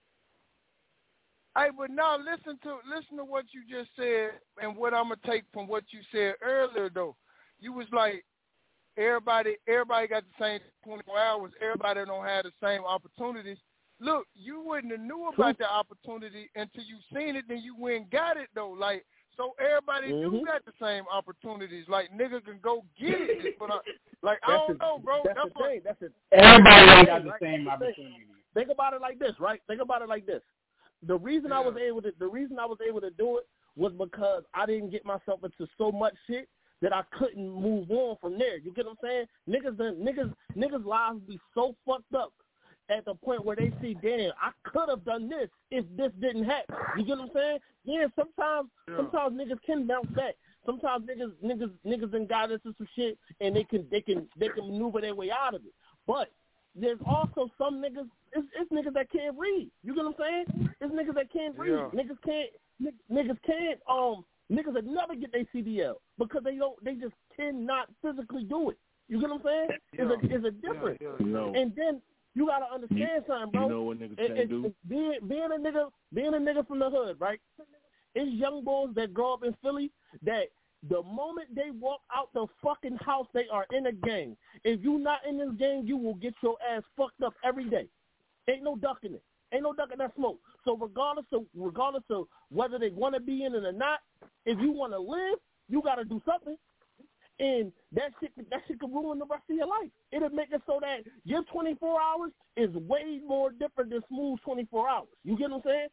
Hey, but now listen to listen to what you just said and what I'm gonna take from what you said earlier. Though you was like, everybody everybody got the same twenty-four hours. Everybody don't have the same opportunities. Look, you wouldn't have knew about the opportunity until you seen it, then you went and got it though. Like, So everybody mm-hmm. do got the same opportunities. Like nigga can go get it, but I, like I that's don't a, know, bro. That's, that's the thing. That's it. Everybody ain't got the right? same opportunity. Think about it like this, right? Think about it like this. The reason yeah. I was able to, the reason I was able to do it was because I didn't get myself into so much shit that I couldn't move on from there. You get what I'm saying? Niggas, niggas, niggas' lives be so fucked up at the point where they see, damn, I could have done this if this didn't happen. You get what I'm saying? Yeah, sometimes, yeah. sometimes niggas can bounce back. Sometimes niggas, niggas, niggas done got into some shit and they can, they can, they can maneuver their way out of it. But there's also some niggas, it's, it's niggas that can't read. You get what I'm saying? It's niggas that can't read. Yeah. Niggas can't, niggas can't, um, niggas that never get their C D L because they don't, they just cannot physically do it. You get what I'm saying? Yeah. It's a, it's a difference. Yeah, yeah, no. And then you gotta understand you, something, bro. You know what niggas it, can't it, do? It, being, being a nigga, being a nigga from the hood, right? It's young boys that grow up in Philly that the moment they walk out the fucking house, they are in a gang. If you not in this gang, you will get your ass fucked up every day. Ain't no ducking it. Ain't no ducking that smoke. So regardless of regardless of whether they want to be in it or not, if you want to live, you got to do something. And that shit, that shit can ruin the rest of your life. It'll make it so that your twenty-four hours is way more different than smooth twenty-four hours. You get what I'm saying?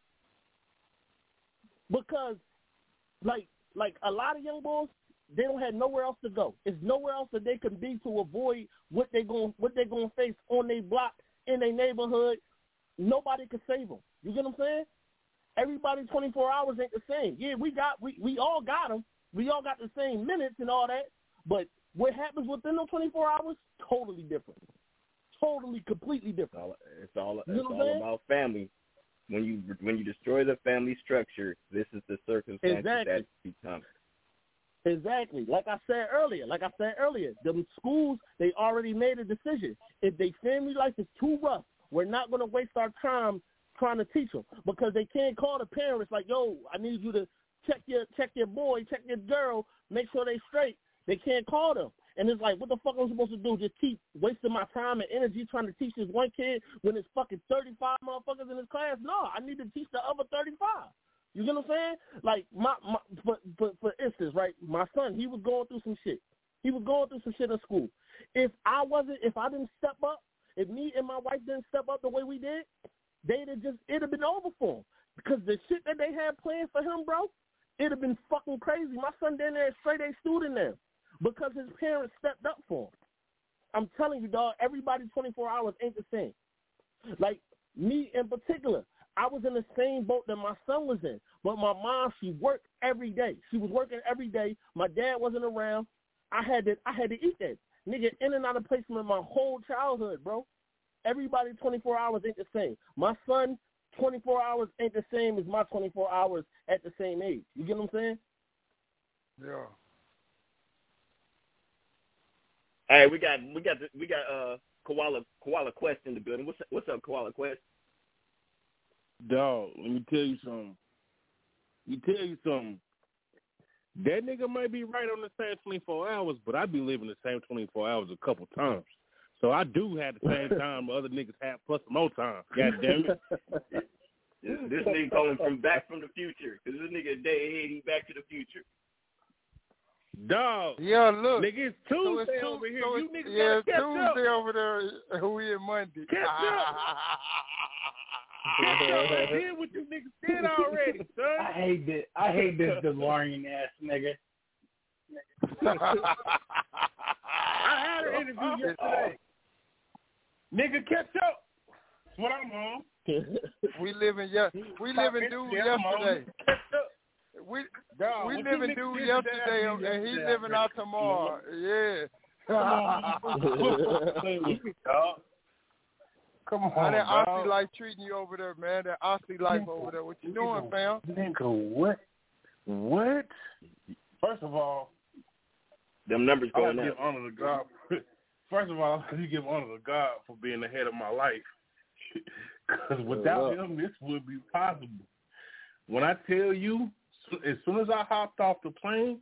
Because, like, like a lot of young boys, they don't have nowhere else to go. It's nowhere else that they can be to avoid what they going what they gonna face on their block, in their neighborhood. Nobody can save them. You get what I'm saying? Everybody twenty-four hours ain't the same. Yeah, we got we, we all got them. We all got the same minutes and all that. But what happens within those twenty-four hours, totally different. Totally, completely different. It's all, it's all, you it's know all about family. When you when you destroy the family structure, this is the circumstances exactly. that become. Exactly. Like I said earlier, like I said earlier, the schools, they already made a decision. If their family life is too rough, we're not going to waste our time trying to teach them because they can't call the parents like, yo, I need you to check your check your boy, check your girl, make sure they straight. They can't call them. And it's like, what the fuck am I supposed to do? Just keep wasting my time and energy trying to teach this one kid when there's fucking thirty-five motherfuckers in his class? No, I need to teach the other thirty-five. You get what I'm saying? Like, my, my for, for, for instance, right, my son, he was going through some shit. He was going through some shit in school. If I wasn't, if I didn't step up, if me and my wife didn't step up the way we did, they'd have just, it'd have been over for him. Because the shit that they had planned for him, bro, it'd have been fucking crazy. My son down there is straight A student now because his parents stepped up for him. I'm telling you, dog, everybody twenty-four hours ain't the same. Like, me in particular, I was in the same boat that my son was in. But my mom, she worked every day. She was working every day. My dad wasn't around. I had to I had to eat that. Nigga, in and out of placement my whole childhood, bro. Everybody twenty-four hours ain't the same. My son, twenty-four hours ain't the same as my twenty-four hours at the same age. You get what I'm saying? Yeah. Hey, we got we got the, we got uh Koala Koala Quest in the building. What's what's up, Koala Quest? Dog, let me tell you something. Let me tell you something. That nigga might be right on the same twenty-four hours, but I be living the same twenty-four hours a couple times. So I do have the same time other niggas have plus more time. God damn it. This, this nigga calling from back from the future. Because this nigga a day ahead, he back to the future. Dog. Yeah, look. Nigga, it's Tuesday so it's two, over here. So you niggas yeah, gotta catch Tuesday up. over there. We in Monday. Catch up. I did what you niggas did already, son. I hate this. I hate this DeLorean ass nigga. I had an interview yesterday. Nigga, catch up. That's what I'm on. we live in yeah, we live in dude yesterday. We Dog, we live in dude yesterday, and he living out tomorrow. Yeah. Come on, Come on, How that Aussie life treating you over there, man? That Aussie life over there. What you doing, fam? Nigga, what? What? First of all, them numbers going I up. give honor to God. First of all, you give honor to God for being the head of my life. Because without him, this would be possible. When I tell you, as soon as I hopped off the plane,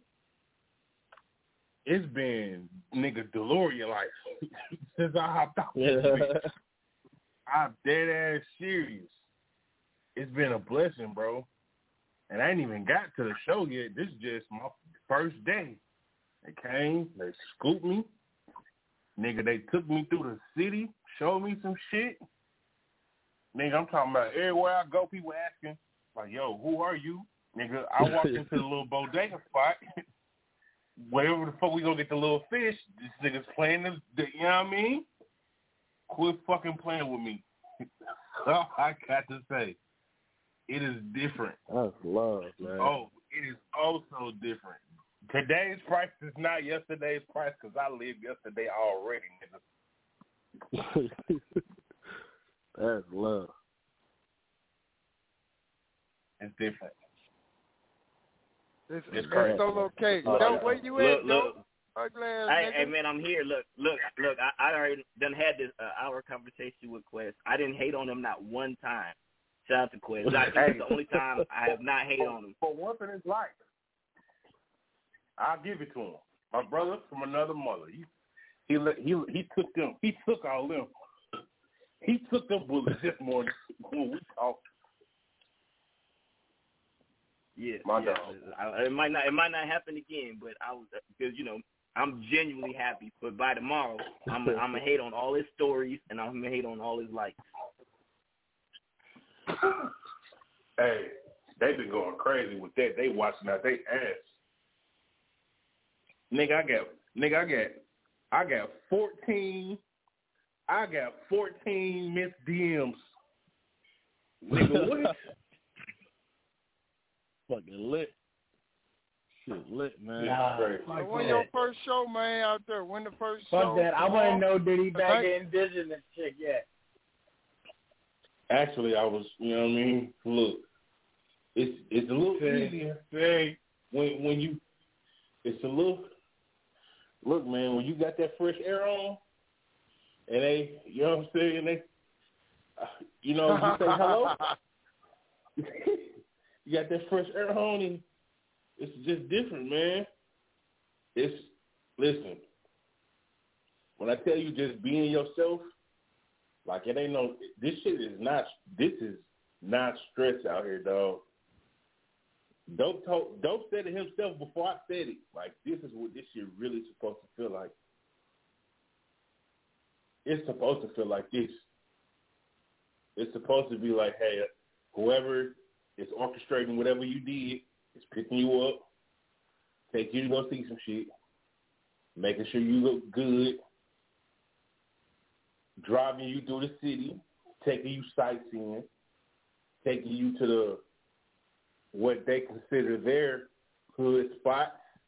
it's been nigga DeLorean life since I hopped off. The I'm dead ass serious. It's been a blessing, bro. and I ain't even got to the show yet. This is just my first day. They came, they scooped me. Nigga, they took me through the city, showed me some shit. Nigga, I'm talking about everywhere I go, people asking, like, yo, who are you? Nigga, I walked into the little bodega spot. Wherever the fuck we gonna get the little fish, this nigga's playing the, the you know what I mean? Quit fucking playing with me. All I got to say. It is different. That's love, man. Oh, it is also different. Today's price is not yesterday's price because I lived yesterday already, nigga. That's love. It's different. It's, it's it's Solo K. Oh, Yo, yeah. where you look, at, look. yo? Hey, hey, man, I'm here. Look, look, look. I, I already done had this uh, hour conversation with Quest. I didn't hate on him not one time. Shout out to Quest. I think it's the only time I have not hated on him. For once in his life, I'll give it to him. My brother from another mother. He he he he took them. He took all them. He took them bullets this morning when we talked. Yeah, my yeah. dog. I, it might not it might not happen again, but I was because you know I'm genuinely happy. But by tomorrow, I'm I'm gonna hate on all his stories and I'm gonna hate on all his likes. Hey, they been going crazy with that. They watching out they ass. Nigga, I got nigga, I got I got fourteen I got fourteen missed D Ms. Nigga, what? Fucking lit. Shit lit, man. Nah, So when your first show, man, out there? When the first fuck show? that. I want to know, did he back Tonight? in vision this chick yet? Actually, I was, you know what I mean? Look, it's it's a little Okay. easier say, when when you, it's a little, look, man, when you got that fresh air on, and they, you know what I'm saying, they, uh, you know, you say hello, you got that fresh air on, and it's just different, man. It's, listen, when I tell you just being yourself, like it ain't no, this shit is not, this is not stress out here, dog. Dope, told, Dope said it himself before I said it. Like, this is what this shit really supposed to feel like. It's supposed to feel like this. It's supposed to be like, hey, whoever is orchestrating whatever you did is picking you up, taking you to go see some shit, making sure you look good, driving you through the city, taking you sightseeing, taking you to the what they consider their hood spots,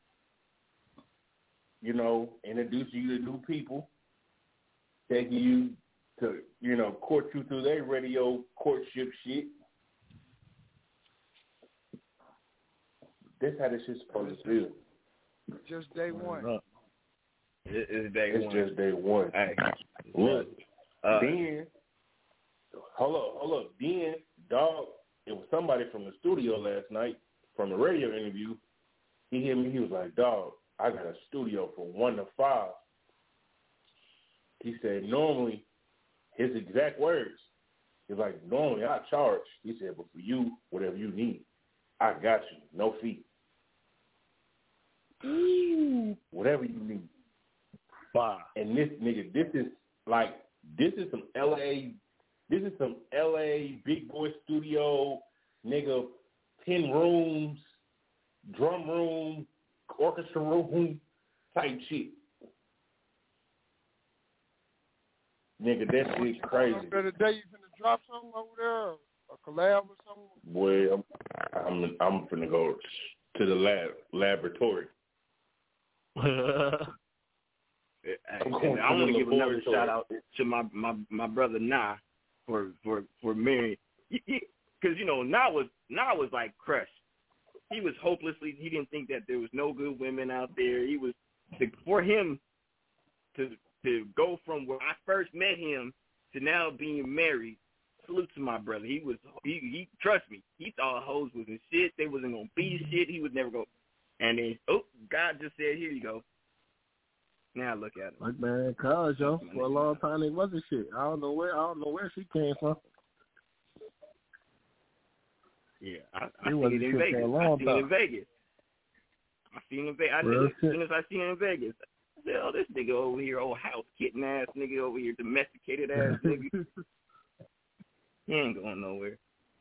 you know, introducing you to new people, taking you to, you know, court you through their radio courtship shit. That's how this shit's supposed to feel. Just day one. It, it's day it's one. It's just day one. Hey, look, uh, then, hold up, hold up, then, dog, it was somebody from the studio last night, from the radio interview. He hit me, he was like, dog, I got a studio from one to five. He said, normally, his exact words, he's like, normally I charge. He said, but for you, whatever you need, I got you, no fee. Ooh, whatever you need. Wow. And this nigga, this is like, this is some L A, this is some L A big boy studio, nigga, ten rooms, drum room, orchestra room type shit. Nigga, that shit crazy. The day you finna drop something over there, a collab or something? Boy, I'm, I'm, I'm finna go to the lab, laboratory. I want to give another shout out to my, my, my brother Nah for for for marrying, because you know Nah was Nah was like crushed. He was hopelessly. He didn't think that there was no good women out there. He was for him to to go from where I first met him to now being married. Salute to my brother. He was he he trust me. He thought hoes was in shit. They wasn't gonna be shit. He would never go. And then oh, God just said, here you go. Now look at him. Like man, cuz yo, for a long time it wasn't shit. I don't know where I don't know where she came from. Yeah, I, I He seen wasn't it in shit for Vegas. a I long seen it in time. Vegas. I seen it in Vegas. I Real knew it as shit. soon as I seen it in Vegas. I said, oh, this nigga over here, old house kitten ass nigga over here, domesticated ass nigga. He ain't going nowhere.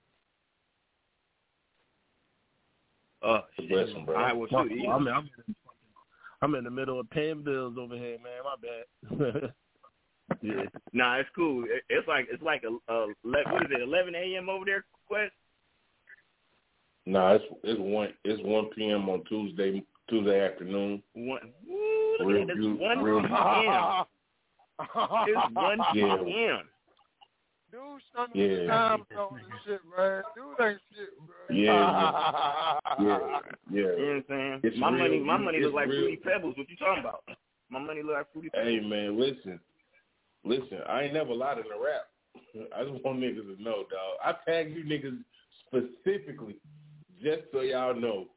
Oh, shit. Listen, bro. All right, well, shoot. Well, I'm, I'm, I'm in the middle of paying bills over here, man. My bad. Yeah. Nah, it's cool. It, it's like it's like a, a what is it? eleven a.m. over there, Quest? Nah, it's it's one it's one p.m. on Tuesday Tuesday afternoon. One. Ooh, look real at this. real, one real, p.m. It's one Yeah. p.m. Dude, son of Yeah. the time zone and shit, man. Dude ain't shit, bro. Yeah, yeah, yeah. You know what I'm saying? It's my real. money, my money It's look like real. Fruity Pebbles. What you talking about? My money look like Fruity Pebbles. Hey man, listen, listen. I ain't never lied in a rap. I just want niggas to know, dog. I tag you niggas specifically just so y'all know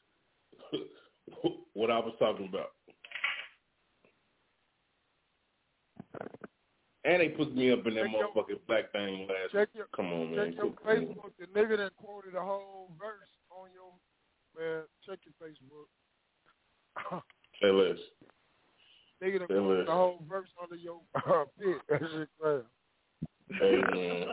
what I was talking about. And they put me up in that Check your- motherfucking black thing last Check week. your, Come on, check man. your Facebook. The nigga that quoted a whole verse on your, man, check your Facebook. Say less. Nigga that Say quoted less. a whole verse under your uh, pit. That shit crazy. Hey, man.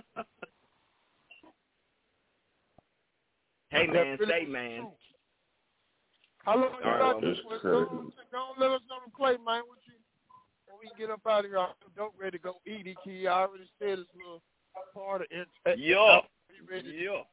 Hey, man, That say, really man. true. How long you All got right, this it's one? crazy. Don't, don't let us know to play, man. What you, when we get up out of here, I'm dope ready to go eat it, kid. I already said it's a little part of it. Yo. Ready to Yo.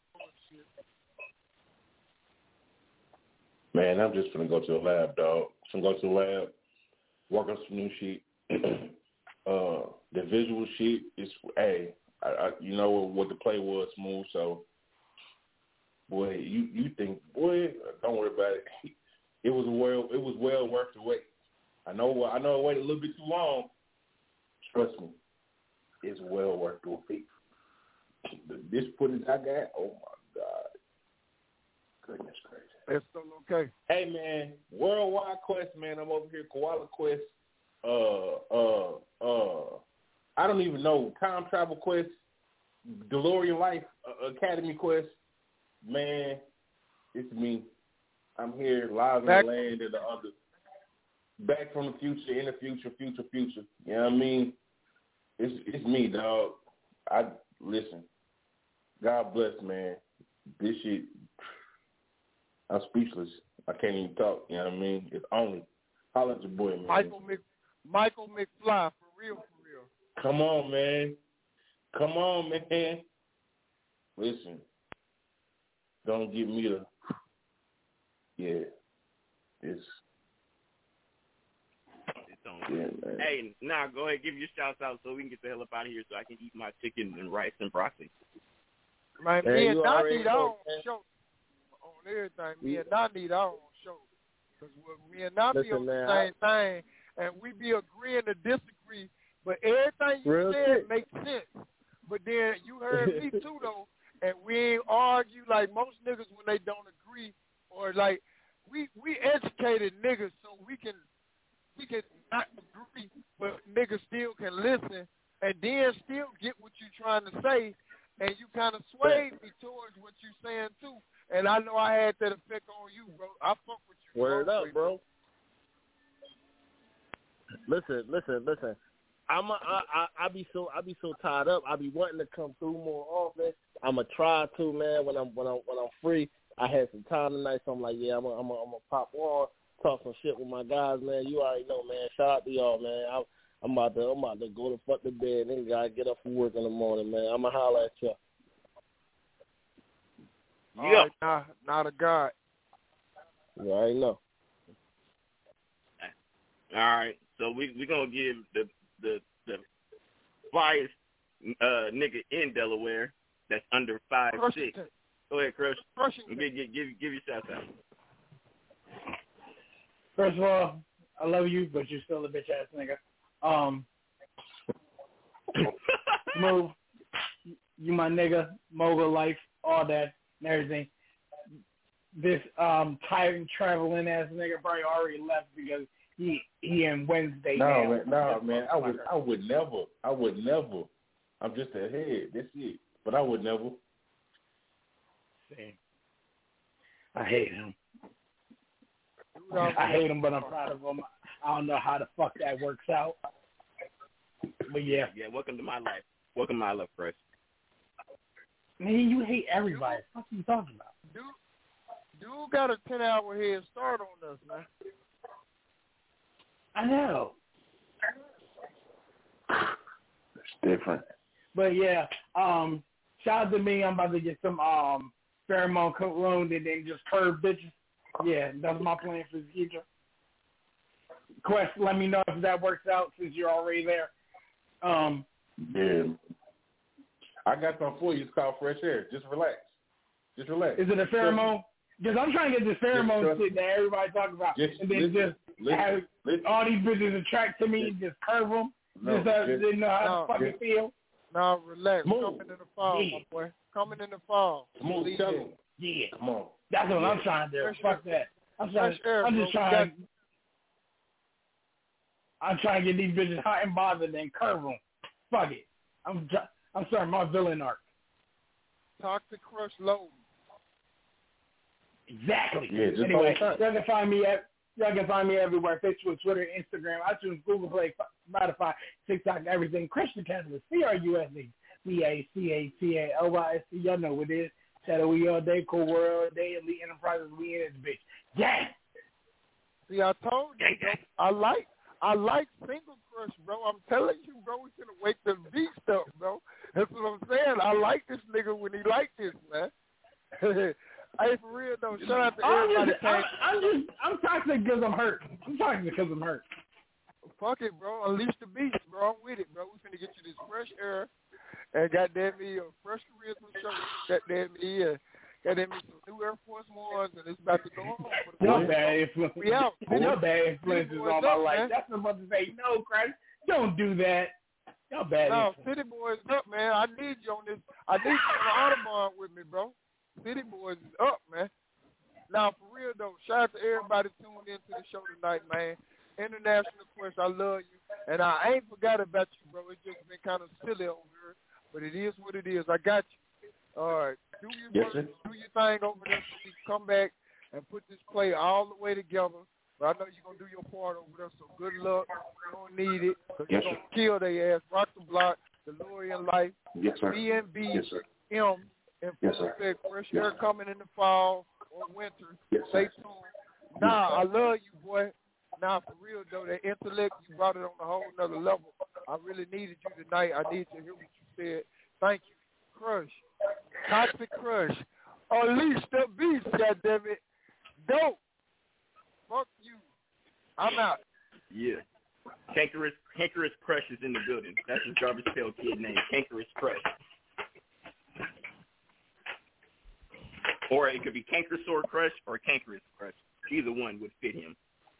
Man, I'm just gonna go to the lab, dog. I'm gonna go to the lab, work on some new shit. uh, the visual shit is, hey, I, I, you know what the play was, Smooth. So, boy, you you think, boy, don't worry about it. It was well, it was well worth the wait. I know, I know, I waited a little bit too long. Trust me, it's well worth the wait. This footage I got, oh my God, goodness gracious. It's still okay. Hey man, Worldwide Quest, man. I'm over here, Koala Quest. Uh, uh, uh. I don't even know Time Travel Quest, DeLorean Life uh, Academy Quest. Man, it's me. I'm here, live in Back- the land of the other. Back from the future, in the future, future, future. You know what I mean? It's it's me, dog. I listen. God bless, man. This shit. I'm speechless. I can't even talk. You know what I mean? It's only. Holla at your boy, man. Michael Mc, Michael McFly, for real, for real. Come on, man. Come on, man. Listen. Don't give me the. Yeah. It's. It's on. Yeah, man. Hey, now go ahead, give your shouts out so we can get the hell up out of here so I can eat my chicken and rice and broccoli. Man, Man, me you and already Donnie, our know, own man. show on everything. Me and Donnie, our own show. Because me and Donnie Listen, on the man, same thing, and we be agreeing to disagree, but everything you Real said shit. makes sense. But then you heard me too, though, and we ain't argue like most niggas when they don't agree, or like we we educated niggas so we can we can not agree, but niggas still can listen and then still get what you trying to say, and you kind of swayed me towards what you saying too. And I know I had that effect on you, bro. I fuck with you. Word bro. up, bro. Listen, listen, listen. I'm a, I, I I be so I be so tied up. I be wanting to come through more often. I'ma try to, man. When I'm when I'm when I'm free, I had some time tonight, so I'm like, yeah, I'm a, I'm a, I'm a pop on, talk some shit with my guys, man. You already know, man. Shout out to y'all, man. I'm, I'm about to I'm about to go to fuck the bed. Nigga gotta get up for work in the morning, man. I'ma holler at y'all. All Yeah. right, nah, not a god. You already know. All right, so we we gonna give the the the biased uh, nigga in Delaware that's under five six. Go ahead, Crush. Give give give give your shout out. First of all, I love you, but you're still a bitch ass nigga. Um, Smooth, you my nigga, mogul life, all that and everything. This um time traveling ass nigga probably already left because he he in Wednesday No, now. man, no, man. I would, I would never, I would never. I'm just a head. That's it. But I would never. saying. I hate him. I hate him, but I'm proud of him. I don't know how the fuck that works out. But yeah. Yeah, welcome to my life. Welcome to my life, Chris. Man, you hate everybody. What the fuck are you talking about? Dude, dude got a ten-hour head start on us, man. I know. It's different. But yeah, um, shout out to me. I'm about to get some um pheromone cologne and then just curve bitches. Yeah, that's my plan for the future. Quest, let me know if that works out since you're already there. Um, yeah. I got something for you. It's called Fresh Air. Just relax. Just relax. Is it a pheromone? Because I'm trying to get this pheromone shit that everybody talks about. Just, and then listen, just listen, have listen. all these bitches attract to me, just curve them. No, just uh, just, didn't know how no, to fucking just, feel. No, relax. Move. Coming in the fall, Yeah. my boy. Coming in the fall. Come on, tell them. Yeah. Come on. That's what yeah. I'm trying to do. Fresh Fuck that. I'm trying. Air, I'm just bro. trying. Got, I'm trying to get these bitches hot and bothered and curve them. Fuck it. I'm. I'm starting my villain arc. Toxic Crush Low. Exactly. Yeah, just anyway, y'all can find me at y'all can find me everywhere: Facebook, Twitter, Instagram, iTunes, Google Play, Spotify, TikTok, everything. Christian Catalyst, C R U S E, B A C A T A L Y S T. Y'all know what it is. Shadow we all day, cool world all day, Elite Enterprises. We in this bitch. Yeah. See, I told you, bro, I like I like Single Crush, bro. I'm telling you, bro, we finna wake the beast up, bro. That's what I'm saying. I like this nigga when he like this, man. Hey, for real though, shout out to I'm everybody. just, I'm, I'm just, I'm toxic because I'm hurt. I'm toxic because I'm hurt. Fuck it, bro. Unleash the beast, bro. I'm with it, bro. We finna get you this fresh air and goddamn me a fresh charisma show. Goddamn me, uh, goddamn me some new Air Force Ones, and it's about to go on. For the No bad influence. We out. No bad influences on my up, life. Man. That's what I'm about to say. No, Christ, don't do that. Y'all bad. No, influence. City Boys up, man. I need you on this. I need you on the Audubon with me, bro. City Boys is up, man. Now, for real, though, shout out to everybody tuned into the show tonight, man. International Quest, I love you. And I ain't forgot about you, bro. It's just been kind of silly over here. But it is what it is. I got you. All right. Do your, Yes, work, sir. do your thing over there so we can come back and put this play all the way together. But I know you're going to do your part over there, so good luck. You don't need it. Because Yes, you're going to kill their ass. Rock the block, DeLorean Life, Yes, sir. B and B, Yes, sir. M, and Yes, sir. said fresh Yes, air sir. coming in the fall or winter. Yes, Stay sir. tuned. Nah, I love you, boy. Nah, for real, though, that intellect, you brought it on a whole nother level. I really needed you tonight. I need to hear what you said. Thank you. Crush. Toxic Crush. Unleash the beast, goddammit. Dope. Fuck you. I'm out. Yeah. Cankerous, Cankerous Crush is in the building. That's his garbage pail kid name, Cankerous Crush. Or it could be Cankersaur Crush or Cankerous Crush. Either one would fit him.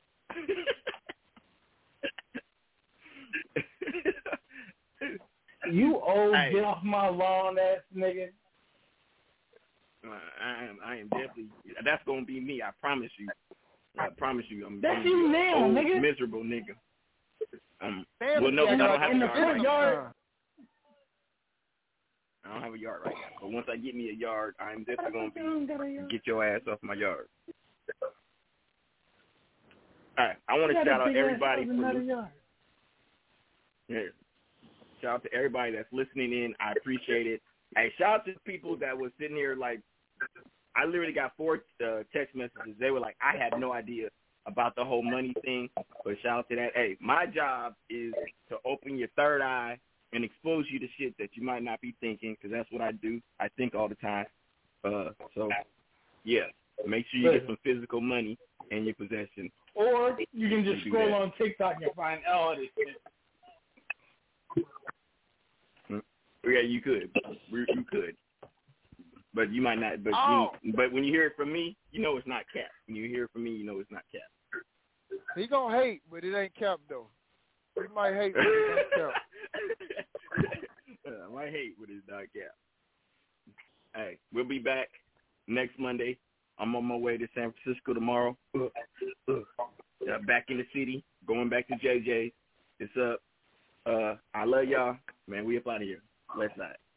You old, hey. get off my lawn ass nigga. Uh, I am, I am definitely. That's gonna be me. I promise you. I promise you. I'm. That's I'm you now, old, nigga. Miserable nigga. Um. Damn, well, no, yeah, I don't have in a the yard. front Right yard. now. I don't have a yard right now. But once I get me a yard, I'm definitely gonna be get your ass off my yard. All right. I want to shout out everybody for listening. Yeah. Shout out to everybody that's listening in. I appreciate it. Hey, shout out to the people that was sitting here like, I literally got four uh, text messages. They were like, I had no idea about the whole money thing, but shout out to that. Hey, my job is to open your third eye and expose you to shit that you might not be thinking, because that's what I do. I think all the time. Uh, so, yeah, make sure you get some physical money in your possession. Or you can just Do scroll that. on TikTok and find all this shit. Yeah, you could. You could. But you might not. But Oh. you, but when you hear it from me, you know it's not cap. When you hear it from me, you know it's not cap. He gonna hate, but it ain't cap, though. He might hate, but it ain't cap. I might hate, but it's not cap. Hey, we'll be back next Monday. I'm on my way to San Francisco tomorrow. Uh, uh, back in the city, going back to J J's. It's up. Uh, I love y'all. Man, we up out of here. West side.